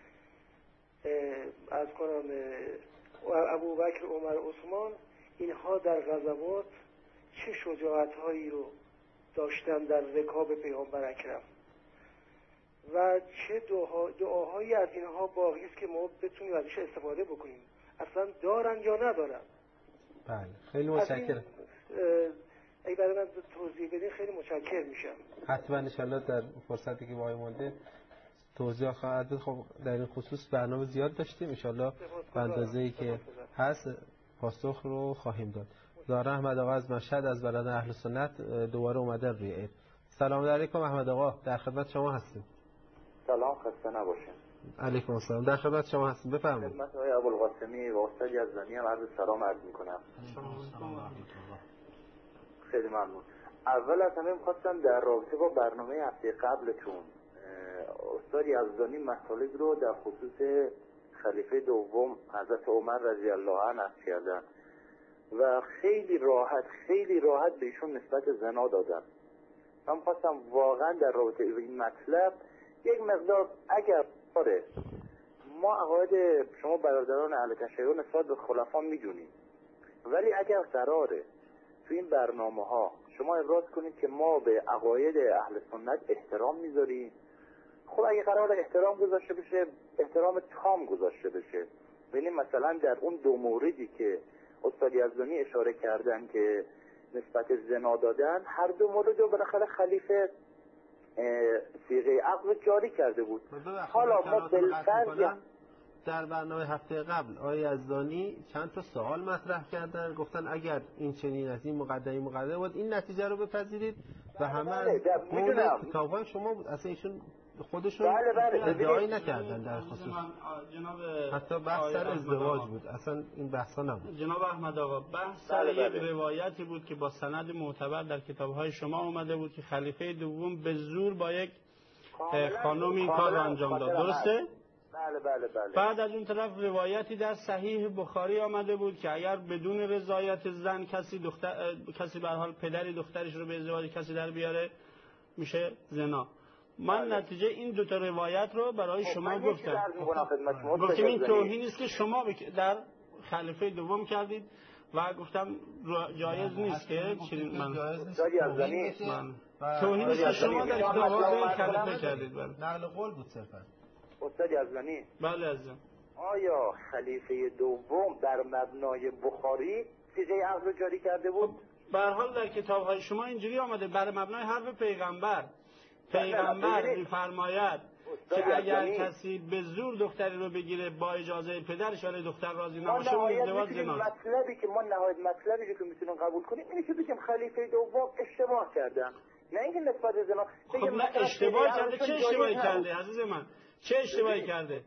از کنم ابوبکر، عمر، عثمان اینها در غزوات چه شجاعت‌هایی رو داشتن در رکاب پیامبر اکرم و چه دعاهایی از اینها باقی است که ما بتونیم ازش استفاده بکنیم. اصلا دارن یا ندارن؟ بله خیلی متشکرم. اگه برای من توضیح بدین خیلی متشکر میشم. حتما ان شاءالله در فرصتی که باقی مونده توضیح خواهد بود. خب در این خصوص برنامه زیاد داشتیم، ان شاءالله به اندازه‌ای که هست پاسخ رو خواهیم داد. زهرا احمد آقا از مشهد از برادران اهل سنت دوباره اومدن روی اید. سلام علیکم احمد آقا، در خدمت شما هستیم. سلام، خسته نباشین. علیکم السلام، در خدمت شما هستیم، بفرمایید. خدمت آقای ابوالقاسمی و استاد یزدانی هم عرض سلام عرض می‌کنم. خیلی ممنون. اول از همه می‌خواستم در رابطه با برنامه هفته قبلتون استاد یزدانی مطالب رو در خصوص خلیفه دوم حضرت عمر رضی الله عنه عرض کردن و خیلی راحت به ایشون نسبت زنا دادن. من خواستم واقعا در رابطه با این مطلب یک مقدار، اگر ما عقاید شما برادران اهل تشیع نسبت به خلفا میدونیم، ولی اگر قراره تو این برنامه ها شما ابراز کنید که ما به عقاید اهل سنت احترام میذاریم، خب اگه قرار احترام گذاشته بشه احترام تام گذاشته بشه. یعنی مثلا در اون دو موردی که استاد یزدانی اشاره کردن که نسبت زنا دادن، هر دو مورد رو بالاخره خلیفه صیغه عقد جاری کرده بود. حالا ما بالفرض در برنامه هفته قبل آقای یزدانی چند تا سوال مطرح کردن، گفتن اگر این چنین از این مقدمه بود این نتیجه رو بپذیرید و همه از کتاب‌های شما بود. اصلا ایشون خودشون ادعایی نکردن در خصوص حتی بحث سر ازدواج بود، اصلا این بحثا نبود. جناب احمد آقا بحث سر یک روایتی بود که با سند معتبر در کتاب‌های شما اومده بود که خلیفه دوم به زور با یک خانم این کار رو انجام داد، درسته؟ بله. بعد از اون طرف روایتی در صحیح بخاری آمده بود که اگر بدون رضایت زن کسی به هر حال پدری دخترش رو به ازدواج کسی در بیاره میشه زنا. من نتیجه این دوتا روایت رو برای شما گفتم. گفتم این توهینی است که شما در خلیفه دوم کردید و گفتم جایز نیست که من توهینی است که شما در کتاب‌ها خلیفه کردید. نقل قول بود صرفا. استاد یزدانی. بله عزیزم. آیا خلیفه دوم در مبنای بخاری سیغه عقد رو جاری کرده بود؟ به هر حال در کتاب‌های شما اینجوری آمده بر مبنای حرف پیغمبر می‌فرماید که اگر کسی به زور دختری رو بگیره با اجازه پدرش ولی دختر راضی نباشه اون ازدواج زناست. مطلبی که ما نهایت مطلبی که میتونیم قبول کنیم اینه که بگیم خلیفه دوم اشتباه کردن، نه اینکه نسبت زنا. خب نه اشتباه کرده. چه اشتباهی کرده عزیز من؟ چه اشتباهی کرده؟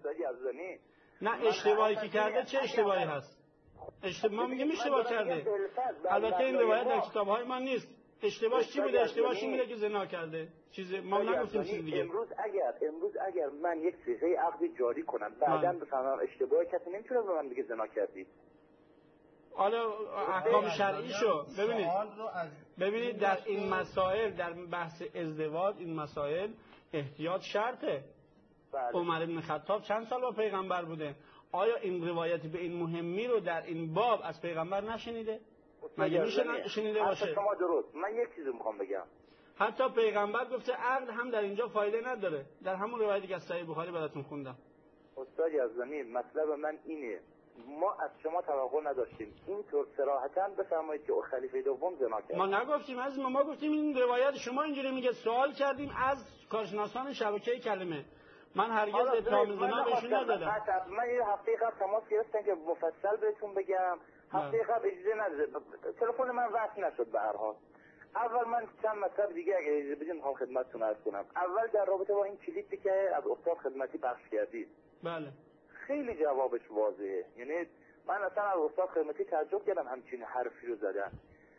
نه اشتباهی که کرده چه اشتباهی هست؟ ما میگیم اشتباه کرده. البته این روایت در کتاب‌های ما نیست. اشتباهش چی بوده؟ اشتباهش این بوده که زنا کرده. ما نگفتیم چیز دیگه. امروز اگر من یک صیغه عقدی جاری کنم بعداً بفهمم اشتباه، کسی نمیتونه به من بگه زنا کردی. حالا احکام شرعیشو ببینید در این مسائل، در بحث ازدواج این مسائل احتیاط شرطه. عمر بن خطاب چند سال با پیغمبر بوده؟ آیا این روایتی به این مهمی رو در این باب از پیغمبر نشنیده؟ مگه میشه نشنیده باشه؟ شما درست. من یک چیزی میخوام بگم. حتی پیغمبر گفته عقد هم در اینجا فایده نداره. در همون روایتی که از صحیح بخاری براتون خوندم. استاد یزدانی مطلب من اینه، ما از شما توقع نداشتیم اینطور صراحتاً بفرمایید که خلیفه دوم زنا کرد. ما نگفتیم از ما گفتیم این روایت شما اینجوری میگه. سوال کردیم از کارشناسان شبکه کلمه. من هرگز اتهام زنا بهشون ندادم. من یه هفته قبل تماس گرفتم که مفصل بهتون بگم. هفته قبل اجازه نداده، تلفن من وصل نشد. به هر حال اول من چند مطلب دیگه اگه اجازه بدین میخوام خدمتتون عرض کنم. اول در رابطه با این کلیپی که از استاد خدمتی پخش کردید، بله خیلی جوابش واضحه. یعنی من اصلا از استاد خدمتی تعجب کردم همچین حرفی رو زدن.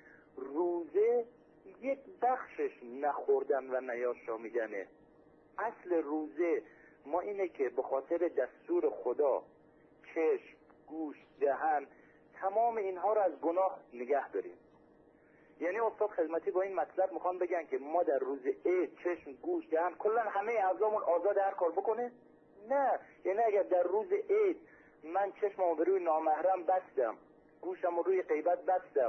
روزه یک بخشش نخوردن و نیاشامیدنه. اصل روزه ما اینه که به خاطر دستور خدا چشم، گوش، دهن، تمام اینها رو از گناه نگه داریم. یعنی استاد خدمتی با این مطلب میخوام بگن که ما در روز عید چشم، گوش، دهن، کلا همه اعضامون آزاد هر کار بکنه؟ نه. یعنی اگر در روز عید من چشممو به روی نامحرم بستم، گوشمو روی غیبت بستم،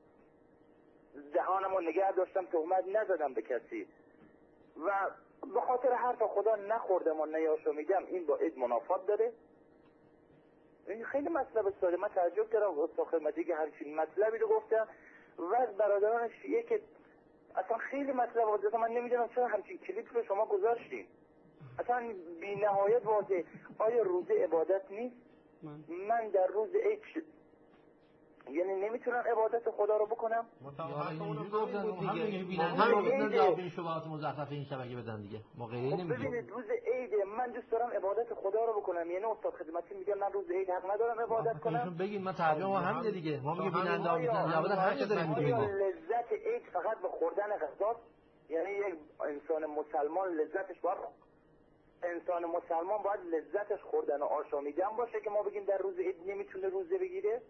دهانمو نگه داشتم، تهمت نزدم به کسی و به خاطر حرف خدا نخوردم و نیاشامیدم، این با عید منافات داره؟ این خیلی مطلب ساده. من تعجب کردم استاد خدمتی که همچین مطلبی رو گفتم و از برادران شیعه که اصلا خیلی مطلب واضحه. من نمیدونم چرا همچین کلیپ رو شما گذاشتین. اصلا بی نهایت واضحه. آیا روزه عبادت نیست؟ من در روز عید یعنی نمیتونم عبادت خدا رو بکنم؟ همین شبهات مزخرف این شبکه بدن دیگه. ما غیری نمیگیم. ببینید روز عید من دوست دارم عبادت خدا رو بکنم. یعنی استاد خدمتی میگه من روز عید حق ندارم عبادت کنم. بگین من ترجمه همینه دیگه. ما میگیم بیننده عبادت هر چه داریم میگیم. لذت عید فقط به خوردن غذاست؟ یعنی یک انسان مسلمان لذتش باید لذتش خوردن و آشامیدن باشه که ما بگیم در روز عید نمیتونه روزه بگیره؟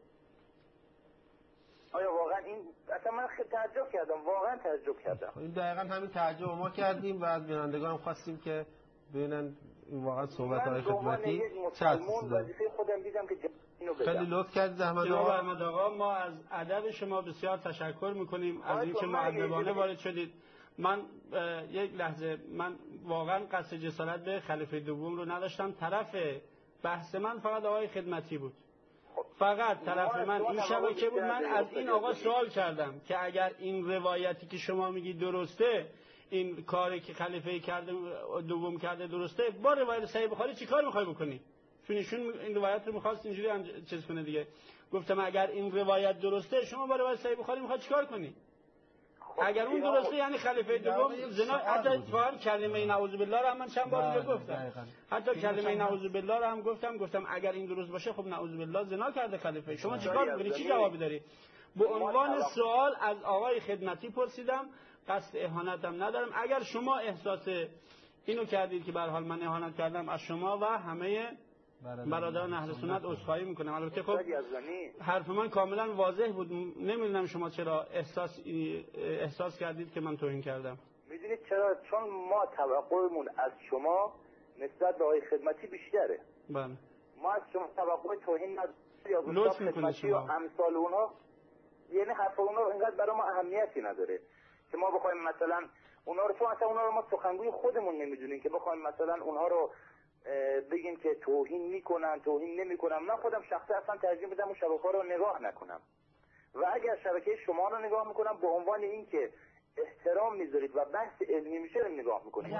آیا واقعا این اصلا من خیلی تعجب کردم. این دقیقاً همین تعجب ما کردیم و از بینندگان خواستیم که ببینن این واقعا صحبت‌های خدمتی چه چیزی داره. خودم دیدم که خیلی لطف کردید زحمت آقا. ما از ادب شما بسیار تشکر میکنیم از اینکه مؤدبانه وارد شدید. من یک لحظه من واقعا قصد جسارت به خلیفه دوم رو نداشتم. طرف بحث من فقط آقای خدمتی بود. فقط طرف من این شبکه بود. من از این آقا سوال کردم که اگر این روایتی که شما میگی درسته، این کاری که خلیفه کرده دوم کرده درسته، با روایت صحیح بخاری چی کار میخوای بکنی؟ چون ایشون این روایت رو میخواست اینجوری چیز کنه دیگه. گفتم اگر این روایت درسته شما با روایت صحیح بخاری میخوای چیکار کنی؟ اگر اون درسته یعنی خلیفه دوم زنا، حتی اتفاقا کلمه نعوذ بالله رو هم من چند بار دیگه گفتم. حتی کلمه نعوذ بالله رو هم گفتم اگر این درست باشه خب نعوذ بالله زنا کرده خلیفه. شما چیکار می‌کنی؟ چی جوابی داری؟ به عنوان سوال از آقای خدمتی پرسیدم، قصد اهانتم ندارم. اگر شما احساس اینو کردید که به هر حال من اهانت کردم از شما و همه برادران اهل سنت عذرخواهی میکنم. البته خب حرف من کاملا واضح بود، نمیدونم شما چرا احساس کردید که من توهین کردم. میدونید چرا؟ چون ما توقعمون از شما نسبت به آقای خدمتی بیشتره. بله. ما از شما توقع توهین نداریم یا لطف میکنید شما و امثال اونها، یعنی حرف اونها اینقدر برای ما اهمیتی نداره که ما بخوایم مثلا اونها رو، چون اصلا اونها رو ما سخنگوی خودمون نمیدونیم که بخوایم مثلا اونها رو بگیم که توهین میکنن توهین نمیکنن. من خودم شخصا اصلا ترجیح میدم اون شبکه‌ها رو نگاه نکنم و اگر شبکه شما رو نگاه میکنم به عنوان این که احترام میذارید و بحث علمی میشه رو نگاه میکنید.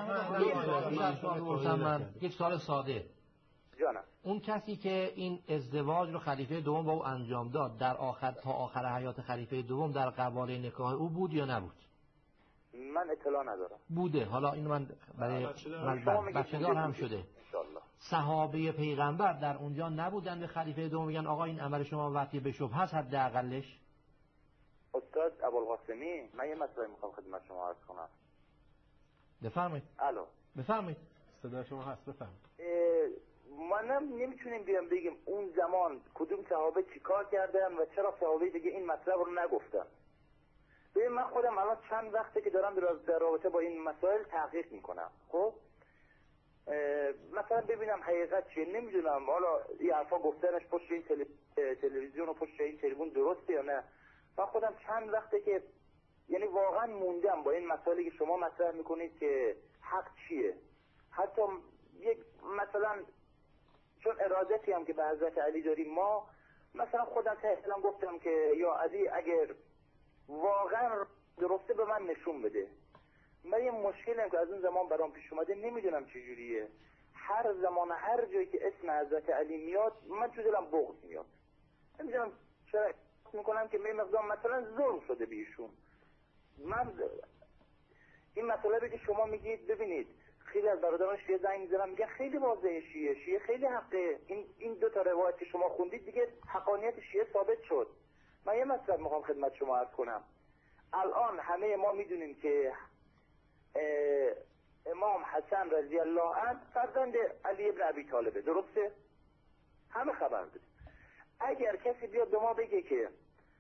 یک سوال ساده. جانم. اون کسی که این ازدواج رو خلیفه دوم با او انجام داد در آخر تا آخر حیات خلیفه دوم در قباله نکاح او بود یا نبود؟ من اطلاع ندارم. بوده. حالا اینو من برای بچه‌دار هم شده. صحابه پیغمبر در اونجا نبودن به خلیفه دوم میگن آقا این عمل شما وقتی به شبهه هست حداقلش؟ استاد ابوالقاسمی من یه مسئله میخوام خدمت شما عرض کنم. بفرمایید. الو. بفرمایید. صدا شما هست، بفرمایید. ما نمیتونیم بیام بگیم اون زمان کدوم صحابه چیکار کردن و چرا صحابه دیگه این مطلب رو نگفتن. ببین من خودم الان چند وقته که دارم در رابطه با این مسائل تحقیق میکنم. خب مثلا ببینم حقیقت چیه. نمیدونم حالا این حرفا گفتنش پشت این تلویزیون و پشت این تلفن درسته یا نه. من خودم چند وقته که یعنی واقعا موندم با این مسائلی که شما مطرح میکنید که حق چیه. حتی یک مثلا چون ارادتی هم که به حضرت علی داریم ما، مثلا خودم تحصیلم گفتم که یا علی اگر واقعا درسته به من نشون بده. من یه مشکلی هم که از اون زمان برام پیش اومده نمیدونم چجوریه، هر زمان هر جایی که اسم حضرت علی میاد من تو دلم بغض میاد. نمیدونم چرا میکنم که می مقدار مثلا ظلم شده به ایشون. من این مسئله که شما میگید ببینید خیلی از برادران شیعه زنگ میزنن میگن خیلی واضحه شیعه خیلی حقه. این دو تا روایت که شما خوندید دیگه حقانیت شیعه ثابت شد. من یه مطلب میخوام خدمت شما عرض کنم. الان همه ما میدونیم که امام حسن رضی الله عنه فرزند علی ابن ابی طالبه، درسته؟ همه خبر داریم. اگر کسی بیاد به ما بگه که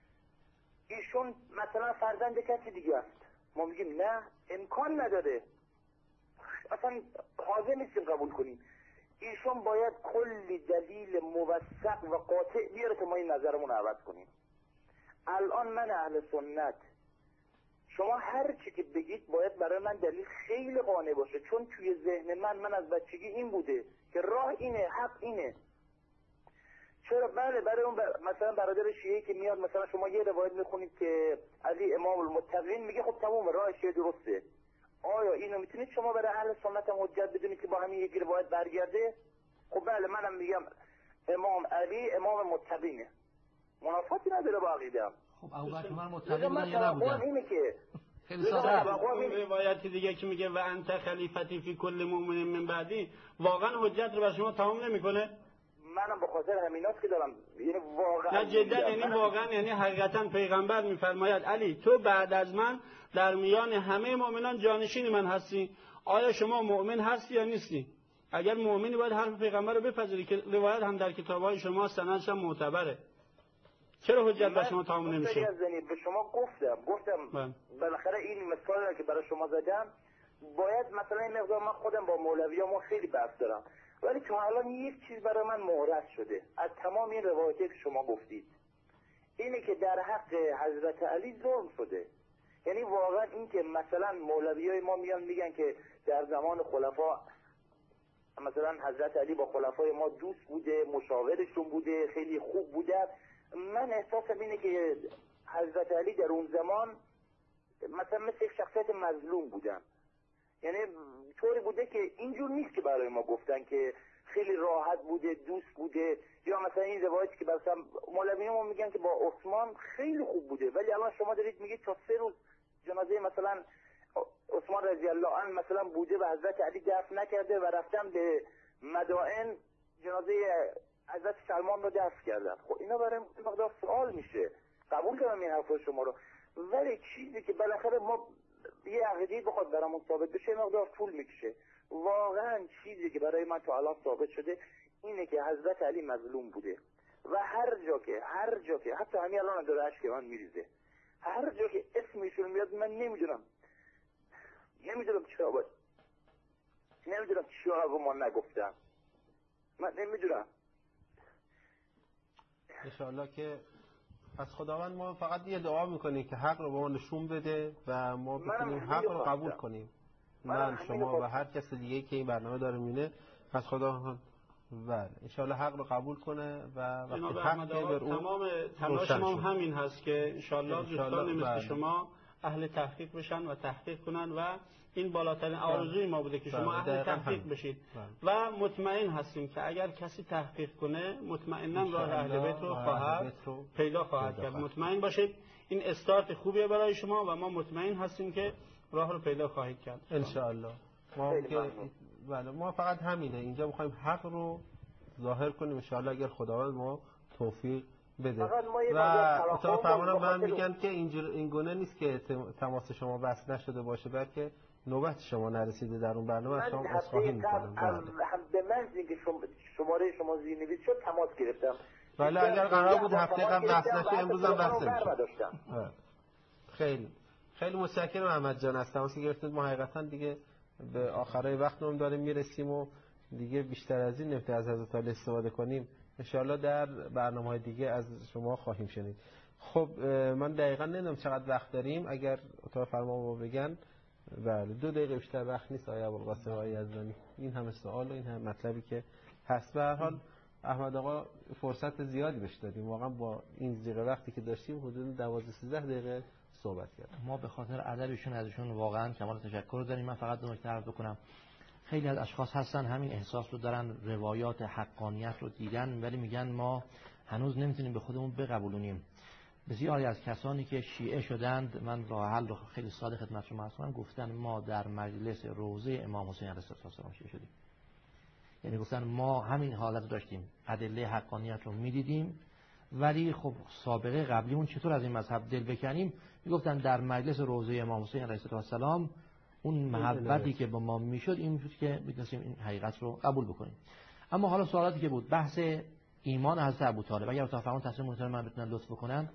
ایشون مثلا فرزند کسی دیگه است، ما میگیم نه امکان نداره، اصلا حاضر نیستیم قبول کنیم. ایشون باید کلی دلیل موثق و قاطع بیاره که ما این نظرمون عوض کنیم. الان من اهل سنت شما هر چی که بگید باید برای من دلیل خیلی قانع باشه، چون توی ذهن من از بچگی این بوده که راه اینه، حق اینه. چرا؟ بله برای اون مثلا برادر شیعه که میاد مثلا شما یه روایت میخونید که علی امام المتقین، میگه خب تمام راه شیعه درسته. آیا اینو میتونید شما برای اهل سنت هم حجت بدونید که با همین یک روایت برگرده؟ خب بله منم میگم امام علی امام متقینه، منافاتی نداره با عقیده‌ام. خب ابوبکر متقین نبودن. اینه که خیلی ساده. اون روایت دیگه که میگه و انت خلیفتی فی کل مؤمن من بعدی واقعا حجت رو بر شما تمام نمیکنه؟ منم به خاطر همیناست که دارم، یعنی واقعا نه جدا، یعنی واقعا یعنی حقیقتا پیغمبر میفرماید علی تو بعد از من در میان همه مؤمنان جانشین من هستی. آیا شما مؤمن هستی یا نیستی؟ اگر مؤمنی باید حرف پیغمبر رو بپذیری که روایت هم در کتاب‌های شما سندش هم معتبره. چرا حجت بر شما تمام نمیشه؟ به شما گفتم بالاخره این مثالی که برای شما زدم باید مثلا این مقدار من خودم با مولویامو خیلی بحث دارم، ولی تا الان یک چیز برای من مورد شده از تمام این روایتی که شما گفتید، اینه که در حق حضرت علی ظلم شده. یعنی واقعا این که مثلا مولویای ما میان میگن که در زمان خلفا مثلا حضرت علی با خلفای ما دوست بوده، مشاورشون بوده، خیلی خوب بوده. من احساسم اینه که حضرت علی در اون زمان مثلا مثل یک شخصیت مظلوم بودن. یعنی طوری بوده که اینجور نیست که برای ما گفتن که خیلی راحت بوده، دوست بوده، یا مثلا این روایتی که مثلا مولوی ما میگن که با عثمان خیلی خوب بوده، ولی الان شما دارید میگید تا 3 روز جنازه مثلا عثمان رضی الله عنه مثلا بوده و حضرت علی دفن نکرده و رفتن به مدائن جنازه حضرت سلمان رو دفن کردن. خب اینا برای مقدار سوال میشه. قبول دارم این حرف شما رو، ولی چیزی که بالاخره ما یه عقیده بخواد برامون ثابت بشه مقدار طول میکشه. واقعا چیزی که برای من تا الان ثابت شده اینه که حضرت علی مظلوم بوده و هر جا که حتی همین الان داره اشک من میریزه، هر جا که اسمشون میاد من نمیدونم چرا رو ما نگفتم، من نمیدونم. انشاءالله که از خداوند ما فقط یه دعا میکنیم که حق رو به ما نشون بده و ما بتونیم حق رو قبول کنیم. من شما و هر کس دیگه که این برنامه داره میبینه از خدا بله انشاءالله حق رو قبول کنه و وقتی حق بر اون تمام تلاش ما همین هست که انشاءالله دوستان مثل شما اهل تحقیق بشن و تحقیق کنن و این بالاترین آرزوی ما بوده که شما اهل تحقیق بشید و مطمئن هستیم که اگر کسی تحقیق کنه مطمئنا راه اهل بیت رو پیدا خواهد کرد. مطمئن باشید این استارت خوبیه برای شما و ما مطمئن هستیم که راه رو پیدا خواهید کرد انشاءالله. ما فقط همینه، اینجا میخوایم حق رو ظاهر کنیم انشاءالله اگر خداوند ما توفیق بده. و اتفاق فرمانم من میگن که این گونه نیست که تماس شما بس نشده باشه، بلکه نوبت شما نرسیده در اون برنامه از شما عذرخواهی میکنم. به محض اینکه شماره شما زیرنویس شد تماس گرفتم. بله اگر قرار بود هفته قبل بحث نشه امروز هم بحث نمیشه. خیلی متشکرم احمد جان از تماسی گرفتید. ما حقیقتا دیگه به آخرای وقتمون داریم میرسیم و دیگه بیشتر از این نمیشه از حضرت علی استفاده کنیم. انشاءالله در برنامه‌های دیگه از شما خواهیم شنید. خب من دقیقاً نمیدونم چقدر وقت داریم، اگر اتاق فرمان ما بگن بله 2 دقیقه بیشتر وقت نیست. آقای ابوالقاسم آقای یزدانی این همه سوال و این همه مطلبی که هست به هر حال احمد آقا فرصت زیادی بهش دادیم، واقعا با این زیر وقتی که داشتیم حدود 12-13 دقیقه صحبت کردیم. ما به خاطر ادبشون ازشون واقعا کمال تشکر داریم. من فقط 2 نکته عرض بکنم. خیلی از اشخاص هستن همین احساس رو دارن، روایات حقانیت رو دیدن ولی میگن ما هنوز نمیتونیم به خودمون بقبولونیم. بسیاری از کسانی که شیعه شدند، من راه حل رو خیلی ساده خدمت شما عرض کنم، گفتن ما در مجلس روضه امام حسین علیه السلام شیعه شدیم. یعنی گفتن ما همین حالت داشتیم، ادله حقانیت رو میدیدیم ولی خب سابقه قبلیمون چطور از این مذهب دل بکنیم. میگفتن در مجلس روضه امام حسین علیه السلام اون محبتی که با ما میشد این بود که میتونستیم این حقیقت رو قبول بکنیم. اما حالا سوالاتی که بود بحث ایمان حضرت ابوطالب، اگر اتفاقا فرمان تصمیم محترم من بتونن لطف بکنن،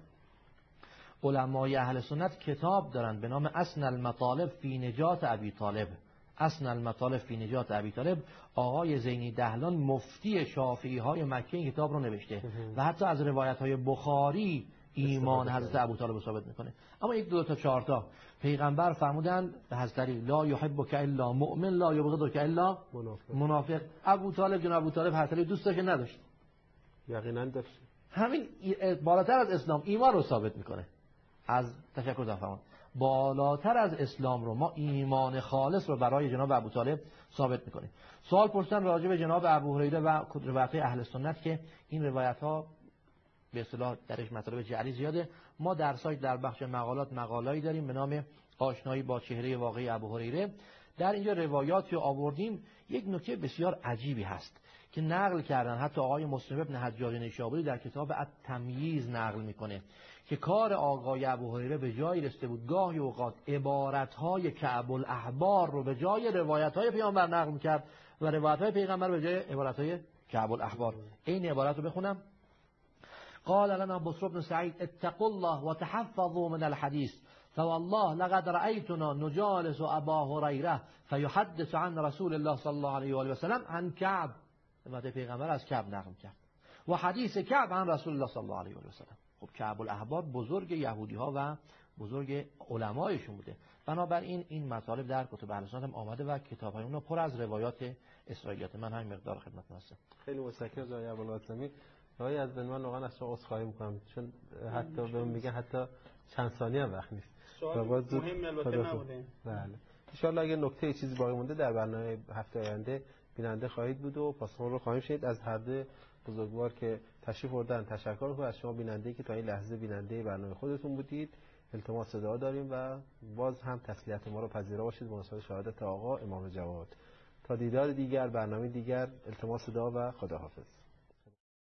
علمای اهل سنت کتاب دارن به نام اسن المطالب فی نجات ابی طالب. اسن المطالب فی نجات ابی طالب، آقای زینی دهلان مفتی شافعی های مکه این کتاب رو نوشته و حتی از روایت های بخاری ایمان حضرت ابوطالب ثابت میکنه. اما 1 2 تا 4 تا پیغمبر فرمودن به حضرت علی لا یحبک الا مؤمن لا یبغضک الا منافق. ابوطالب جناب ابوطالب حضرت علی دوست داشت نداشت؟ یقینا داشت. همین بالاتر از اسلام ایمان رو ثابت میکنه. از تشکر دارم. بالاتر از اسلام رو ما ایمان خالص رو برای جناب ابوطالب ثابت میکنیم. سوال پرسیدن راجع به جناب ابو هریره و روایت اهل سنت که این روایت ها به اصطلاح درش مطالب جعلی زیاده. ما در سایت در بخش مقالات مقالایی داریم به نام آشنایی با چهره واقعی ابو هریره. در اینجا روایاتی آوردیم. یک نکته بسیار عجیبی هست که نقل کردن، حتی آقای مسلم ابن حجاج نیشابوری در کتاب التمییز نقل میکنه که کار آقای ابو هریره به جایی رسیده بود گاهی اوقات عبارت‌های کعب الاحبار رو به جای روایت‌های پیامبر نقل میکرد و روایت‌های پیغمبر به جای عبارت‌های کعب الاحبار. این عبارت رو بخونم. قال لنا بصر بن سعید اتقوا الله وتحفظوا من الحديث فوالله لقد رأيتنا نجالس ابا هريره فيحدث عن رسول الله صلى الله عليه و سلم عن كعب. روایت پیغمبر از کعب نقل کرد و حدیث کعب عن رسول الله صلی الله علیه و سلم. خب کعب الاحبار بزرگ یهودی ها و بزرگ علمایشون بوده. بنابراین این مطالب در کتب اهل سنت هم آمده و کتاب‌های اونها پر از روایات اسرائیلیات. من همین مقدار خدمت هستم. خیلی متشکرم آقای ابوالقاسمی. آقای از من واقعا از شما عذرخواهی می‌کنم چون حتی بهم میگن حتی چند ثانیه وقت نیست. سوال مهم البته نبوده. بله. ان شاءالله اگه نکته چیزی باقی مونده در برنامه هفته آینده بیننده خواهید بود و پاسخ رو خواهیم شنید. از هر دو بزرگوار که تشریف آوردن تشکر می‌کنم. از شما بیننده‌ای که تا این لحظه بیننده برنامه خودتون بودید التماس دعا داریم و باز هم تسلیت ما رو پذیرا باشید به مناسبت شهادت آقا امام جواد. تا دیدار دیگر برنامه دیگر التماس دعا و خداحافظ.